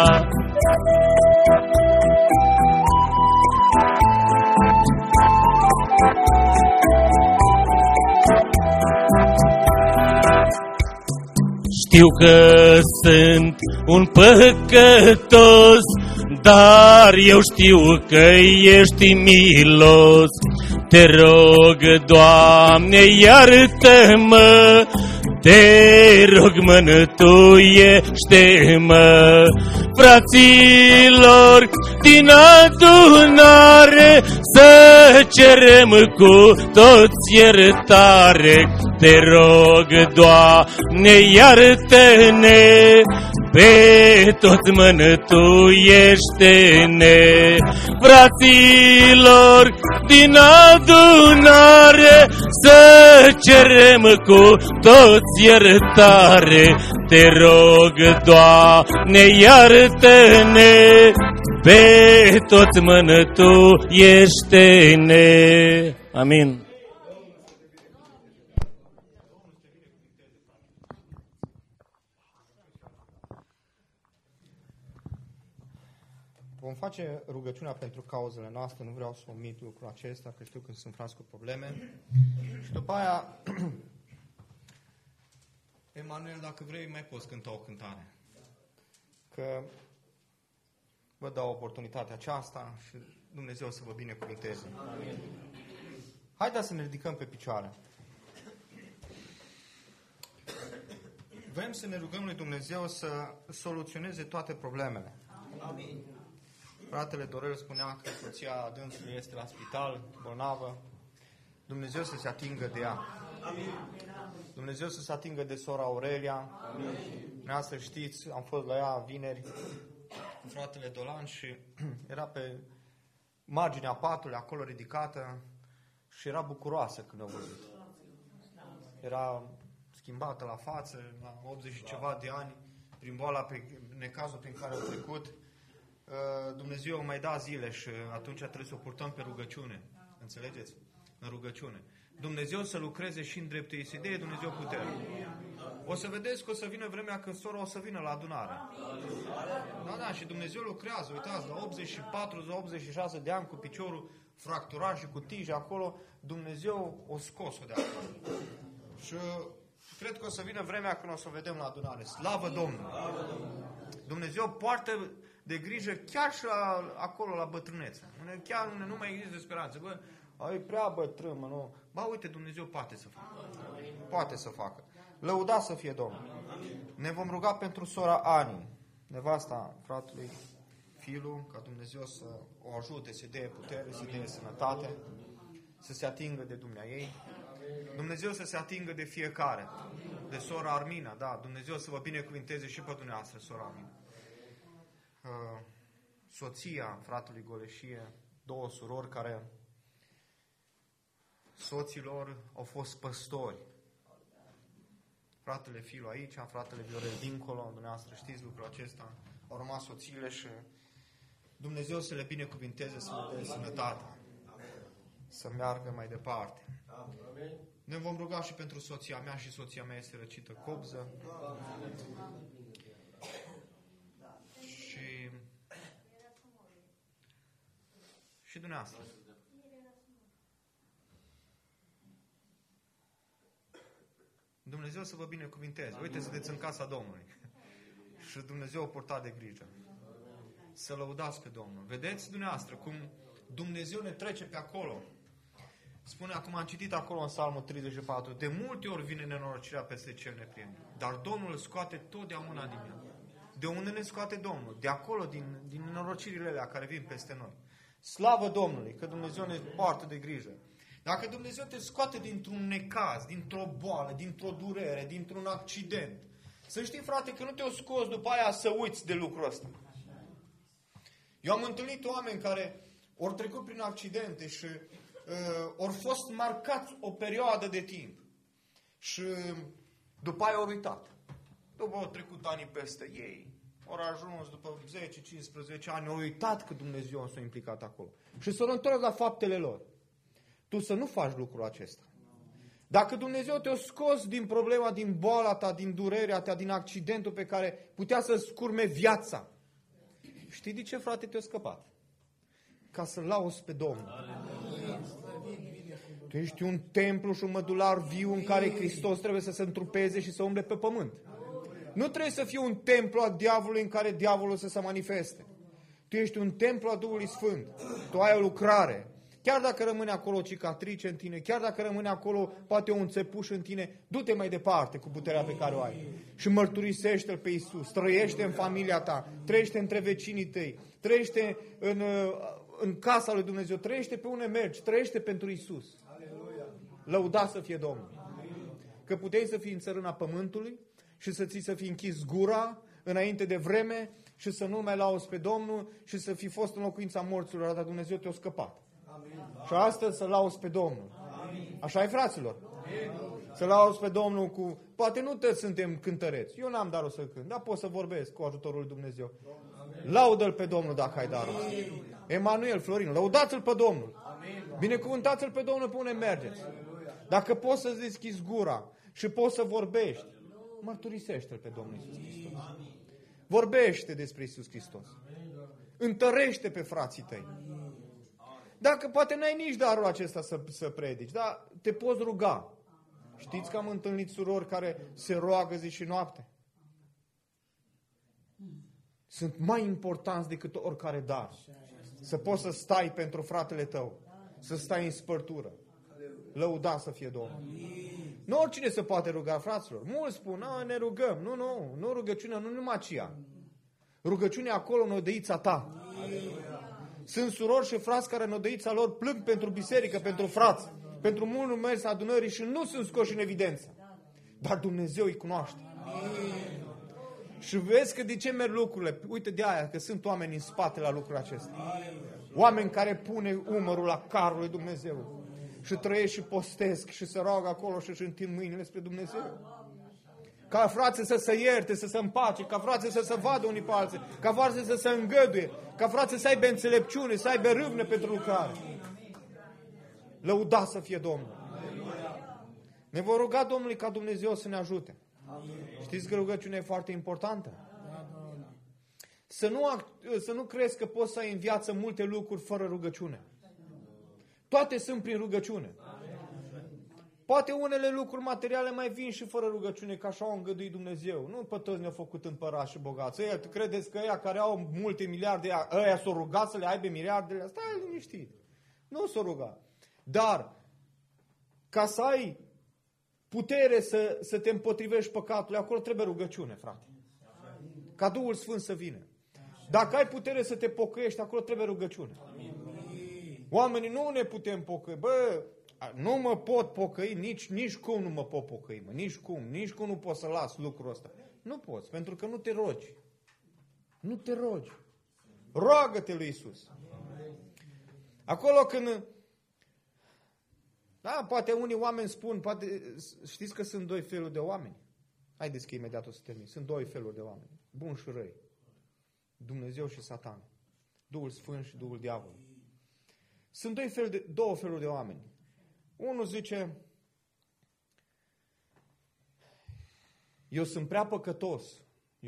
Știu că sunt un păcătos, dar eu știu că ești milos. Te rog, Doamne, iartă-mă, te rog, mântuiește-mă. Fraților din adunare, să cerem cu toți iertare. Te rog, Doamne, iartă-ne pe toți mântuiește-ne. Fraților din adunare, să cerem cu toți iertare. Te rog, Doamne, iartă-ne, pe toți mântuiește-ne. Amin. Vom face rugăciunea pentru cauzele noastre, nu vreau să omit lucrul acesta, că știu că sunt frați cu probleme. Și după aia, Emanuel, dacă vrei, mai poți cânta o cântare. Că vă dau oportunitatea aceasta și Dumnezeu să vă binecuvinteze. Haideți să ne ridicăm pe picioare. Vrem să ne rugăm lui Dumnezeu să soluționeze toate problemele. Amin. Fratele Dorel spunea că soția dânsului este la spital, bolnavă. Dumnezeu să se atingă de ea. Amin. Dumnezeu să se atingă de sora Aurelia. Nea să știți, am fost la ea vineri cu fratele Dolan și era pe marginea patului, acolo ridicată, și era bucuroasă când a văzut. Era schimbată la față, la 80 și ceva de ani, prin boala, necazul prin care a trecut. Dumnezeu mai da zile și atunci trebuie să o purtăm pe rugăciune. Înțelegeți? În rugăciune. Dumnezeu să lucreze și în dreptul ei, să dea Dumnezeu putere. O să vedeți că o să vină vremea când sora o să vină la adunare. Da, și Dumnezeu lucrează. Uitați, la 84-86 de ani cu piciorul fracturat și cu tije acolo, Dumnezeu o scos-o de acolo. Și cred că o să vină vremea când o să o vedem la adunare. Slavă Domnului! Dumnezeu poartă de grijă chiar și acolo la bătrânețe. Chiar unde nu mai există speranță. Bă, ai prea bătrân, mă, nu. Ba, uite, Dumnezeu poate să facă. Poate să facă. Lăudat să fie Domnul. Ne vom ruga pentru sora Ani, nevasta fratelui Filu, ca Dumnezeu să o ajute, să dea putere, să dea sănătate, să se atingă de dumneaei. Dumnezeu să se atingă de fiecare. De sora Armina, da, Dumnezeu să vă binecuvinteze și pe dumneavoastră, sora Armina. Soția fratelui Goleșie, două surori care soților au fost păstori. Fratele Filu aici, fratele Viorel dincolo, dumneavoastră știți lucrul acesta. Au rămas soțiile și Dumnezeu să le binecuvinteze, să le dea sănătate, să meargă mai departe. Ne vom ruga și pentru soția mea, și soția mea este răcită cobză. Și dumneavoastră. Dumnezeu să vă binecuvinteze. Uite, sunteți în casa Domnului. Și Dumnezeu o purta de grijă. Să lăudați pe Domnul. Vedeți dumneavoastră cum Dumnezeu ne trece pe acolo. Spune, acum am citit acolo în Psalmul 34, de multe ori vine nenorocirea peste cel neprihănit, dar Domnul îl scoate totdeauna din ea. De unde ne scoate Domnul? De acolo, din nenorocirile alea care vin peste noi. Slavă Domnului, că Dumnezeu ne poartă de grijă. Dacă Dumnezeu te scoate dintr-un necaz, dintr-o boală, dintr-o durere, dintr-un accident, să știi, frate, că nu te-o scos după aia să uiți de lucrul ăsta. Eu am întâlnit oameni care ori trecut prin accidente și ori fost marcați o perioadă de timp. Și după aia au uitat. După au trecut ani peste ei, au ajuns după 10-15 ani, au uitat că Dumnezeu s-a implicat acolo. Și s-au întors la faptele lor. Tu să nu faci lucrul acesta. Dacă Dumnezeu te-a scos din problema, din boala ta, din durerea ta, din accidentul pe care putea să-ți curme viața, știi de ce, frate, te-a scăpat? Ca să lauzi pe Domnul. Tu ești un templu și un mădular viu în care Hristos trebuie să se întrupeze și să umble pe pământ. Nu trebuie să fii un templu al diavolului în care diavolul să se manifeste. Tu ești un templu al Duhului Sfânt. Tu ai o lucrare. Chiar dacă rămâne acolo o cicatrice în tine, chiar dacă rămâne acolo poate un țepuș în tine, du-te mai departe cu puterea pe care o ai. Și mărturisește-L pe Iisus. Trăiește în familia ta, trăiește între vecinii tăi, trăiește în casa lui Dumnezeu, trăiește pe unde mergi, trăiește pentru Iisus. Lăudat să fie Domnul. Că puteai să fii în țărâna pământului și să ți se fi închis gura înainte de vreme și să nu mai lauzi pe Domnul și să fi fost în locuința morților, dar Dumnezeu te-a scăpat. Amin. Și astăzi să lauzi pe Domnul. Așa e, fraților? Să lauzi pe Domnul cu... Poate nu toți suntem cântăreți. Eu n-am darul să cânt, dar pot să vorbesc cu ajutorul lui Dumnezeu. Laudă-L pe Domnul dacă ai darul. Emanuel, Florin, lăudați-L pe Domnul. Binecuvântați-L pe Domnul pe unde mergeți. Dacă poți să deschizi gura și poți să vorbești, mărturisește-L pe Domnul Iisus Hristos. Vorbește despre Iisus Hristos. Întărește pe frații tăi. Dacă poate n-ai nici darul acesta să predici, dar te poți ruga. Știți că am întâlnit surori care se roagă zi și noapte? Sunt mai importanți decât oricare dar. Să poți să stai pentru fratele tău. Să stai în spărtură. Lăuda să fie Domnul. Nu oricine se poate ruga, fraților. Mulți spun, ne rugăm. Nu rugăciunea, nu numai aceea. Rugăciunea acolo în odăița ta. Sunt surori și frați care în odăița lor plâng pentru biserică, pentru frați, pentru mult mers adunării și nu sunt scoși în evidență. Dar Dumnezeu îi cunoaște. Și vezi că de ce merg lucrurile? Uite de aia, că sunt oameni în spate la lucrul acesta. Oameni care pune umărul la carul lui Dumnezeu. Și trăiesc și postesc și se roagă acolo și își întind mâinile spre Dumnezeu. Ca frații să se ierte, să se împace, ca frații să se vadă unii pe alții, ca frații să se îngăduie, ca frații să aibă înțelepciune, să aibă râvne pentru lucrare. Lăuda să fie Domnul. Ne vom ruga Domnului ca Dumnezeu să ne ajute. Știți că rugăciunea e foarte importantă? Să nu crezi că poți să ai în viață multe lucruri fără rugăciune. Toate sunt prin rugăciune. Poate unele lucruri materiale mai vin și fără rugăciune, că așa o îngăduit Dumnezeu. Nu pe toți ne-au făcut împărați și bogați. Credeți că ăia care au multe miliarde, ăia s-au rugat să le aibă miliardele? Stai liniștit. Nu s-au rugat. Dar, ca să ai putere să te împotrivești păcatului, acolo trebuie rugăciune, frate. Ca Duhul Sfânt să vină. Dacă ai putere să te pocăiești, acolo trebuie rugăciune. Oamenii nu ne putem pocăi. Nu mă pot pocăi, nici cum nu mă pot pocăi, nici cum nu pot să las lucrul ăsta. Nu poți, pentru că nu te rogi. Nu te rogi. Roagă-te lui Iisus. Acolo când... Da, poate unii oameni spun, știți că sunt doi feluri de oameni? Haideți că imediat o să termin. Sunt doi feluri de oameni, buni și răi. Dumnezeu și Satan. Duhul Sfânt și Duhul Diavolului. Sunt două feluri de oameni. Unul zice, eu sunt prea păcătos, eu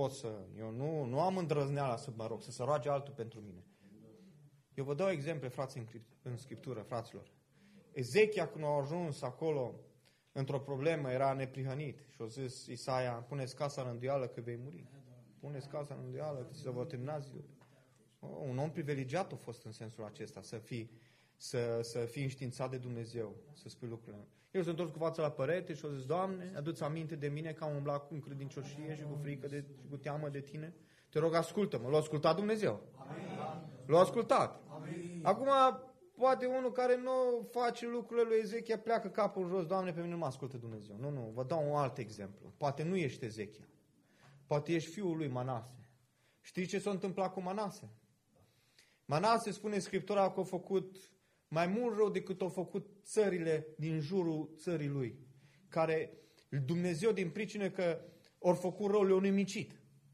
nu am îndrăzneala să mă rog, să se roage altul pentru mine. Eu vă dau exemple, frați, în Scriptură, fraților. Ezechia, când a ajuns acolo într-o problemă, era neprihănit și a zis Isaia, puneți casa în rânduială că vei muri. Puneți casa în rânduială că se va termina zilele. Un om privilegiat a fost în sensul acesta, să fii înștiințat de Dumnezeu, să spui lucrurile. El s-a întors cu fața la perete și a zis, Doamne, adu-ți aminte de mine că am umblat cu credincioșie și cu frică și cu teamă de Tine. Te rog, ascultă-mă. L-a ascultat Dumnezeu. L-a ascultat. Acum, poate unul care nu face lucrurile lui Ezechia pleacă capul în jos, Doamne, pe mine nu mă ascultă Dumnezeu. Nu, vă dau un alt exemplu. Poate nu ești Ezechia. Poate ești fiul lui Manase. Știi ce s-a întâmplat cu Manase? Manase, spune Scriptura, că a făcut mai mult rău decât au făcut țările din jurul țării lui, care Dumnezeu, din pricină că au făcut rău, le-au nimicit.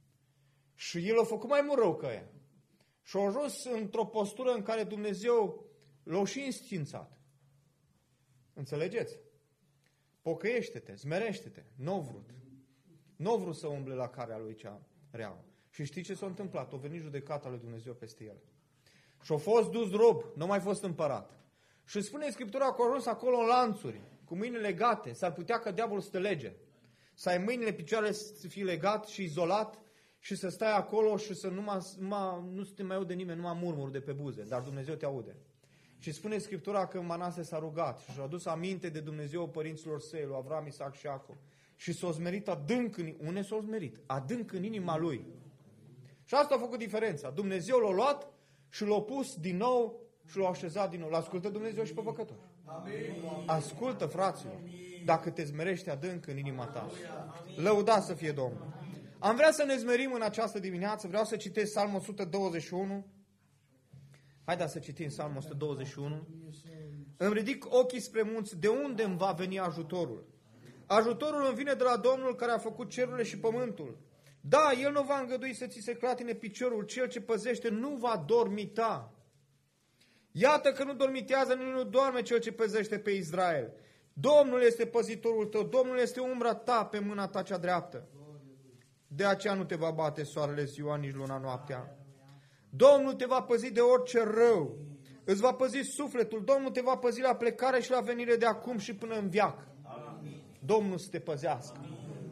Și el a făcut mai mult rău ca ea. Și a ajuns într-o postură în care Dumnezeu l-a și înștiințat. Înțelegeți? Pocăiește-te, zmerește-te. Nu vrut să umble la carea lui cea rea. Și știi ce s-a întâmplat? A venit judecata lui Dumnezeu peste el. Și a fost dus rob, nu a mai fost împărat. Și spune Scriptura că a ajuns acolo în lanțuri, cu mâinile legate. S-ar putea ca diavolul să te lege. Să ai mâinile, picioarele să fii legat și izolat și să stai acolo și să nu te mai aude nimeni, numai murmuri de pe buze. Dar Dumnezeu te aude. Și spune Scriptura că Manase s-a rugat și și-a adus aminte de Dumnezeu părinților săi, lui Avram, Isaac și Iacov. Și s-a smerit adânc adânc în inima lui. Și asta a făcut diferența. Dumnezeu l-a luat și l-a pus din nou și l-a așezat din nou. L-ascultă Dumnezeu și pe păcători. Ascultă, fraților, dacă te zmerești adânc în inima ta. Lăuda să fie Domnul. Am vrea să ne zmerim în această dimineață, vreau să citesc Psalmul 121. Haideți să citim Psalmul 121. Îmi ridic ochii spre munți, de unde îmi va veni ajutorul? Ajutorul îmi vine de la Domnul care a făcut cerurile și pământul. Da, El nu va îngădui să ți se clatine piciorul, cel ce păzește nu va dormita. Iată că nu dormitează, nu doarme cel ce păzește pe Israel. Domnul este păzitorul tău, Domnul este umbra ta pe mâna ta cea dreaptă. De aceea nu te va bate soarele ziua, nici luna noaptea. Domnul te va păzi de orice rău, îți va păzi sufletul, Domnul te va păzi la plecare și la venire de acum și până în veac. Domnul să te păzească.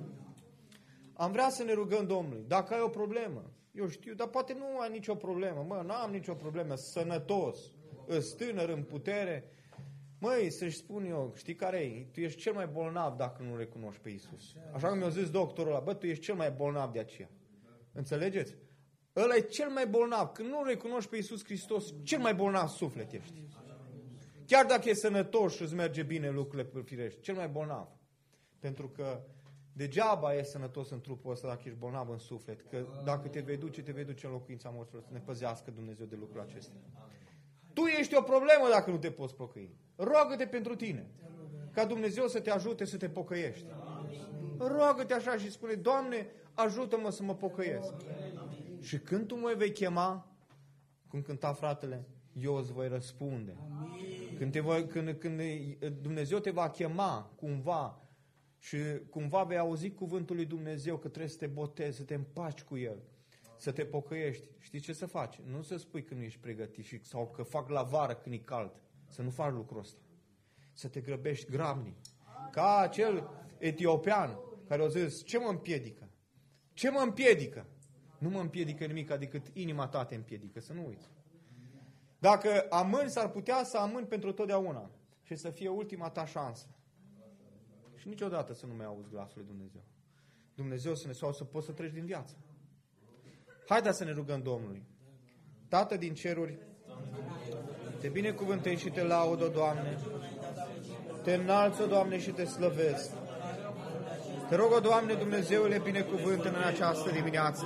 Am vrea să ne rugăm Domnului, dacă ai o problemă, eu știu, dar poate nu ai nicio problemă, n-am nicio problemă, sănătos, îs tânăr în putere, măi, să-și spun eu, știi care e? Tu ești cel mai bolnav dacă nu recunoști pe Iisus. Așa cum mi-a zis doctorul ăla, tu ești cel mai bolnav de aceea. Înțelegeți? Ăla e cel mai bolnav. Când nu recunoști pe Iisus Hristos, cel mai bolnav suflet ești. Chiar dacă e sănătos și îți merge bine lucrurile firești, cel mai bolnav. Pentru că degeaba e sănătos în trupul ăsta dacă ești bolnav în suflet. Că dacă te vei duce în locuința morților, să ne păzească Dumnezeu de lucrul acesta. Tu ești o problemă dacă nu te poți pocăi. Roagă-te pentru tine. Ca Dumnezeu să te ajute să te pocăiești. Roagă-te așa și spune, Doamne, ajută-mă să mă pocăiesc. Și când tu mă vei chema, cum cânta fratele, eu îți voi răspunde. Când Dumnezeu te va chema cumva și cumva vei auzi cuvântul lui Dumnezeu că trebuie să te botezi, să te împaci cu El, să te pocăiești. Știi ce să faci? Nu să spui că nu ești pregătit sau că fac la vară când e cald. Să nu faci lucrul ăsta. Să te grăbești grabnic. Ca acel etiopean care a zis, ce mă împiedică? Ce mă împiedică? Nu mă împiedică nimic decât inima ta te împiedică, să nu uiți. Dacă amâni, s-ar putea să amâni pentru totdeauna și să fie ultima ta șansă. Și niciodată să nu mai auzi glasul lui Dumnezeu. Dumnezeu să poți să treci din viață. Haideți să ne rugăm Domnului. Tată din ceruri, te binecuvântez și te laud, o Doamne. Te înalț, o Doamne, și te slăvesc. Te rog, o Doamne, Dumnezeule, binecuvânt-ne în această dimineață.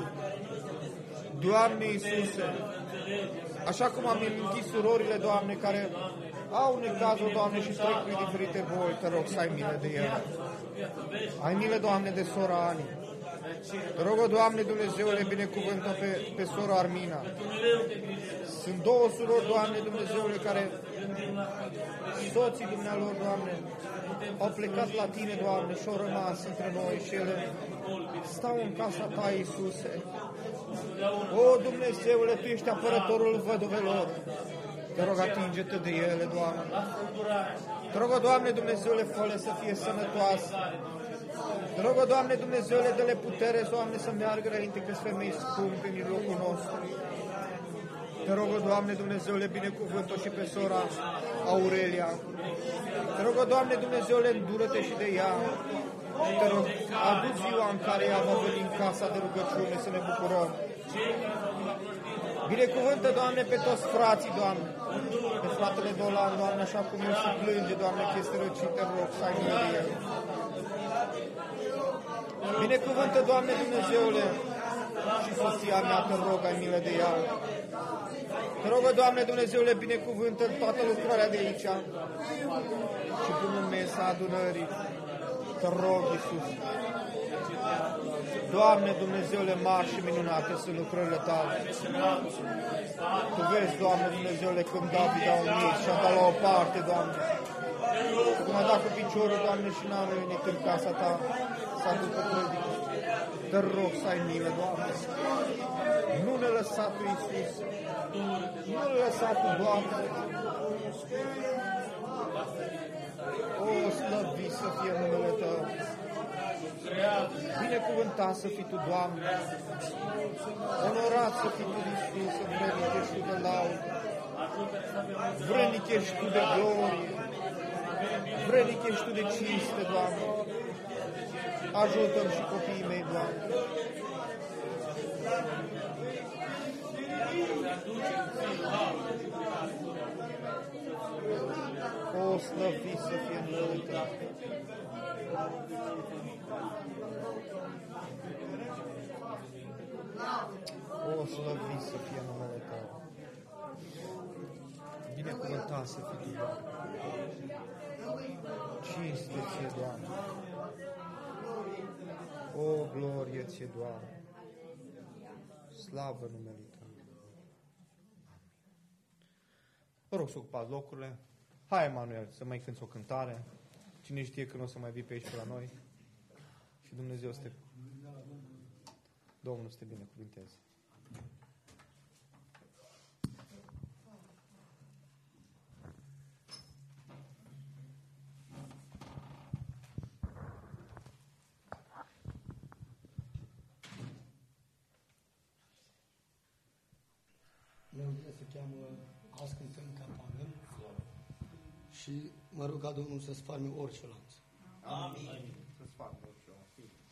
Doamne Iisuse, așa cum am amintit surorile, Doamne, care au necazul, Doamne, și trec prin diferite boli, te rog să ai milă de ele. Ai milă, Doamne, de sora Ani. Te rog, o Doamne, Dumnezeule, binecuvântă pe sora Armina. Sunt două surori, Doamne, Dumnezeule, care soții dumnealor, Doamne, au plecat la Tine, Doamne, și au rămas între noi și ele stau în casa Ta, Iisuse. O, Dumnezeule, Tu ești apărătorul văduvelor. Te rog, atinge-te de ele, Doamne. Te rog, Doamne, Dumnezeule, fă-le să fie sănătoase. Te rog, Doamne, Dumnezeule, dă-le putere, Doamne, să meargă înainte că-s femei scumpe în locul nostru. Te rog, Doamne, Dumnezeule, binecuvânt-o și pe sora Aurelia. Te rog, Doamne, Dumnezeule, îndură-te și de ea. Te rog, adu ziua în care ea va veni în casa de rugăciune să ne bucurăm. Binecuvântă, Doamne, pe toți frații, Doamne, pe fratele Dolan, Doamne, așa cum el se plânge, Doamne, că este răcit, te rog să ai milă de el. Binecuvântă, Doamne, Dumnezeule, și soția mea, te rog, ai milă de ea. Te rog, Doamne, Dumnezeule, binecuvântă toată lucrarea de aici și până în mesa adunării. Te rog, Iisus. Doamne, Dumnezeule, mari și minunate sunt lucrările Tale. Tu vezi, Doamne, Dumnezeule, când David a unit și a dat la o parte, Doamne. Cum a dat cu piciorul, Doamne, și n-a venit în casa Ta, s-a dus pe predică. Te rog să ai milă, Doamne. Nu ne lăsa Tu, Iisus. Nu ne lăsa Tu, Doamne. O, slăvit să fie numele Tău. Binecuvântat să fii Tu, Doamne. Onorat să fii Tu, Iisus, vrednic ești Tu de laudă. Vrednic ești Tu de glorie. Vrednic ești Tu de cinste, Doamne. Ajută-mi și copiii mei, Doamne. O, slăvit să fie numele Tău. O, slăvit să fie numele Tău. Binecuvântat să fii Tu, Doamne. Cinste Ție, Doamne. O, glorie Ție, Doamne. Slavă numele Tău. Vă rog să ocupați locurile. Hai, Emanuel, să mai cânți o cântare. Cine știe când o să mai vii pe aici pe la noi. Și Dumnezeu să te... Domnul să te binecuvinteze. Melodie se cheamă Azi cântăm ca Pavel și mă rog ca Domnul să sfarme orice lanț. Amin. Să sfarme orice lanț.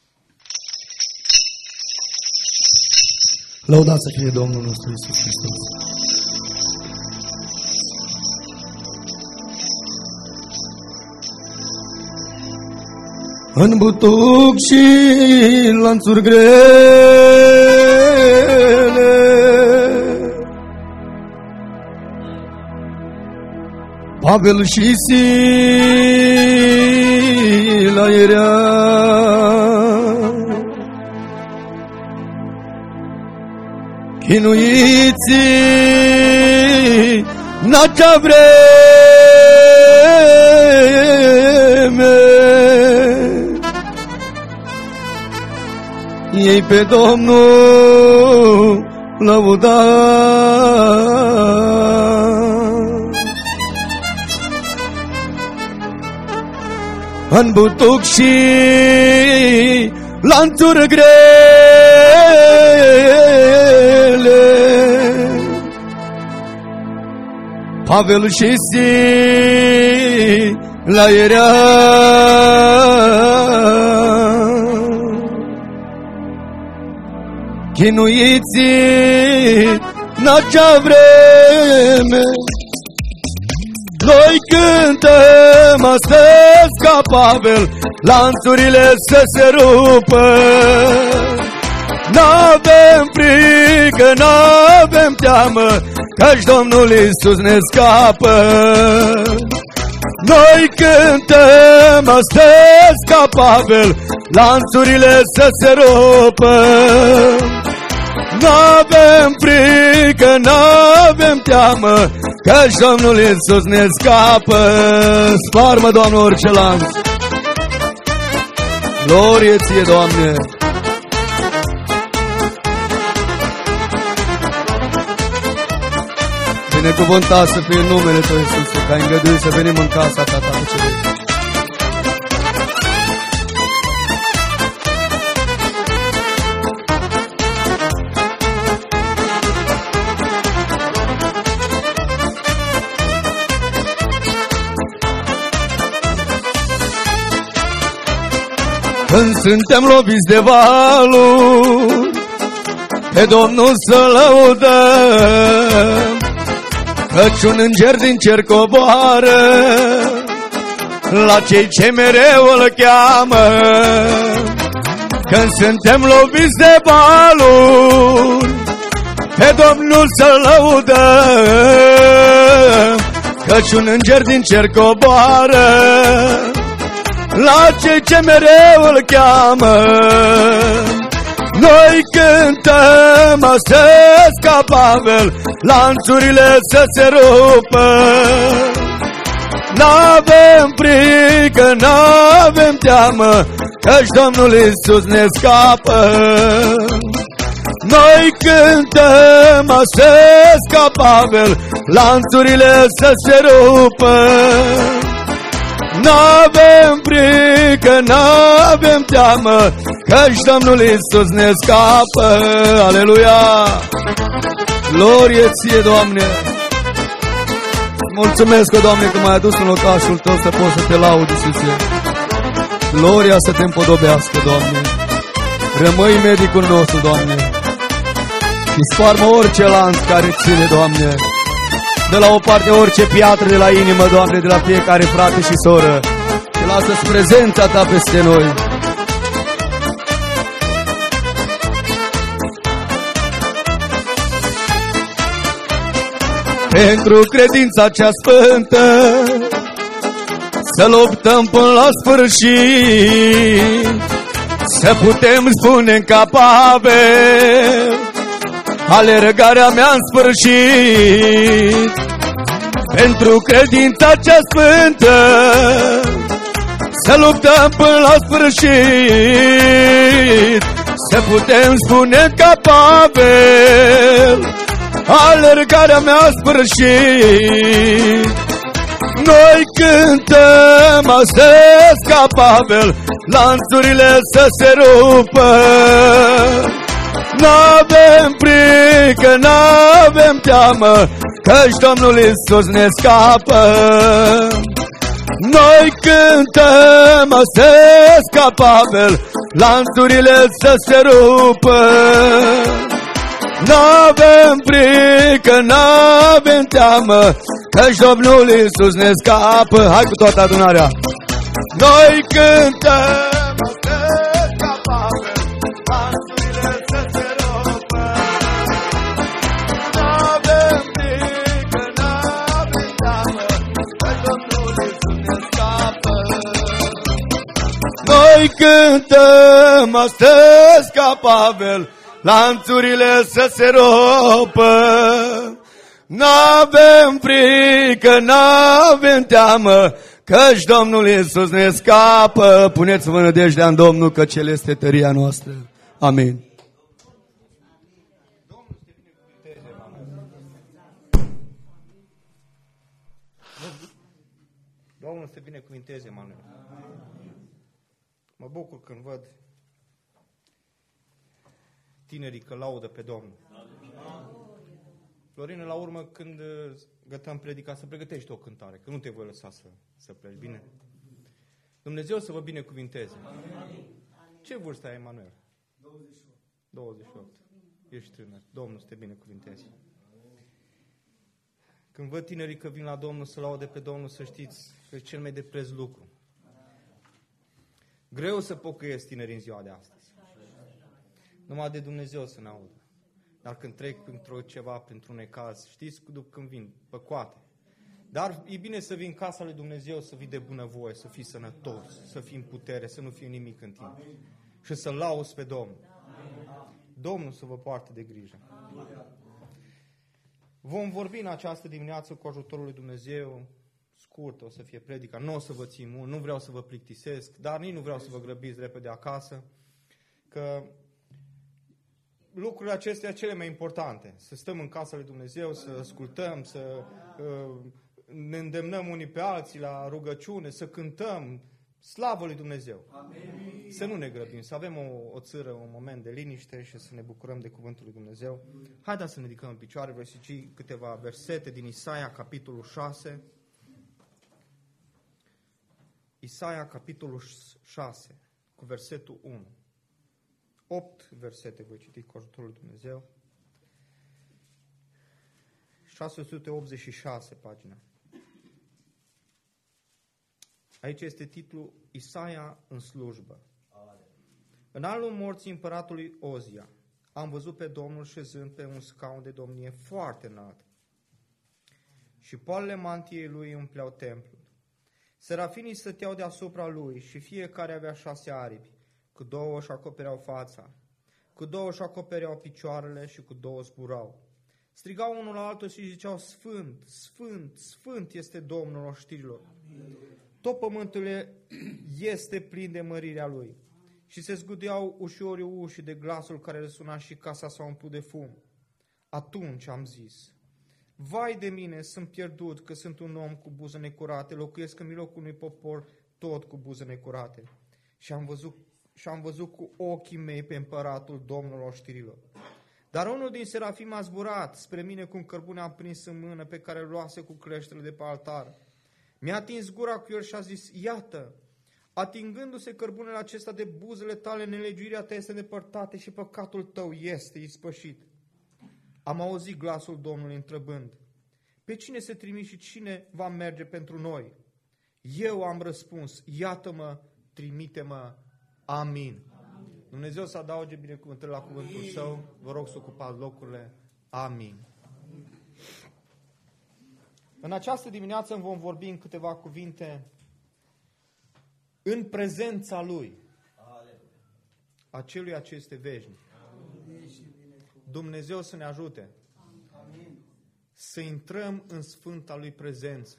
Lăudați să fie Domnul nostru Iisus Hristos. În butuc și lanțuri grele, Pavel și Sila era chinuiții în acea vreme. Ei pe Domnul lăuda. În butuc și lanțuri grele, Pavel și Sila era chinuiții în acea vreme. Noi cântăm astăzi ca Pavel, lanțurile să se rupă. N-avem frică, n-avem teamă, căci Domnul Iisus ne scapă. Noi cântăm astăzi ca Pavel, lanțurile să se rupă. N-avem frică, n-avem teamă, căci Domnul Iisus ne scapă. Sparmă, Doamne, orice lanț. Glorie Ție, Doamne. Binecuvântat să fie numele Tău, Iisuse, că ai îngăduit să venim în casa Ta, Tatăl Ceresc. Când suntem loviți de valuri, pe Domnul să lăudăm, căci un înger din cer coboară la cei ce mereu îl cheamă. Când suntem loviți de valuri, pe Domnul să lăudăm, căci un înger din cer coboară la cei ce mereu îl cheamă. Noi cântăm astăzi ca Pavel, lanțurile să se rupă. N-avem frică, n-avem teamă, căci Domnul Iisus ne scapă. Noi cântăm astăzi ca Pavel, lanțurile să se rupă. N-avem frică, n-avem teamă, căci Domnul Iisus ne scapă. Aleluia! Glorie Ție, Doamne! Mulțumesc, Doamne, că m-ai adus în locașul Tău să pot să Te laud, Iisuse. Gloria să Te împodobească, Doamne! Rămâi medicul nostru, Doamne! Și sparmă orice lanț care ține, Doamne! Dă la o parte orice piatră de la inimă, Doamne, de la fiecare frate și soră. Și lasă-ți prezența Ta peste noi. Pentru credința cea sfântă să luptăm până la sfârșit, să putem spune capabil alergarea mea în sfârșit. Pentru credința cea sfântă să luptăm până la sfârșit, să putem spune capabil alergarea mea în sfârșit. Noi cântăm astăzi capabil lanțurile să se rupă. N-avem frică, n-avem teamă, căci Domnul Iisus ne scapă. Noi cântăm astăzi capabil lanțurile să se rupă. N-avem frică, n-avem teamă, căci Domnul Iisus ne scapă. Hai cu toată adunarea. Noi cântăm astăzi capabil lanțurile să se rupă. N-avem frică, n-avem teamă, căci Domnul Iisus ne scapă. Noi cântăm astăzi capabil lanțurile să se rupă. N-avem frică, n-avem teamă, căci Domnul Iisus ne scapă. Puneți-vă nădejdea în Domnul, că Cel este tăria noastră. Amin. Domnul să te binecuvinteze, Emanuel. Mă bucur când văd tinerii că laudă pe Domnul. Florine, la urmă, când gătăm predica, să pregătești o cântare, că nu te voi lăsa să pleci, bine? Dumnezeu să vă binecuvinteze. Ce vârstă ai, Emanuel? 28. Ești tânăr. Domnul să te binecuvinteze. Când văd tinerii că vin la Domnul să laude pe Domnul, să știți că e cel mai de preț lucru. Greu să pocăiesc tinerii în ziua de astăzi. Numai de Dumnezeu să ne audă. Dar când trec printr-un necaz, știți când vin? Păcoate. Dar e bine să vii în casa lui Dumnezeu, să vii de bunăvoie, să fii sănătos, să fii în putere, să nu fie nimic în tine. Și să lauzi pe Domnul. Domnul să vă poarte de grijă. Vom vorbi în această dimineață cu ajutorul lui Dumnezeu. Scurt o să fie predica, nu o să vă țin mult, nu vreau să vă plictisesc, dar nici nu vreau să vă grăbiți repede acasă, că lucrurile acestea cele mai importante. Să stăm în casa lui Dumnezeu, să ascultăm, să ne îndemnăm unii pe alții la rugăciune, să cântăm slavă lui Dumnezeu. Amin. Să nu ne grăbim, să avem o țără, un moment de liniște și să ne bucurăm de cuvântul lui Dumnezeu. Haideți să ne ridicăm în picioare, voi citi câteva versete din Isaia, capitolul 6. Isaia, capitolul 6, cu versetul 1. 8 versete voi citi cu ajutorul lui Dumnezeu. 686 pagina. Aici este titlul Isaia în slujbă. În anul morții împăratului Ozia am văzut pe Domnul șezând pe un scaun de domnie foarte înalt și poalele mantiei lui umpleau templul. Serafinii stăteau deasupra lui și fiecare avea 6 aripi. Cu 2 își acopereau fața, cu 2 își acopereau picioarele și cu 2 zburau. Strigau unul la altul și ziceau: Sfânt, Sfânt, Sfânt este Domnul oștirilor. Tot pământul este plin de mărirea Lui. Și se zgudeau ușorii ușii de glasul care răsuna și casa s-a umplut de fum. Atunci am zis: vai de mine, sunt pierdut, că sunt un om cu buze necurate, locuiesc în mijlocul unui popor tot cu buze necurate. Și am văzut cu ochii mei pe împăratul Domnul oștirilor. Dar unul din serafim a zburat spre mine cu un cărbune aprins în mână pe care îl luase cu creștele de pe altar. Mi-a atins gura cu el și a zis: iată, atingându-se cărbunele acesta de buzele tale, nelegiuirea ta este îndepărtată și păcatul tău este ispășit. Am auzit glasul Domnului întrebând: pe cine să trimiți și cine va merge pentru noi? Eu am răspuns, iată-mă, trimite-mă, amin. Dumnezeu să adauge binecuvântări la cuvântul Său. Vă rog să ocupați locurile. Amin. În această dimineață vom vorbi în câteva cuvinte în prezența Lui, aceluia ce este veșnic. Dumnezeu să ne ajute să intrăm în sfânta Lui prezență.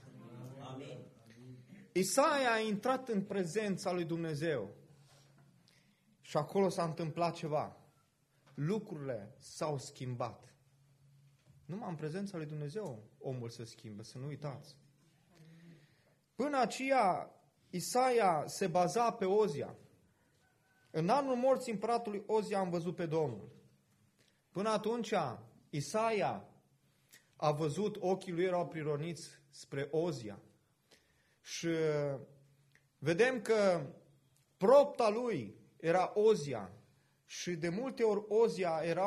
Isaia a intrat în prezența Lui Dumnezeu și acolo s-a întâmplat ceva. Lucrurile s-au schimbat. Numai în prezența Lui Dumnezeu omul se schimbă, să nu uitați. Până aceea, Isaia se baza pe Ozia. În anul morții împăratului Ozia am văzut pe Domnul. Până atunci, Isaia a văzut, ochii lui erau prironiți spre Ozia. Și vedem că propta lui era Ozia și de multe ori Ozia era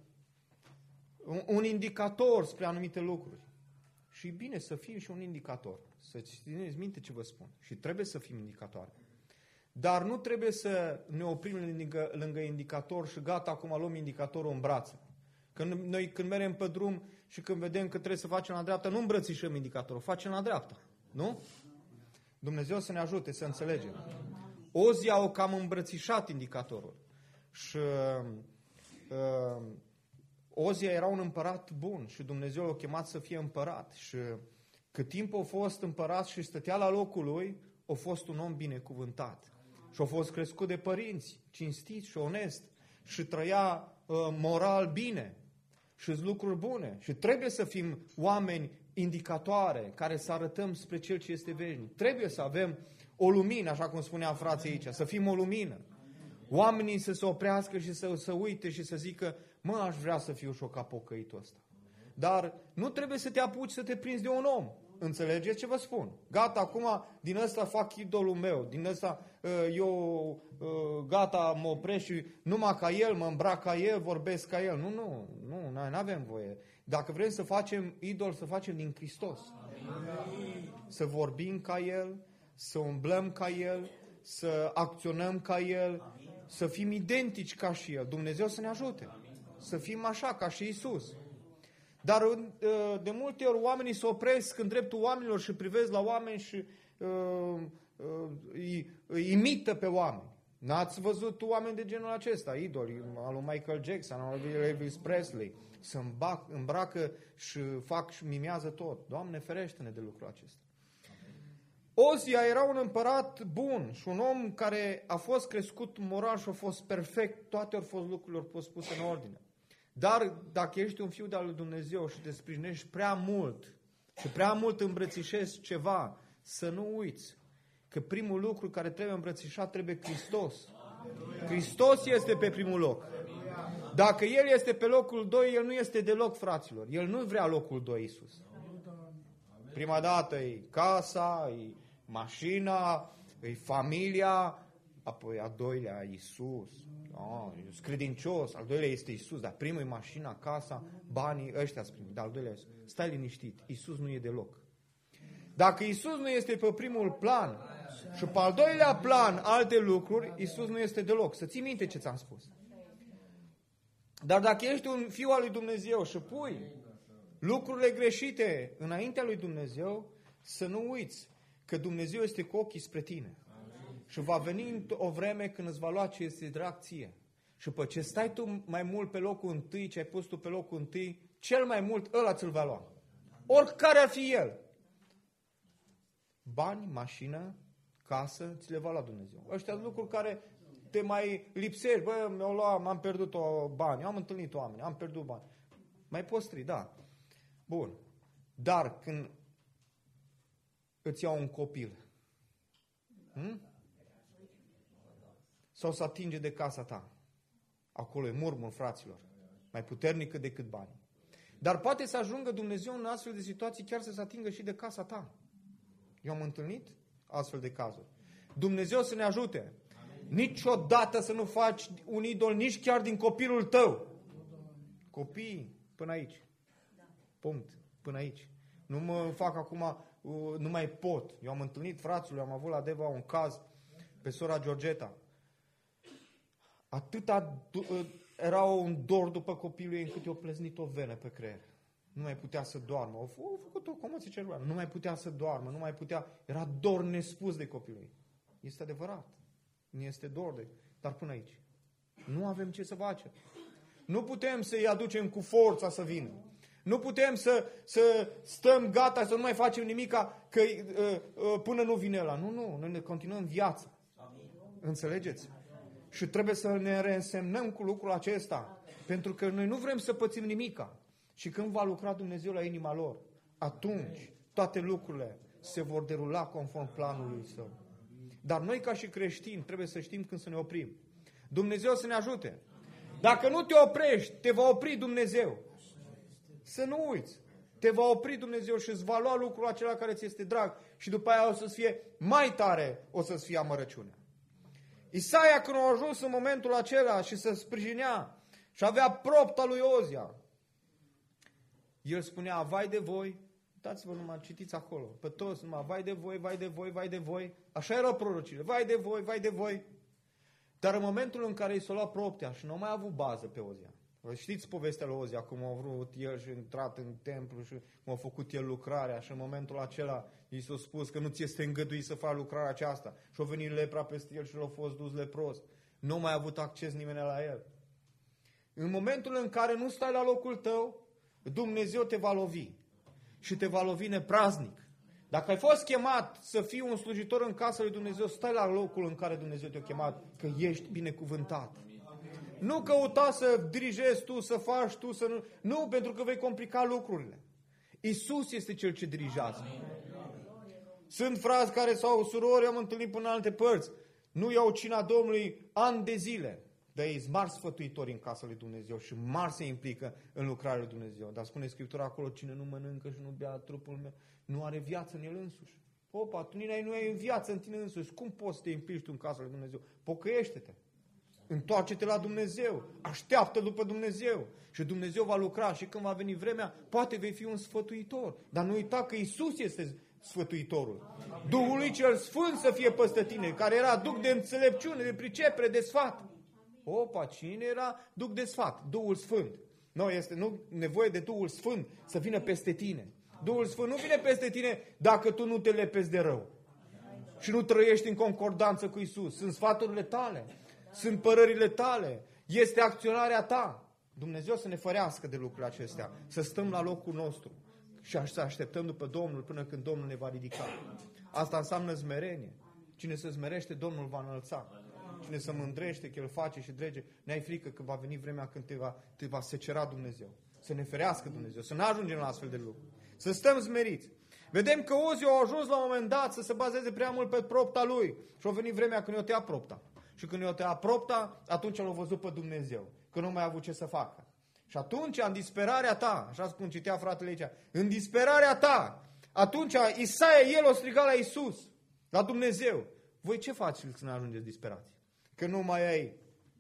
un indicator spre anumite lucruri. Și e bine să fim și un indicator. Să țineți minte ce vă spun. Și trebuie să fim indicatoare. Dar nu trebuie să ne oprim lângă indicator și gata, acum luăm indicatorul în brațe. Când mergem pe drum și când vedem că trebuie să facem la dreapta, nu îmbrățișăm indicatorul, facem la dreapta. Nu? Dumnezeu să ne ajute să înțelegem. Ozia au cam îmbrățișat indicatorul. Și Ozia era un împărat bun și Dumnezeu l-a chemat să fie împărat. Și cât timp a fost împărat și stătea la locul lui, a fost un om binecuvântat. Și a fost crescut de părinți, cinstit și onest. Și trăia moral bine. Și lucruri bune. Și trebuie să fim oameni indicatoare, care să arătăm spre Cel ce este veșnic. Trebuie să avem o lumină, așa cum spunea frații aici, să fim o lumină. Oamenii să se oprească și să uite și să zică, mă, aș vrea să fiu și-o ca pocăitul ăsta. Dar nu trebuie să te apuci să te prinzi de un om. Înțelegeți ce vă spun? Gata, acum din ăsta fac idolul meu, din ăsta eu gata, mă opresc și numai ca el, mă îmbrac ca el, vorbesc ca el. Nu avem voie. Dacă vrem să facem idol, să facem din Hristos. Să vorbim ca el, să umblăm ca el, să acționăm ca el, să fim identici ca și el. Dumnezeu să ne ajute. Să fim așa, ca și Iisus. Dar de multe ori oamenii se opresc în dreptul oamenilor și privesc la oameni și îi imită pe oameni. N-ați văzut oameni de genul acesta, idoli, al lui Michael Jackson, al lui Elvis Presley, să îmbracă și fac și mimează tot. Doamne, ferește-ne de lucrul acesta. Ozia era un împărat bun și un om care a fost crescut moral și a fost perfect, toate au fost lucrurile puse în ordine. Dar dacă ești un fiu de al lui Dumnezeu și te sprijinești prea mult și prea mult îmbrățișezi ceva, să nu uiți că primul lucru care trebuie îmbrățișat trebuie Hristos. Hristos este pe primul loc. Dacă El este pe locul 2, El nu este deloc, fraților. El nu vrea locul 2, Iisus. Prima dată e casa, e mașina, e familia, apoi a doilea Iisus. E credincios, al doilea este Iisus, dar primul e mașina, casa, banii, ăștia-s primul, dar al doilea Iisus. Stai liniștit, Iisus nu e deloc. Dacă Iisus nu este pe primul plan și pe al doilea plan alte lucruri, Iisus nu este deloc. Să ții minte ce ți-am spus. Dar dacă ești un fiu al lui Dumnezeu și pui lucrurile greșite înaintea lui Dumnezeu, să nu uiți că Dumnezeu este cu ochii spre tine. Și va veni o vreme când îți va lua ce este drag ție. Și pe ce stai tu mai mult pe locul întâi, ce ai pus tu pe locul întâi, cel mai mult ăla ți-l va lua. Oricare ar fi el. Bani, mașină, casă, ți le va lua Dumnezeu. Ăștia sunt lucruri care te mai lipsești. Bă, m-am pierdut bani, am întâlnit oameni, am pierdut bani. Mai poți trăi, da. Bun. Dar când îți iau un copil, sau să atinge de casa ta, acolo e murmur, fraților, mai puternică decât banii. Dar poate să ajungă Dumnezeu în astfel de situații chiar să se atingă și de casa ta. Eu am întâlnit astfel de cazuri. Dumnezeu să ne ajute. Niciodată să nu faci un idol nici chiar din copilul tău. Copiii, până aici. Punct. Până aici. Nu mă fac acum, nu mai pot. Eu am întâlnit fraților, am avut la Deva un caz pe sora Georgeta. Era un dor după copilul ei încât i-a pleznit o venă pe creier. Nu mai putea să doarmă. Au făcut o comoție cerebrală. Nu mai putea să doarmă, nu mai putea. Era dor nespus de copilul ei. Este adevărat. Nu este dor dar până aici. Nu avem ce să facem. Nu putem să-i aducem cu forța să vină. Nu putem să stăm gata, să nu mai facem nimica până nu vine ăla. Nu, noi ne continuăm viața. Înțelegeți? Și trebuie să ne reînsemnăm cu lucrul acesta. Pentru că noi nu vrem să pățim nimica. Și când va lucra Dumnezeu la inima lor, atunci toate lucrurile se vor derula conform planului Său. Dar noi ca și creștini trebuie să știm când să ne oprim. Dumnezeu să ne ajute. Dacă nu te oprești, te va opri Dumnezeu. Să nu uiți. Te va opri Dumnezeu și îți va lua lucrul acela care ți este drag. Și după aia o să fie mai tare, o să fie amărăciunea. Isaia, când a ajuns în momentul acela și se sprijinea și avea propta lui Ozia, el spunea, vai de voi, uitați-vă numai, citiți acolo, pe toți numai, vai de voi, vai de voi, vai de voi. Așa erau prorocile, vai de voi, vai de voi. Dar în momentul în care i s-a luat proptea și nu a mai avut bază pe Ozia, știți povestea lui Ozia, cum a vrut el și a intrat în templu și cum a făcut el lucrarea și în momentul acela i s-a spus că nu ți este îngăduit să faci lucrarea aceasta și a venit lepra peste el și l-a fost dus lepros. Nu a mai avut acces nimeni la el. În momentul în care nu stai la locul tău, Dumnezeu te va lovi și te va lovi nepraznic. Dacă ai fost chemat să fii un slujitor în casa lui Dumnezeu, stai la locul în care Dumnezeu te-a chemat, că ești binecuvântat. Nu căuta să dirigezi tu, să faci tu, să nu... Nu, pentru că vei complica lucrurile. Iisus este Cel ce dirigează. Sunt frați care sau surori, am întâlnit până în alte părți, nu iau cina Domnului ani de zile. Dar ei sunt mari sfătuitori în casa lui Dumnezeu și mari se implică în lucrarea lui Dumnezeu. Dar spune Scriptura acolo, cine nu mănâncă și nu bea trupul meu, nu are viață în el însuși. Opa, tu nu ai viață în tine însuși. Cum poți să te implici tu în casa lui Dumnezeu? Pocăiește-te. Întoarce-te la Dumnezeu. Așteaptă după Dumnezeu. Și Dumnezeu va lucra și când va veni vremea, poate vei fi un sfătuitor. Dar nu uita că Iisus este sfătuitorul. Duhul lui cel Sfânt să fie peste tine, care era duc de înțelepciune, de pricepere, de sfat. Opa, cine era duc de sfat? Duhul Sfânt. Nu, este nevoie de Duhul Sfânt să vină peste tine. Duhul Sfânt nu vine peste tine dacă tu nu te lepezi de rău. Și nu trăiești în concordanță cu Iisus. Sunt sfaturile tale. Sunt părările tale. Este acționarea ta. Dumnezeu să ne ferească de lucrurile acestea. Să stăm la locul nostru. Și să așteptăm după Domnul până când Domnul ne va ridica. Asta înseamnă smerenie. Cine se smerește, Domnul va înălța. Cine se mândrește că El face și drege, n-ai frică că va veni vremea când te va secera Dumnezeu. Să ne ferească Dumnezeu, să nu ajungem la astfel de lucruri. Să stăm smeriți. Vedem că Ozia a ajuns la un moment dat să se bazeze prea mult pe propta lui. Și a venit vremea când i-o tăia propta. Și când i-o tăia propta, atunci l-a văzut pe Dumnezeu. Că nu mai a avut ce să facă. Și atunci, în disperarea ta, așa spun, citea fratele aici, în disperarea ta, atunci Isaia, el o striga la Iisus, la Dumnezeu. Voi ce faceți când ajungeți disperați? Când nu mai ai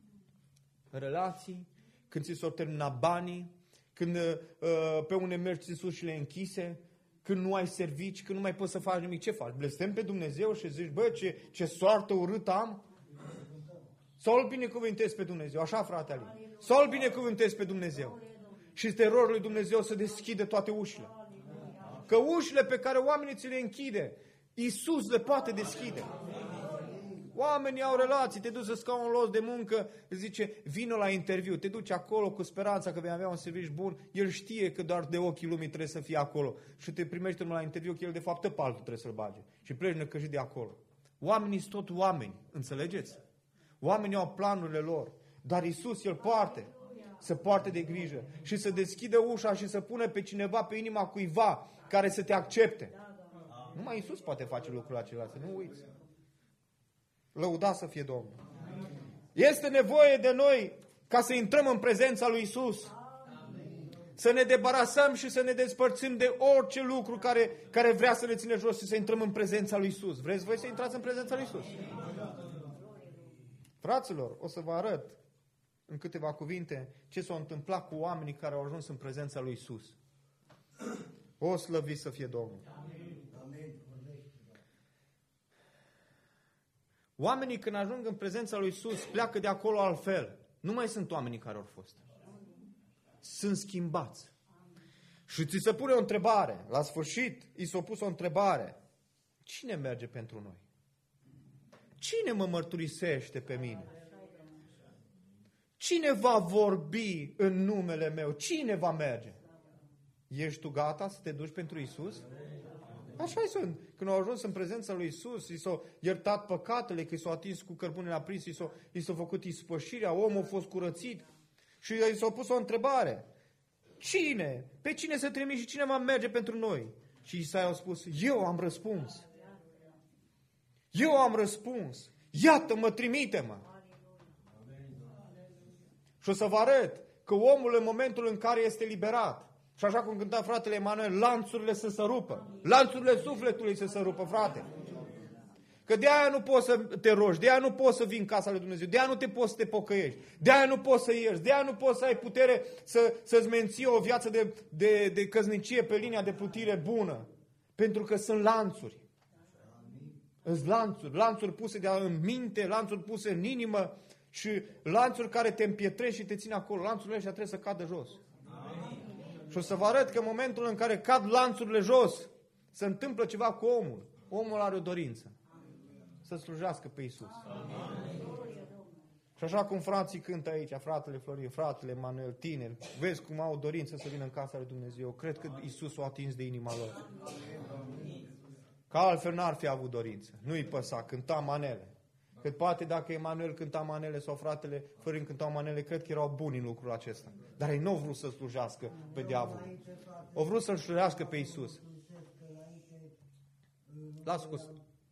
relații, când ți s-au terminat banii, când pe unde mergi ți ușile închise, când nu ai servici, când nu mai poți să faci nimic, ce faci? Blestem pe Dumnezeu și zici, bă, ce soartă urâtă am? Sau îl binecuvântezi pe Dumnezeu, așa frate Ali. Sau îl binecuvântezi pe Dumnezeu. Și este rolul lui Dumnezeu să deschide toate ușile. Că ușile pe care oamenii ți le închide, Iisus le poate deschide. Oamenii au relații, te duci să scaui un loc de muncă, zice, vină la interviu, te duci acolo cu speranța că vei avea un serviciu bun, el știe că doar de ochii lumii trebuie să fie acolo și te primește la interviu că el de fapt pe altul trebuie să-l bage și pleci necăjit de acolo. Oamenii sunt tot oameni, înțelegeți? Oamenii au planurile lor, dar Iisus el se poartă de grijă și să deschide ușa și să pune pe cineva pe inima cuiva care să te accepte. Numai Iisus poate face lucrul acela, să nu uiți. Lăudați să fie Domnul. Este nevoie de noi ca să intrăm în prezența lui Iisus. Să ne debarasăm și să ne despărțim de orice lucru care vrea să ne ține jos și să intrăm în prezența lui Iisus. Vreți voi să intrați în prezența lui Iisus? Fraților, o să vă arăt în câteva cuvinte ce s-a întâmplat cu oamenii care au ajuns în prezența lui Iisus. O slăvit să fie Domnul. Oamenii când ajung în prezența lui Iisus pleacă de acolo altfel. Nu mai sunt oamenii care au fost. Sunt schimbați. Și ți se pune o întrebare. La sfârșit i s-a pus o întrebare. Cine merge pentru noi? Cine mă mărturisește pe mine? Cine va vorbi în numele meu? Cine va merge? Ești tu gata să te duci pentru Iisus? Așa sunt. Când au ajuns în prezența lui Iisus, i s-au iertat păcatele, că i s-au atins cu cărbunele aprins, i s-au făcut ispășirea, omul a fost curățit și i s-au pus o întrebare. Cine? Pe cine să trimiți și cine va merge pentru noi? Și Isaia a spus, eu am răspuns. Eu am răspuns. Iată-mă, trimite-mă. Și o să vă arăt că omul în momentul în care este liberat, și așa cum cânta fratele Emanuel, lanțurile să se rupă. Lanțurile sufletului să se rupă, frate. Că de aia nu poți să te rogi, de aia nu poți să vii în casa lui Dumnezeu, de aia nu te poți să te pocăiești, de aia nu poți să ierți, de aia nu poți să ai putere să-ți menții o viață de căsnicie pe linia de plutire bună. Pentru că sunt lanțuri. Sunt lanțuri puse în minte, lanțuri puse în inimă și lanțuri care te împietrești și te țin acolo. Lanțurile astea trebuie să cadă jos. Și o să vă arăt că în momentul în care cad lanțurile jos, se întâmplă ceva cu omul. Omul are o dorință. Să slujească pe Iisus. Și așa cum frații cântă aici, fratele Florin, fratele Emanuel, tineri, vezi cum au o dorință să vină în casa lui Dumnezeu. Cred că Iisus o atins de inima lor. Că altfel n-ar fi avut dorință. Nu-i păsa, cânta manele. Cât poate dacă Emanuel cânta manele sau fratele Florin cânta manele, cred că erau buni în lucrul acesta. Dar ei nu au vrut să slujească pe diavol. Au vrut să-L slujească pe Iisus. Las cu...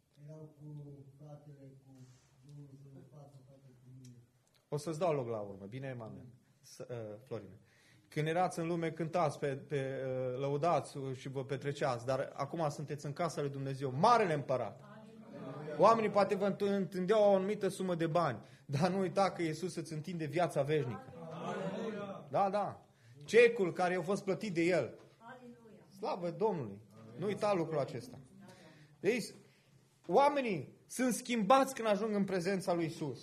O să-ți dau loc la urmă. Bine, Emanuel? Florin. Când erați în lume, cântați, lăudați și vă petreceați, dar acum sunteți în casa lui Dumnezeu, Marele Împărat. Oamenii poate vă întândeau o anumită sumă de bani, dar nu uita că Iisus îți întinde viața veșnică. Da, da. Cecul care a fost plătit de El. Slavă Domnului. Nu uita lucrul acesta. Deci, oamenii sunt schimbați când ajung în prezența lui Iisus.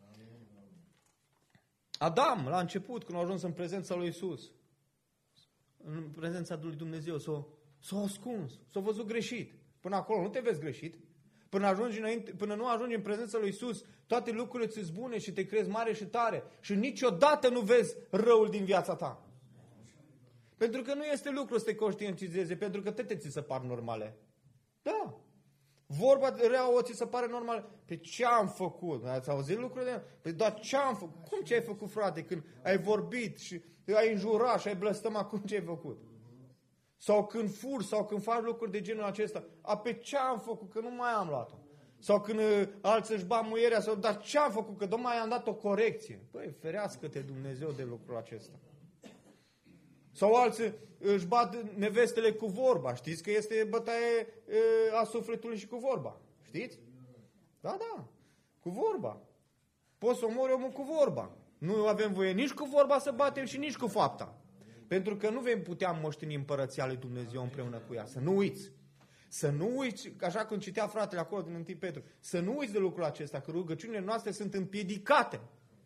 Adam, la început, când a ajuns în prezența lui Iisus, în prezența lui Dumnezeu, s-a ascuns, s-a văzut greșit. Până acolo nu te vezi greșit. Până nu ajungi în prezența lui Iisus, toate lucrurile ți-s bune și te crezi mare și tare. Și niciodată nu vezi răul din viața ta. Pentru că nu este lucru să te conștientizeze, pentru că toate ți se par normale. Da. Vorba rea o ți se pare normal. Pe ce am făcut? Ați auzit lucrurile? Păi dar ce am făcut? Cum ce ai făcut, frate? Când ai vorbit și ai înjurat și ai blăstămat, cum ce ai făcut? Sau când furi, sau când faci lucruri de genul acesta. Pe ce am făcut? Că nu mai am luat-o. Sau când alții își bat muierea, sau dar ce am făcut? Că mai am dat o corecție. Păi, ferească-te Dumnezeu de lucrul acesta. Sau alții își bat nevestele cu vorba. Știți că este bătaie a sufletului și cu vorba. Știți? Da, da. Cu vorba. Poți să omori omul cu vorba. Nu avem voie nici cu vorba să batem și nici cu fapta. Pentru că nu vei putea moșteni împărăția lui Dumnezeu împreună cu ea. Să nu uiți. Să nu uiți, așa cum citea fratele acolo din 1 Petru, să nu uiți de lucrul acesta, că rugăciunile noastre sunt împiedicate.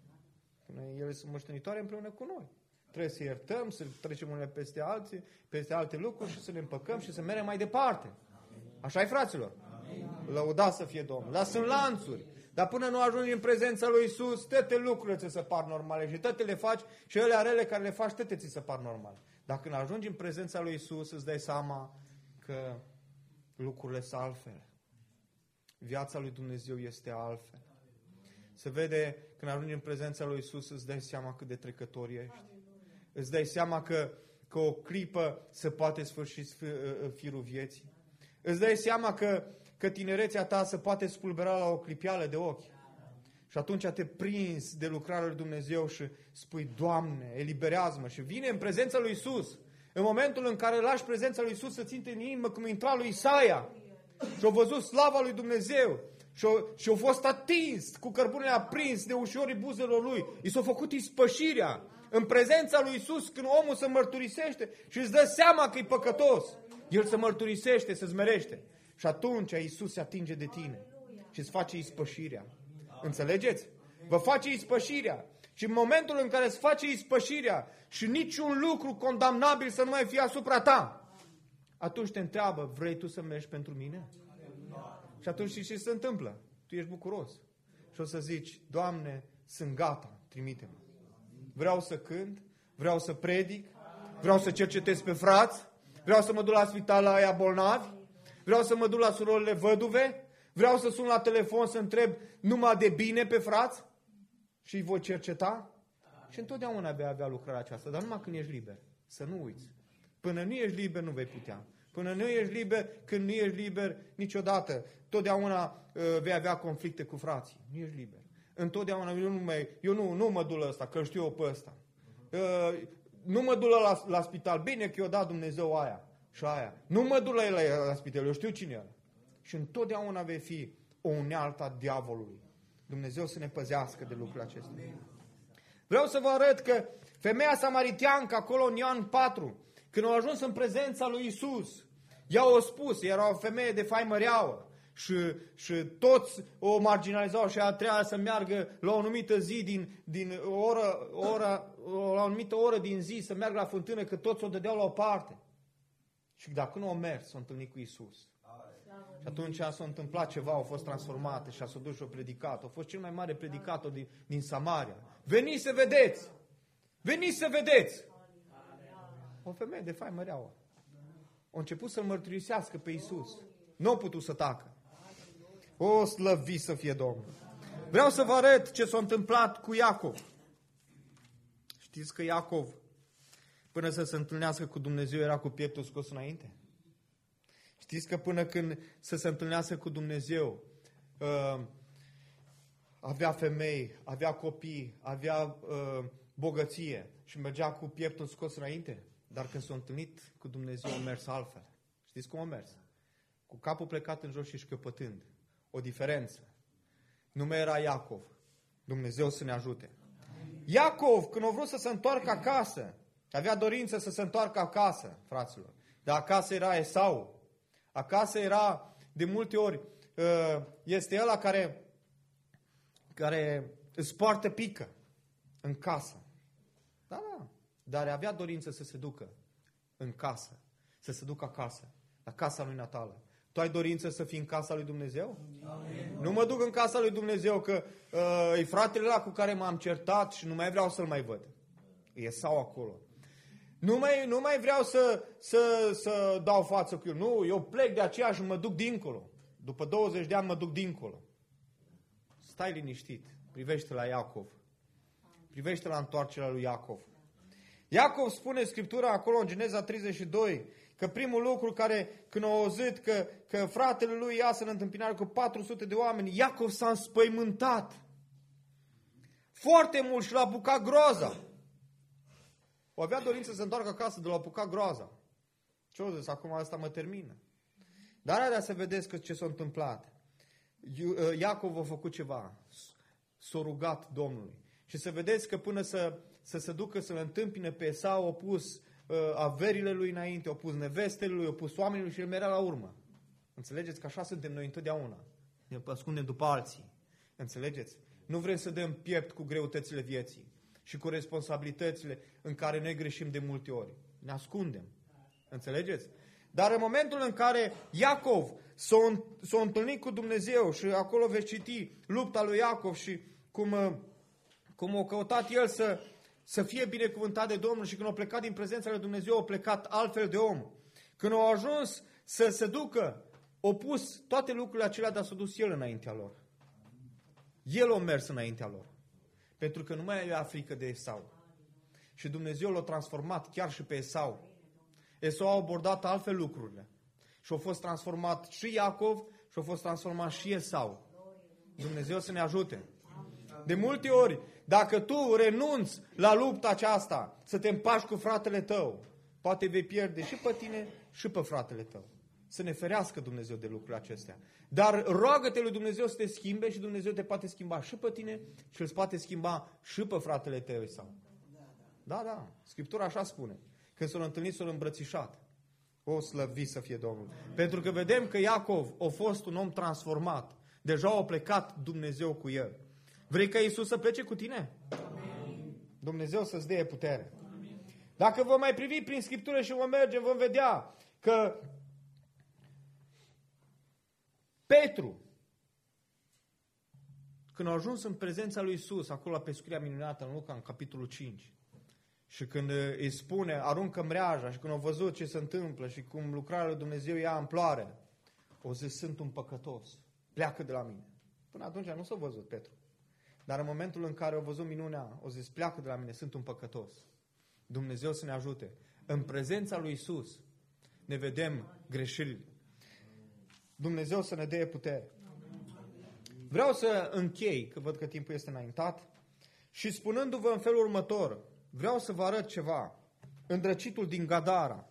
Ele sunt moștenitoare împreună cu noi. Trebuie să iertăm, să trecem unele peste alte lucruri și să ne împăcăm și să mergem mai departe. Așa-i, fraților? Lăudați să fie Domnul. Dar sunt lanțuri. Dar până nu ajungi în prezența lui Iisus, toate lucrurile ți se par normale și toate le faci și ele rele care le faci, toate ți se par normale. Dar când ajungi în prezența lui Iisus, îți dai seama că lucrurile sunt altfel. Viața lui Dumnezeu este altfel. Se vede când ajungi în prezența lui Iisus, îți dai seama cât de trecător ești. Îți dai seama că o clipă se poate sfârși firul vieții. Îți dai seama că tinerețea ta se poate spulbera la o clipeală de ochi. Și atunci te prinzi de lucrarea lui Dumnezeu și spui, Doamne, eliberează-mă. Și vine în prezența lui Iisus. În momentul în care lași prezența lui Iisus să-ți intre în inimă, cum intra lui Isaia. Și au văzut slava lui Dumnezeu. Și au fost atins cu cărbunele aprins de ușorii buzelor lui. I s-a făcut ispășirea. în prezența lui Iisus, când omul se mărturisește și îți dă seama că e păcătos, el se mărturisește, se smerește. Și atunci Iisus se atinge de tine și îți face ispășirea. Înțelegeți? Vă face ispășirea. Și în momentul în care îți face ispășirea și niciun lucru condamnabil să nu mai fie asupra ta, atunci te întreabă, vrei tu să mergi pentru mine? Și atunci ce se întâmplă? Tu ești bucuros. Și o să zici, Doamne, sunt gata, trimite-mă. Vreau să cânt, vreau să predic, vreau să cercetez pe frați, vreau să mă duc la spital la aia bolnavi, vreau să mă duc la surorile văduve, vreau să sun la telefon să întreb numai de bine pe frați și îi voi cerceta. Și întotdeauna vei avea lucrarea aceasta, dar numai când ești liber. Să nu uiți. Până nu ești liber, nu vei putea. Până nu ești liber, când nu ești liber, niciodată. Totdeauna vei avea conflicte cu frații. Nu ești liber. Întotdeauna eu nu mă duc la ăsta, că știu eu pe ăsta. Nu mă duc la spital. Bine că i-a dat Dumnezeu aia și aia. Nu mă duc la el la spital, eu știu cine e. Și întotdeauna vei fi o unealtă a diavolului. Dumnezeu să ne păzească de lucrul acesta. Vreau să vă arăt că femeia samariteancă, acolo în Ioan 4, când a ajuns în prezența lui Iisus, ea o spus, era o femeie de faimă reauă și toți o marginalizau și ea trebuia să meargă la o anumită zi la o anumită oră din zi, să meargă la fântână, că toți o dădeau la o parte. Și dacă nu a mers, s-a întâlnit cu Iisus. Și atunci s-a întâmplat ceva, au fost transformate și s-a dus și a predicat. A fost cel mai mare predicator din Samaria. Veniți să vedeți! Veniți să vedeți! O femeie de faimă reauă. A început să-L mărturisească pe Iisus. Nu a putut să tacă. O, slăvit să fie Domnul! Vreau să vă arăt ce s-a întâmplat cu Iacov. Știți că Iacov, până să se întâlnească cu Dumnezeu, era cu pieptul scos înainte? Știți că până când să se întâlnească cu Dumnezeu, avea femei, avea copii, avea bogăție și mergea cu pieptul scos înainte? Dar când s-a întâlnit cu Dumnezeu, a mers altfel. Știți cum a mers? Cu capul plecat în jos și șchiopătând. O diferență. Nu mai era Iacov. Dumnezeu să ne ajute. Iacov, când a vrut să se întoarcă acasă, avea dorință să se întoarcă acasă, fraților. Dar acasă era Esau. Acasă era, de multe ori, este ăla care îți poartă pică în casă. Da. Dar avea dorință să se ducă în casă, să se ducă acasă, la casa lui natală. Tu ai dorință să fii în casa lui Dumnezeu? Amin. Nu mă duc în casa lui Dumnezeu că e fratele ăla cu care m-am certat și nu mai vreau să-l mai văd. E Esau acolo. Nu mai vreau să dau față cu el. Nu, eu plec de aceea și mă duc dincolo. După 20 de ani mă duc dincolo. Stai liniștit. Privește la Iacov. Privește la întoarcerea lui Iacov. Iacov spune Scriptura acolo în Geneza 32 că primul lucru care, când a auzit că fratele lui iasă în întâmpinare cu 400 de oameni, Iacov s-a înspăimântat. Foarte mult și l-a apucat groaza. O avea dorință să se întoarcă acasă, de l-a apucat groaza. Ce-o zis? Acum asta mă termină. Dar alea să vedeți ce s-a întâmplat. Iacov a făcut ceva. S-a rugat Domnului. Și să vedeți că până să se ducă să-l întâmpine pe Esau, a pus averile lui înainte, a pus nevestele lui, a pus oamenii lui și el merea la urmă. Înțelegeți că așa suntem noi întotdeauna. Ne ascundem după alții. Înțelegeți? Nu vrem să dăm piept cu greutățile vieții și cu responsabilitățile în care ne greșim de multe ori. Ne ascundem. Înțelegeți? Dar în momentul în care Iacov s-a întâlnit cu Dumnezeu și acolo veți citi lupta lui Iacov și cum a căutat el să fie binecuvântat de Domnul și când a plecat din prezența lui Dumnezeu, a plecat altfel de om. Când a ajuns să se ducă, a pus toate lucrurile acelea, dar s-a dus el înaintea lor. El a mers înaintea lor. Pentru că nu mai avea frică de Esau. Și Dumnezeu l-a transformat chiar și pe Esau. Esau a abordat altfel lucrurile. Și a fost transformat și Iacov și a fost transformat și Esau. Dumnezeu să ne ajute. De multe ori, dacă tu renunți la lupta aceasta, să te împaci cu fratele tău, poate vei pierde și pe tine și pe fratele tău. Să ne ferească Dumnezeu de lucrurile acestea. Dar roagă-te lui Dumnezeu să te schimbe și Dumnezeu te poate schimba și pe tine și îl poate schimba și pe fratele tău Esau. Da, da, Scriptura așa spune. Când s-au întâlnit, s-au îmbrățișat. O slăvit să fie Domnul. Pentru că vedem că Iacov a fost un om transformat. Deja a plecat Dumnezeu cu el. Vrei ca Iisus să plece cu tine? Amin. Dumnezeu să-ți dea putere. Amin. Dacă vom mai privi prin Scriptură și vom merge, vom vedea că Petru, când a ajuns în prezența lui Iisus, acolo la pescuirea minunată, în Luca, în capitolul 5, și când îi spune, aruncă mreaja, și când a văzut ce se întâmplă și cum lucrarea lui Dumnezeu ia amploare, o zis, sunt un păcătos, pleacă de la mine. Până atunci nu s-a văzut Petru. Dar în momentul în care a văzut minunea, o zis, pleacă de la mine, sunt un păcătos. Dumnezeu să ne ajute. În prezența lui Iisus ne vedem greșelile. Dumnezeu să ne dea putere. Vreau să închei, că văd că timpul este înaintat, și spunându-vă în felul următor, vreau să vă arăt ceva. Îndrăcitul din Gadara.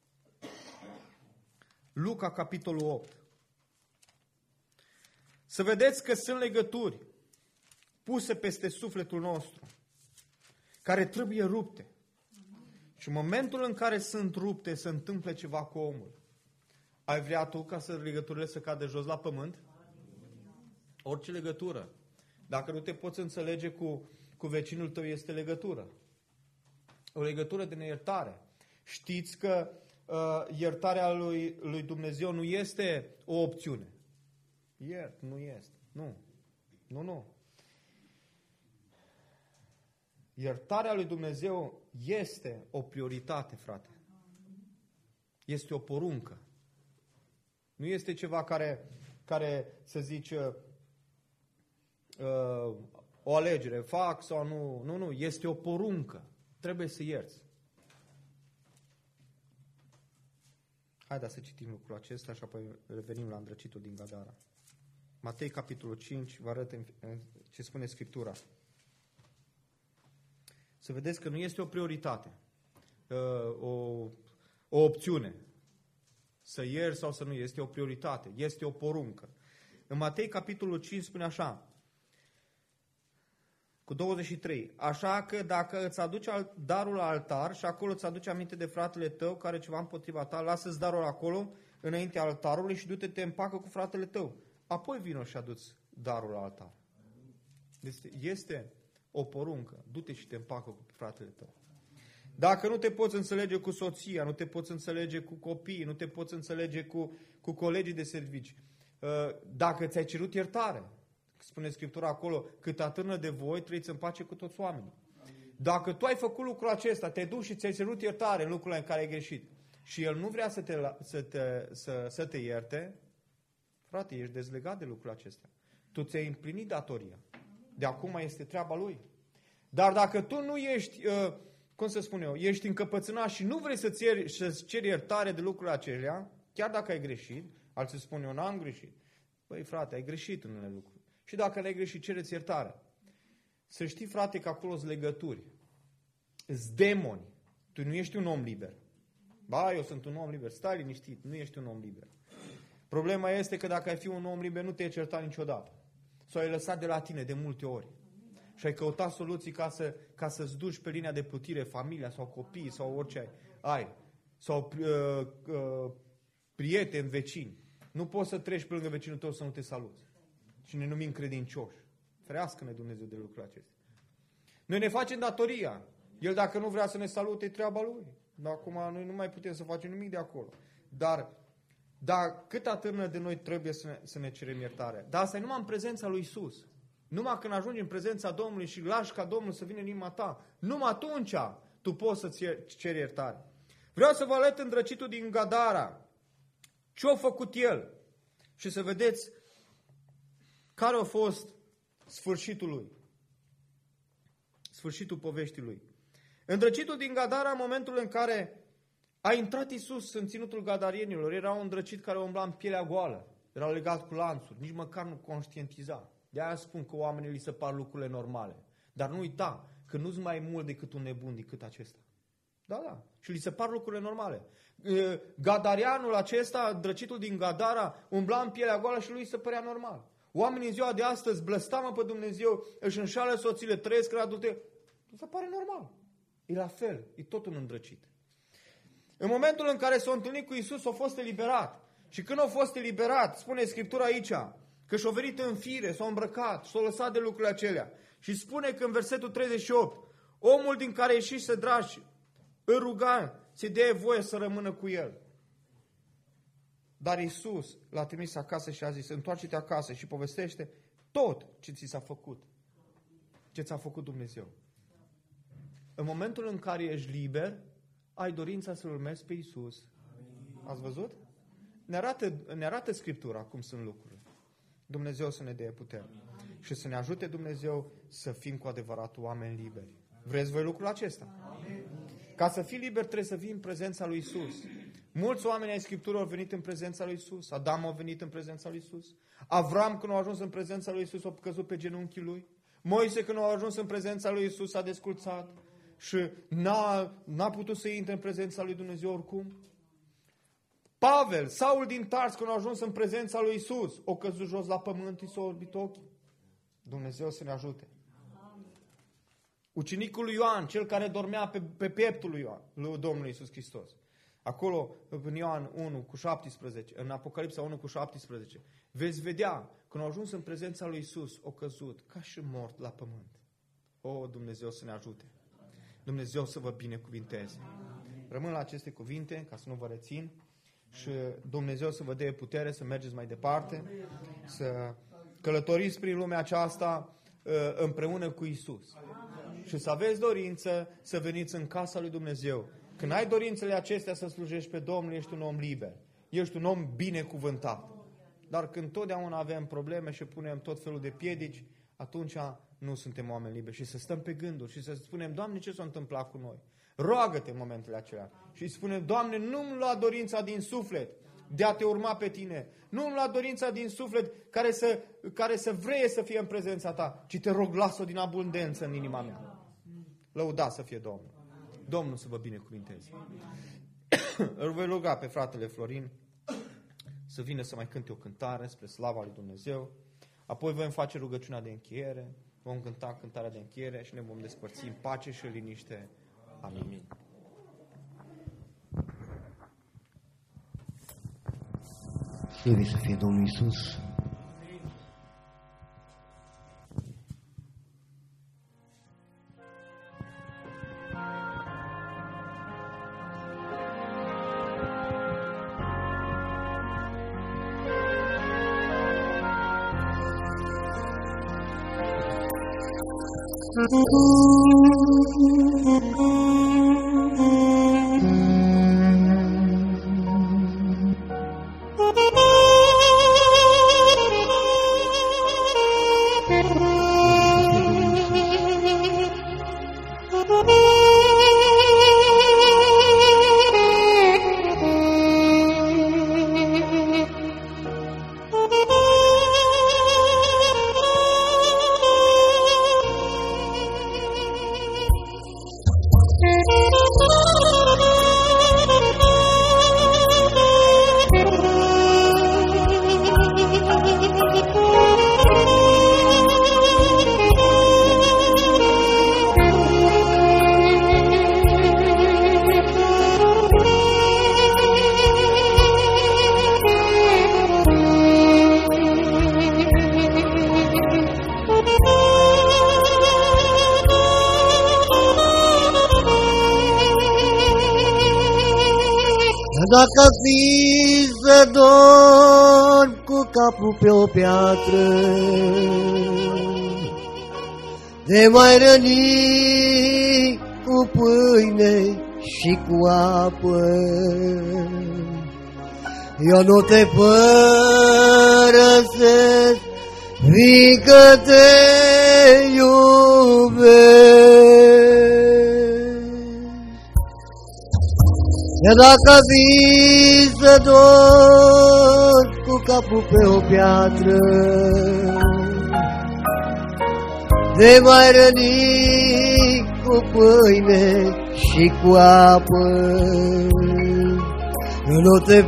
Luca, capitolul 8. Să vedeți că sunt legături puse peste sufletul nostru, care trebuie rupte. Și în momentul în care sunt rupte, se întâmplă ceva cu omul. Ai vrea tu ca legăturile să cadă jos la pământ? Orice legătură. Dacă nu te poți înțelege cu vecinul tău, este legătură. O legătură de neiertare. Știți că iertarea lui Dumnezeu nu este o opțiune. Iert, nu este. Nu. Iertarea lui Dumnezeu este o prioritate, frate. Este o poruncă. Nu este ceva care să zice o alegere, fac sau nu. Nu, este o poruncă. Trebuie să ierți. Haideți să citim lucrul acesta și apoi revenim la îndrăcitul din Gadara. Matei, capitolul 5, vă arăt ce spune Scriptura. Să vedeți că nu este o prioritate, o opțiune. Să ierți sau să nu, este o prioritate, este o poruncă. În Matei, capitolul 5, spune așa, cu 23. Așa că dacă îți aduci darul la altar și acolo îți aduci aminte de fratele tău care ceva împotriva ta, lasă-ți darul acolo înaintea altarului și du-te, te împacă cu fratele tău. Apoi vino și aduți darul la altar. Este o poruncă. Du-te și te împacă cu fratele tău. Dacă nu te poți înțelege cu soția, nu te poți înțelege cu copiii, nu te poți înțelege cu colegii de servici, dacă ți-ai cerut iertare, spune Scriptura acolo, cât atârnă de voi, trăiți în pace cu toți oamenii. Dacă tu ai făcut lucrul acesta, te duci și ți-ai cerut iertare în lucrurile în care ai greșit și el nu vrea să te ierte, frate, ești dezlegat de lucrul acesta. Tu ți-ai împlinit datoria. De acum este treaba lui. Dar dacă tu nu ești, cum să spun eu, ești încăpățânat și nu vrei să-ți ceri iertare de lucrurile acelea, chiar dacă ai greșit, alții spun eu n-am greșit. Băi, frate, ai greșit în unele lucruri. Și dacă n-ai greșit, cereți iertare. Să știi, frate, că acolo sunt legături. Îți demoni. Tu nu ești un om liber. Ba, eu sunt un om liber. Stai liniștit, nu ești un om liber. Problema este că dacă ai fi un om liber, nu te-ai certat niciodată. Sau ai lăsat de la tine de multe ori. Și ai căutat soluții ca să-ți duci pe linia de plutire familia sau copiii sau orice ai. Sau prieteni, vecini. Nu poți să treci pe lângă vecinul tău să nu te saluți. Și ne numim credincioși. Ferească-ne Dumnezeu de lucrul acesta. Noi ne facem datoria. El dacă nu vrea să ne salute, e treaba lui. Dar acum noi nu mai putem să facem nimic de acolo. Dar cât atârnă de noi trebuie să ne cerem iertare. Dar asta e numai în prezența lui Iisus. Numai când ajungi în prezența Domnului și lași ca Domnul să vină în inima ta, numai atunci tu poți să-ți ceri iertare. Vreau să vă arăt îndrăcitul din Gadara. Ce a făcut el? Și să vedeți care a fost sfârșitul lui. Sfârșitul poveștii lui. Îndrăcitul din Gadara, în momentul în care a intrat Iisus în ținutul gadarienilor, era un îndrăcit care umbla în pielea goală. Era legat cu lanțuri, nici măcar nu conștientiza. De-aia spun că oamenii li se par lucrurile normale. Dar nu uita că nu-s mai mult decât un nebun decât acesta. Da. Și li se par lucrurile normale. Gadarianul acesta, îndrăcitul din Gadara, umbla în pielea goală și lui se părea normal. Oamenii în ziua de astăzi blăstamă pe Dumnezeu, își înșală soțiile, trăiesc în adulterie. Nu se pare normal. E la fel, e tot un îndrăcit. În momentul în care s-a întâlnit cu Iisus, a fost eliberat. Și când a fost eliberat, spune Scriptura aici, că și-a venit în fire, s-a îmbrăcat, s-a lăsat de lucrurile acelea. Și spune că în versetul 38, omul din care ieșise dragi, îl ruga, să-i dea voie să rămână cu el. Dar Iisus l-a trimis acasă și a zis, întoarce-te acasă și povestește tot ce ți s-a făcut. Ce ți-a făcut Dumnezeu. În momentul în care ești liber, ai dorința să-L urmezi pe Iisus. Ați văzut? Ne arată Scriptura cum sunt lucrurile. Dumnezeu să ne dea putere. Și să ne ajute Dumnezeu să fim cu adevărat oameni liberi. Vreți voi lucrul acesta? Ca să fii liber trebuie să vii în prezența lui Iisus. Mulți oameni ai Scripturii au venit în prezența lui Iisus. Adam a venit în prezența lui Iisus. Avram, când a ajuns în prezența lui Iisus, a căzut pe genunchii lui. Moise, când a ajuns în prezența lui Iisus, a desculțat și n-a putut să intre în prezența lui Dumnezeu oricum. Pavel, Saul din Tars, când a ajuns în prezența lui Iisus, a căzut jos la pământ, i s-a orbit ochii. Dumnezeu să ne ajute. Ucenicul lui Ioan, cel care dormea pe pieptul lui Domnului Iisus Hristos. Acolo, în Ioan 1 cu 17, în Apocalipsa 1 cu 17, veți vedea, când au ajuns în prezența lui Iisus, au căzut ca și mort la pământ. O, Dumnezeu să ne ajute. Dumnezeu să vă binecuvinteze. Rămân la aceste cuvinte, ca să nu vă rețin, și Dumnezeu să vă dea putere să mergeți mai departe, să călătoriți prin lumea aceasta împreună cu Iisus. Și să aveți dorință să veniți în casa lui Dumnezeu. Când ai dorințele acestea să slujești pe Domnul, ești un om liber. Ești un om binecuvântat. Dar când totdeauna avem probleme și punem tot felul de piedici, atunci nu suntem oameni liberi. Și să stăm pe gânduri și să spunem, Doamne, ce s-a întâmplat cu noi? Roagă-te în momentele acelea. Și spunem, Doamne, nu-mi lua dorința din suflet de a te urma pe tine. Nu-mi lua dorința din suflet care să vreie să fie în prezența ta, ci te rog, lasă-o din abundență în inima mea. Lăudați să fie Domnul. Domnul să vă binecuvinteze. Îl voi ruga pe fratele Florin să vină să mai cânte o cântare spre slava lui Dumnezeu. Apoi vom face rugăciunea de încheiere, vom cânta cântarea de încheiere și ne vom despărți în pace și liniște. Amin. Slăvit să fie Domnul Iisus. Dacă fi să dorm cu capul pe o piatră, te mai răni cu pâine și cu apă, eu nu te părăsesc, fiindcă te iubesc. Iar dacă vii să dormi cu capul pe o piatră, te mai răni cu pâine și cu apă, eu nu te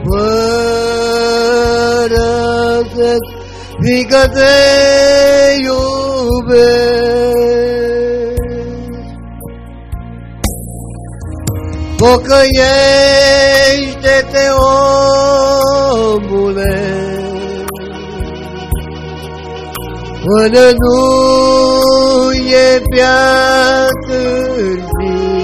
părăsesc, fiindcă te iubesc. Pocăiește-te, omule, până nu e prea târziu.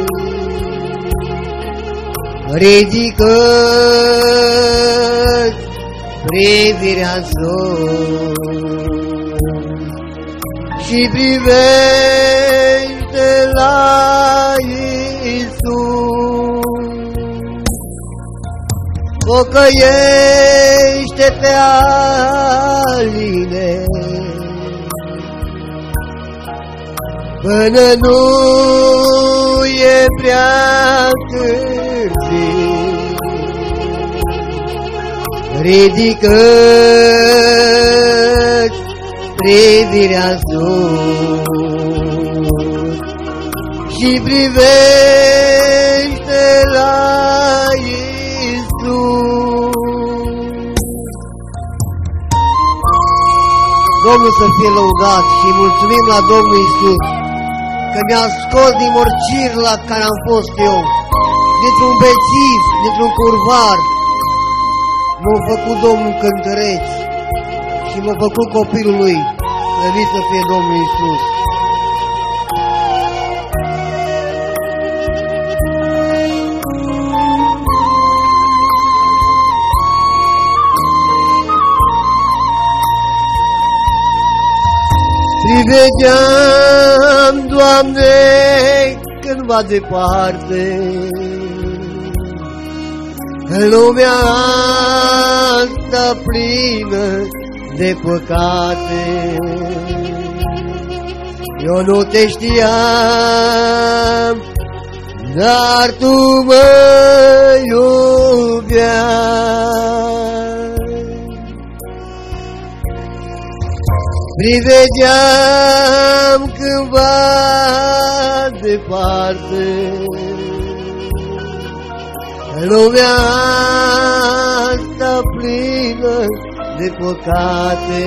Ridică-ți privirea în sus și privește la Iisus. Pocăiește-te, Aline, până nu e prea târziu. Ridică-ți privirea în sus și privește la Iisus. Domnul să fie lăudat și mulțumim la Domnul Iisus că mi-a scos din morcir la care am fost eu, dintr-un bețiv, dintr-un curvar. M-a făcut Domnul cântăreț și m-a făcut copilul lui. Slăvit să fie Domnul Iisus. Privegeam, Doamne, cândva departe, în lumea asta plină de păcate. Eu nu te știam, dar Tu mă iubeai. Privegeam cândva departe, lumea asta plină de păcate.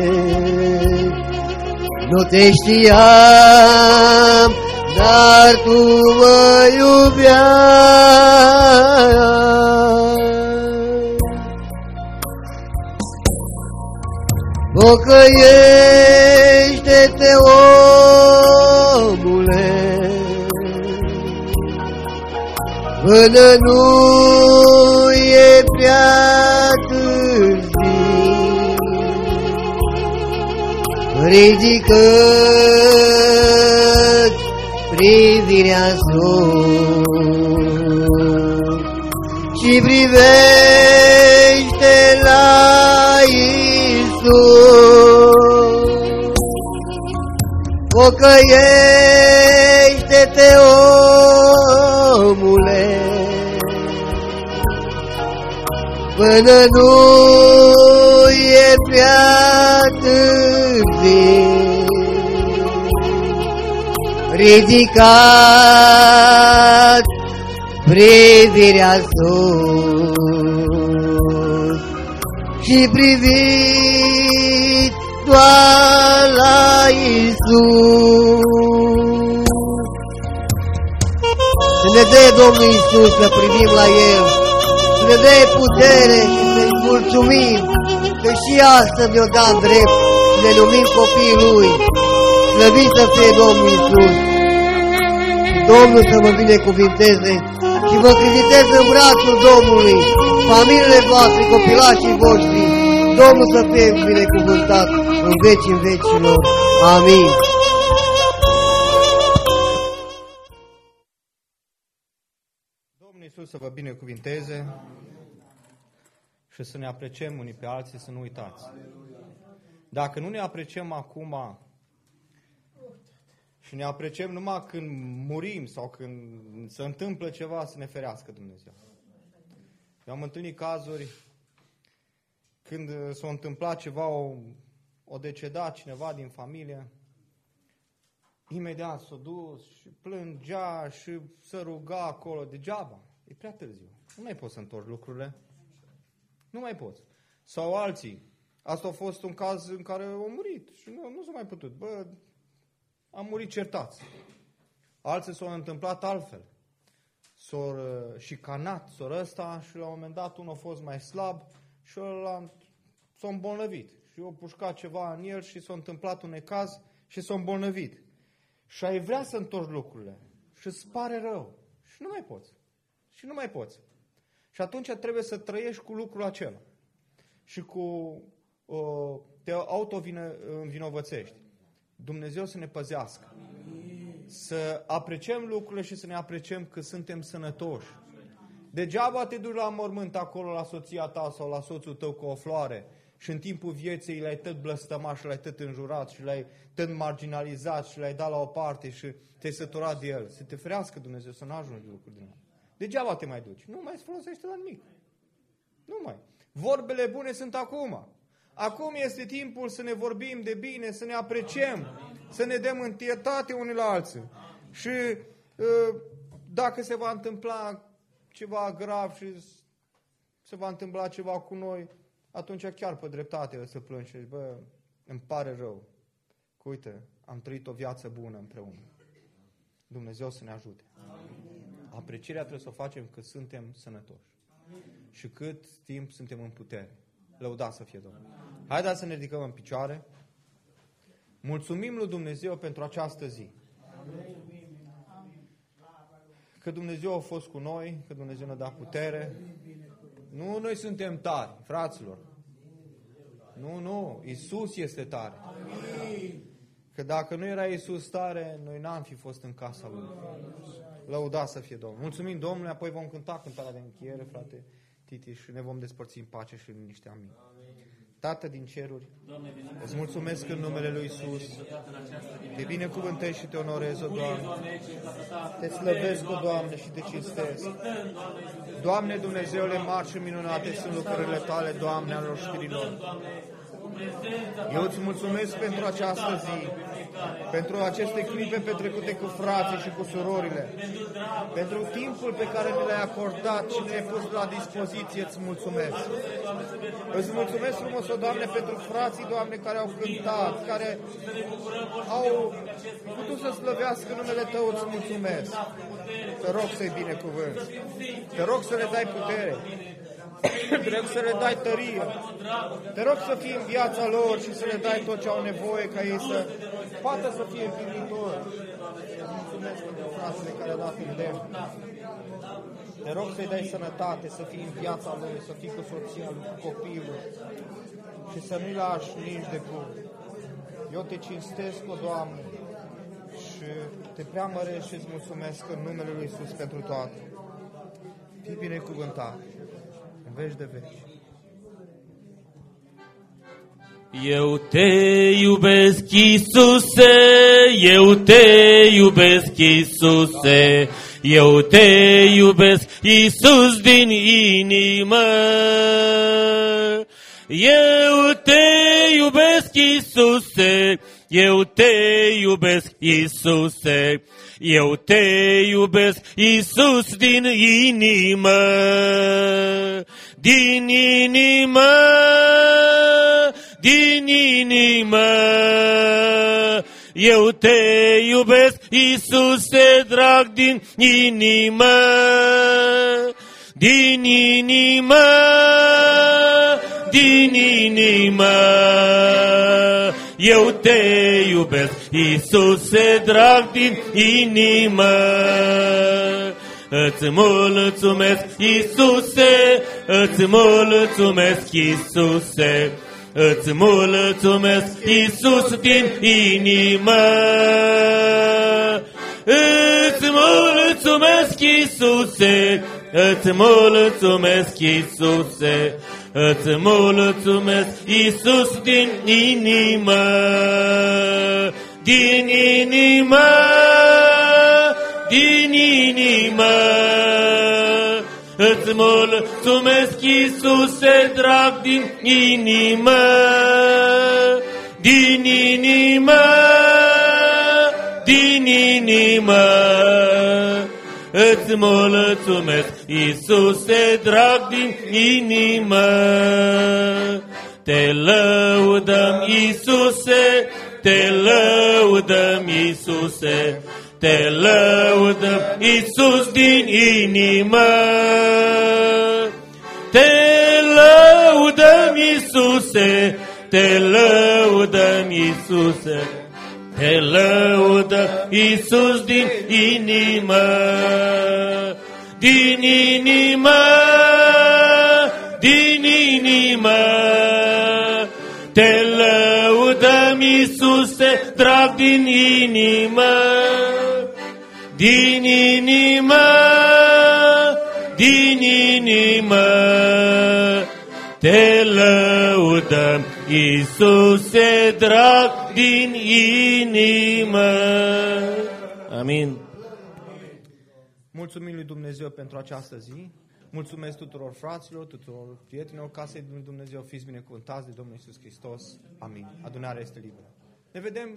Nu te știam, dar Tu mă iubeai. Pocăiește-te, omule, până nu e prea târziu. Ridică-ți privirea în sus și privește la Iisus. Pocăiește-te, omule, până nu e prea târziu. Ridicați privirea sus și priviți doar la Iisus. Să ne dea Domnul Iisus să privim la El, să ne dea putere și să-i mulțumim că și astăzi ne-o dat drept și ne numim copiii Lui. Slăvit să fie Domnul Iisus. Domnul să vă binecuvinteze și vă creditez în brațul Domnului, familiile voastre, copilașii voștri. Domnul să fie binecuvântat în vecii vecilor. Amin. Domnul Iisus să vă binecuvinteze și să ne apreciem unii pe alții, să nu uitați. Dacă nu ne apreciem acum și ne apreciem numai când murim sau când se întâmplă ceva, să ne ferească Dumnezeu. Eu am întâlnit cazuri când s-a întâmplat ceva, o decedat cineva din familie, imediat s-a dus și plângea și se ruga acolo, degeaba, e prea târziu. Nu mai poți să întorci lucrurile. Nu mai poți. Sau alții. Asta a fost un caz în care au murit și nu s-a mai putut. Am murit certați. Alții s-au întâmplat altfel. s-au șicanat, sora ăsta, și la un moment dat unul a fost mai slab și ăla s-a îmbolnăvit. Și eu pușcat ceva în el și s-a întâmplat un necaz și s-a îmbolnăvit. Și ai vrea să întorci lucrurile și îți pare rău și nu mai poți. Și nu mai poți. Și atunci trebuie să trăiești cu lucrul acela. Și te auto-învinovățești. Dumnezeu să ne păzească. Să apreciem lucrurile și să ne apreciem că suntem sănătoși. Degeaba te duci la mormânt acolo la soția ta sau la soțul tău cu o floare și în timpul vieții l-ai tot blăstămat și l-ai tot înjurat și l-ai tot marginalizat și l-ai dat la o parte și te-ai săturat de el. Să te ferească Dumnezeu să nu ajungi lucruri din ele. Degeaba te mai duci. Nu mai îți folosește la nimic. Nu mai. Vorbele bune sunt acum. Acum este timpul să ne vorbim de bine, să ne apreciem, să ne dăm întâietate unii la alții. Și dacă se va întâmpla ceva grav și se va întâmpla ceva cu noi, atunci chiar pe dreptate să plângi și bă, îmi pare rău. Că uite, am trăit o viață bună împreună. Dumnezeu să ne ajute. Aprecierea trebuie să o facem că suntem sănătoși. Și cât timp suntem în putere. Lăudați să fie Domnul. Haideți să ne ridicăm în picioare. Mulțumim lui Dumnezeu pentru această zi. Că Dumnezeu a fost cu noi, că Dumnezeu ne-a dat putere. Nu noi suntem tari, fraților. Nu, Iisus este tare. Că dacă nu era Iisus tare, noi n-am fi fost în casa Lui. Lăudați să fie Domnul. Mulțumim Domnului, apoi vom cânta cântarea de încheiere, frate Titi, și ne vom despărți în pace și în liniște. Amin. Tată din ceruri, îți mulțumesc în numele Lui Iisus. Te binecuvântezi și te onorez, o Doamne. Te slăvesc, o Doamne, și te cinstesc. Doamne, Dumnezeule mari și minunate sunt lucrările Tale, Doamne, al oștirilor. Eu îți mulțumesc pentru această zi, pentru aceste clipe petrecute cu frații și cu surorile, pentru timpul pe care ne l-ai acordat și ne-ai pus la dispoziție, îți mulțumesc. Îți mulțumesc frumos, o Doamne, pentru frații, Doamne, care au cântat, care au putut să slăvească numele Tău, îți mulțumesc. Te rog să-i binecuvânți. Te rog să le dai putere. Te rog să le dai tărie. Te rog să fii în viața lor și să le dai tot ce au nevoie ca ei să poată să fie împlinitori. Mulțumesc pentru fratele care a dat îndemn. Te rog să-i dai sănătate, să fii în viața lui, să fii cu soția lui, cu copilul și să nu-i lași nici de cum. Eu te cinstesc, o Doamne, și te preamăresc și îți mulțumesc în numele Lui Iisus pentru toate. Fii binecuvântat în veci de veci. Eu te iubesc, Iisuse, eu te iubesc, Iisuse, eu te iubesc, Iisus, din inimă. Eu te iubesc, Iisuse, eu te iubesc, Iisuse, eu te iubesc, Iisus, din inimă, din inimă, din inimă. Eu te iubesc, Iisuse, drag, din inimă, din inimă, din inimă. Eu te iubesc, Iisuse, drag, din inimă. Îți mulțumesc, Iisuse, îți mulțumesc, Iisuse, îți mulțumesc, Iisus, din inimă. Îți mulțumesc, Iisuse, îți mulțumesc, Iisuse, îți mulțumesc, Iisus, din inimă, din inimă, din inimă. Îți mulțumesc, Iisuse, drag, din inimă, din inimă, din inimă. Îți mulțumesc, Iisuse, drag, din inimă. Te lăudăm, Iisuse, te lăudăm, Iisuse, te lăudăm, Iisus, din inimă. Te lăudăm, Iisuse, te lăudăm, Iisuse, te lăudăm, Iisus, din inimă, din inimă, din inimă. Te lăudăm, Iisuse, drag, din inimă, din inimă, din inimă. Te lăudăm, Iisuse, drag, din inimă. Amin. Mulțumim lui Dumnezeu pentru această zi. Mulțumesc tuturor fraților, tuturor prietenilor casei lui Dumnezeu. Fiți binecuvântați de Domnul Iisus Hristos. Amin. Adunarea este liberă. Ne vedem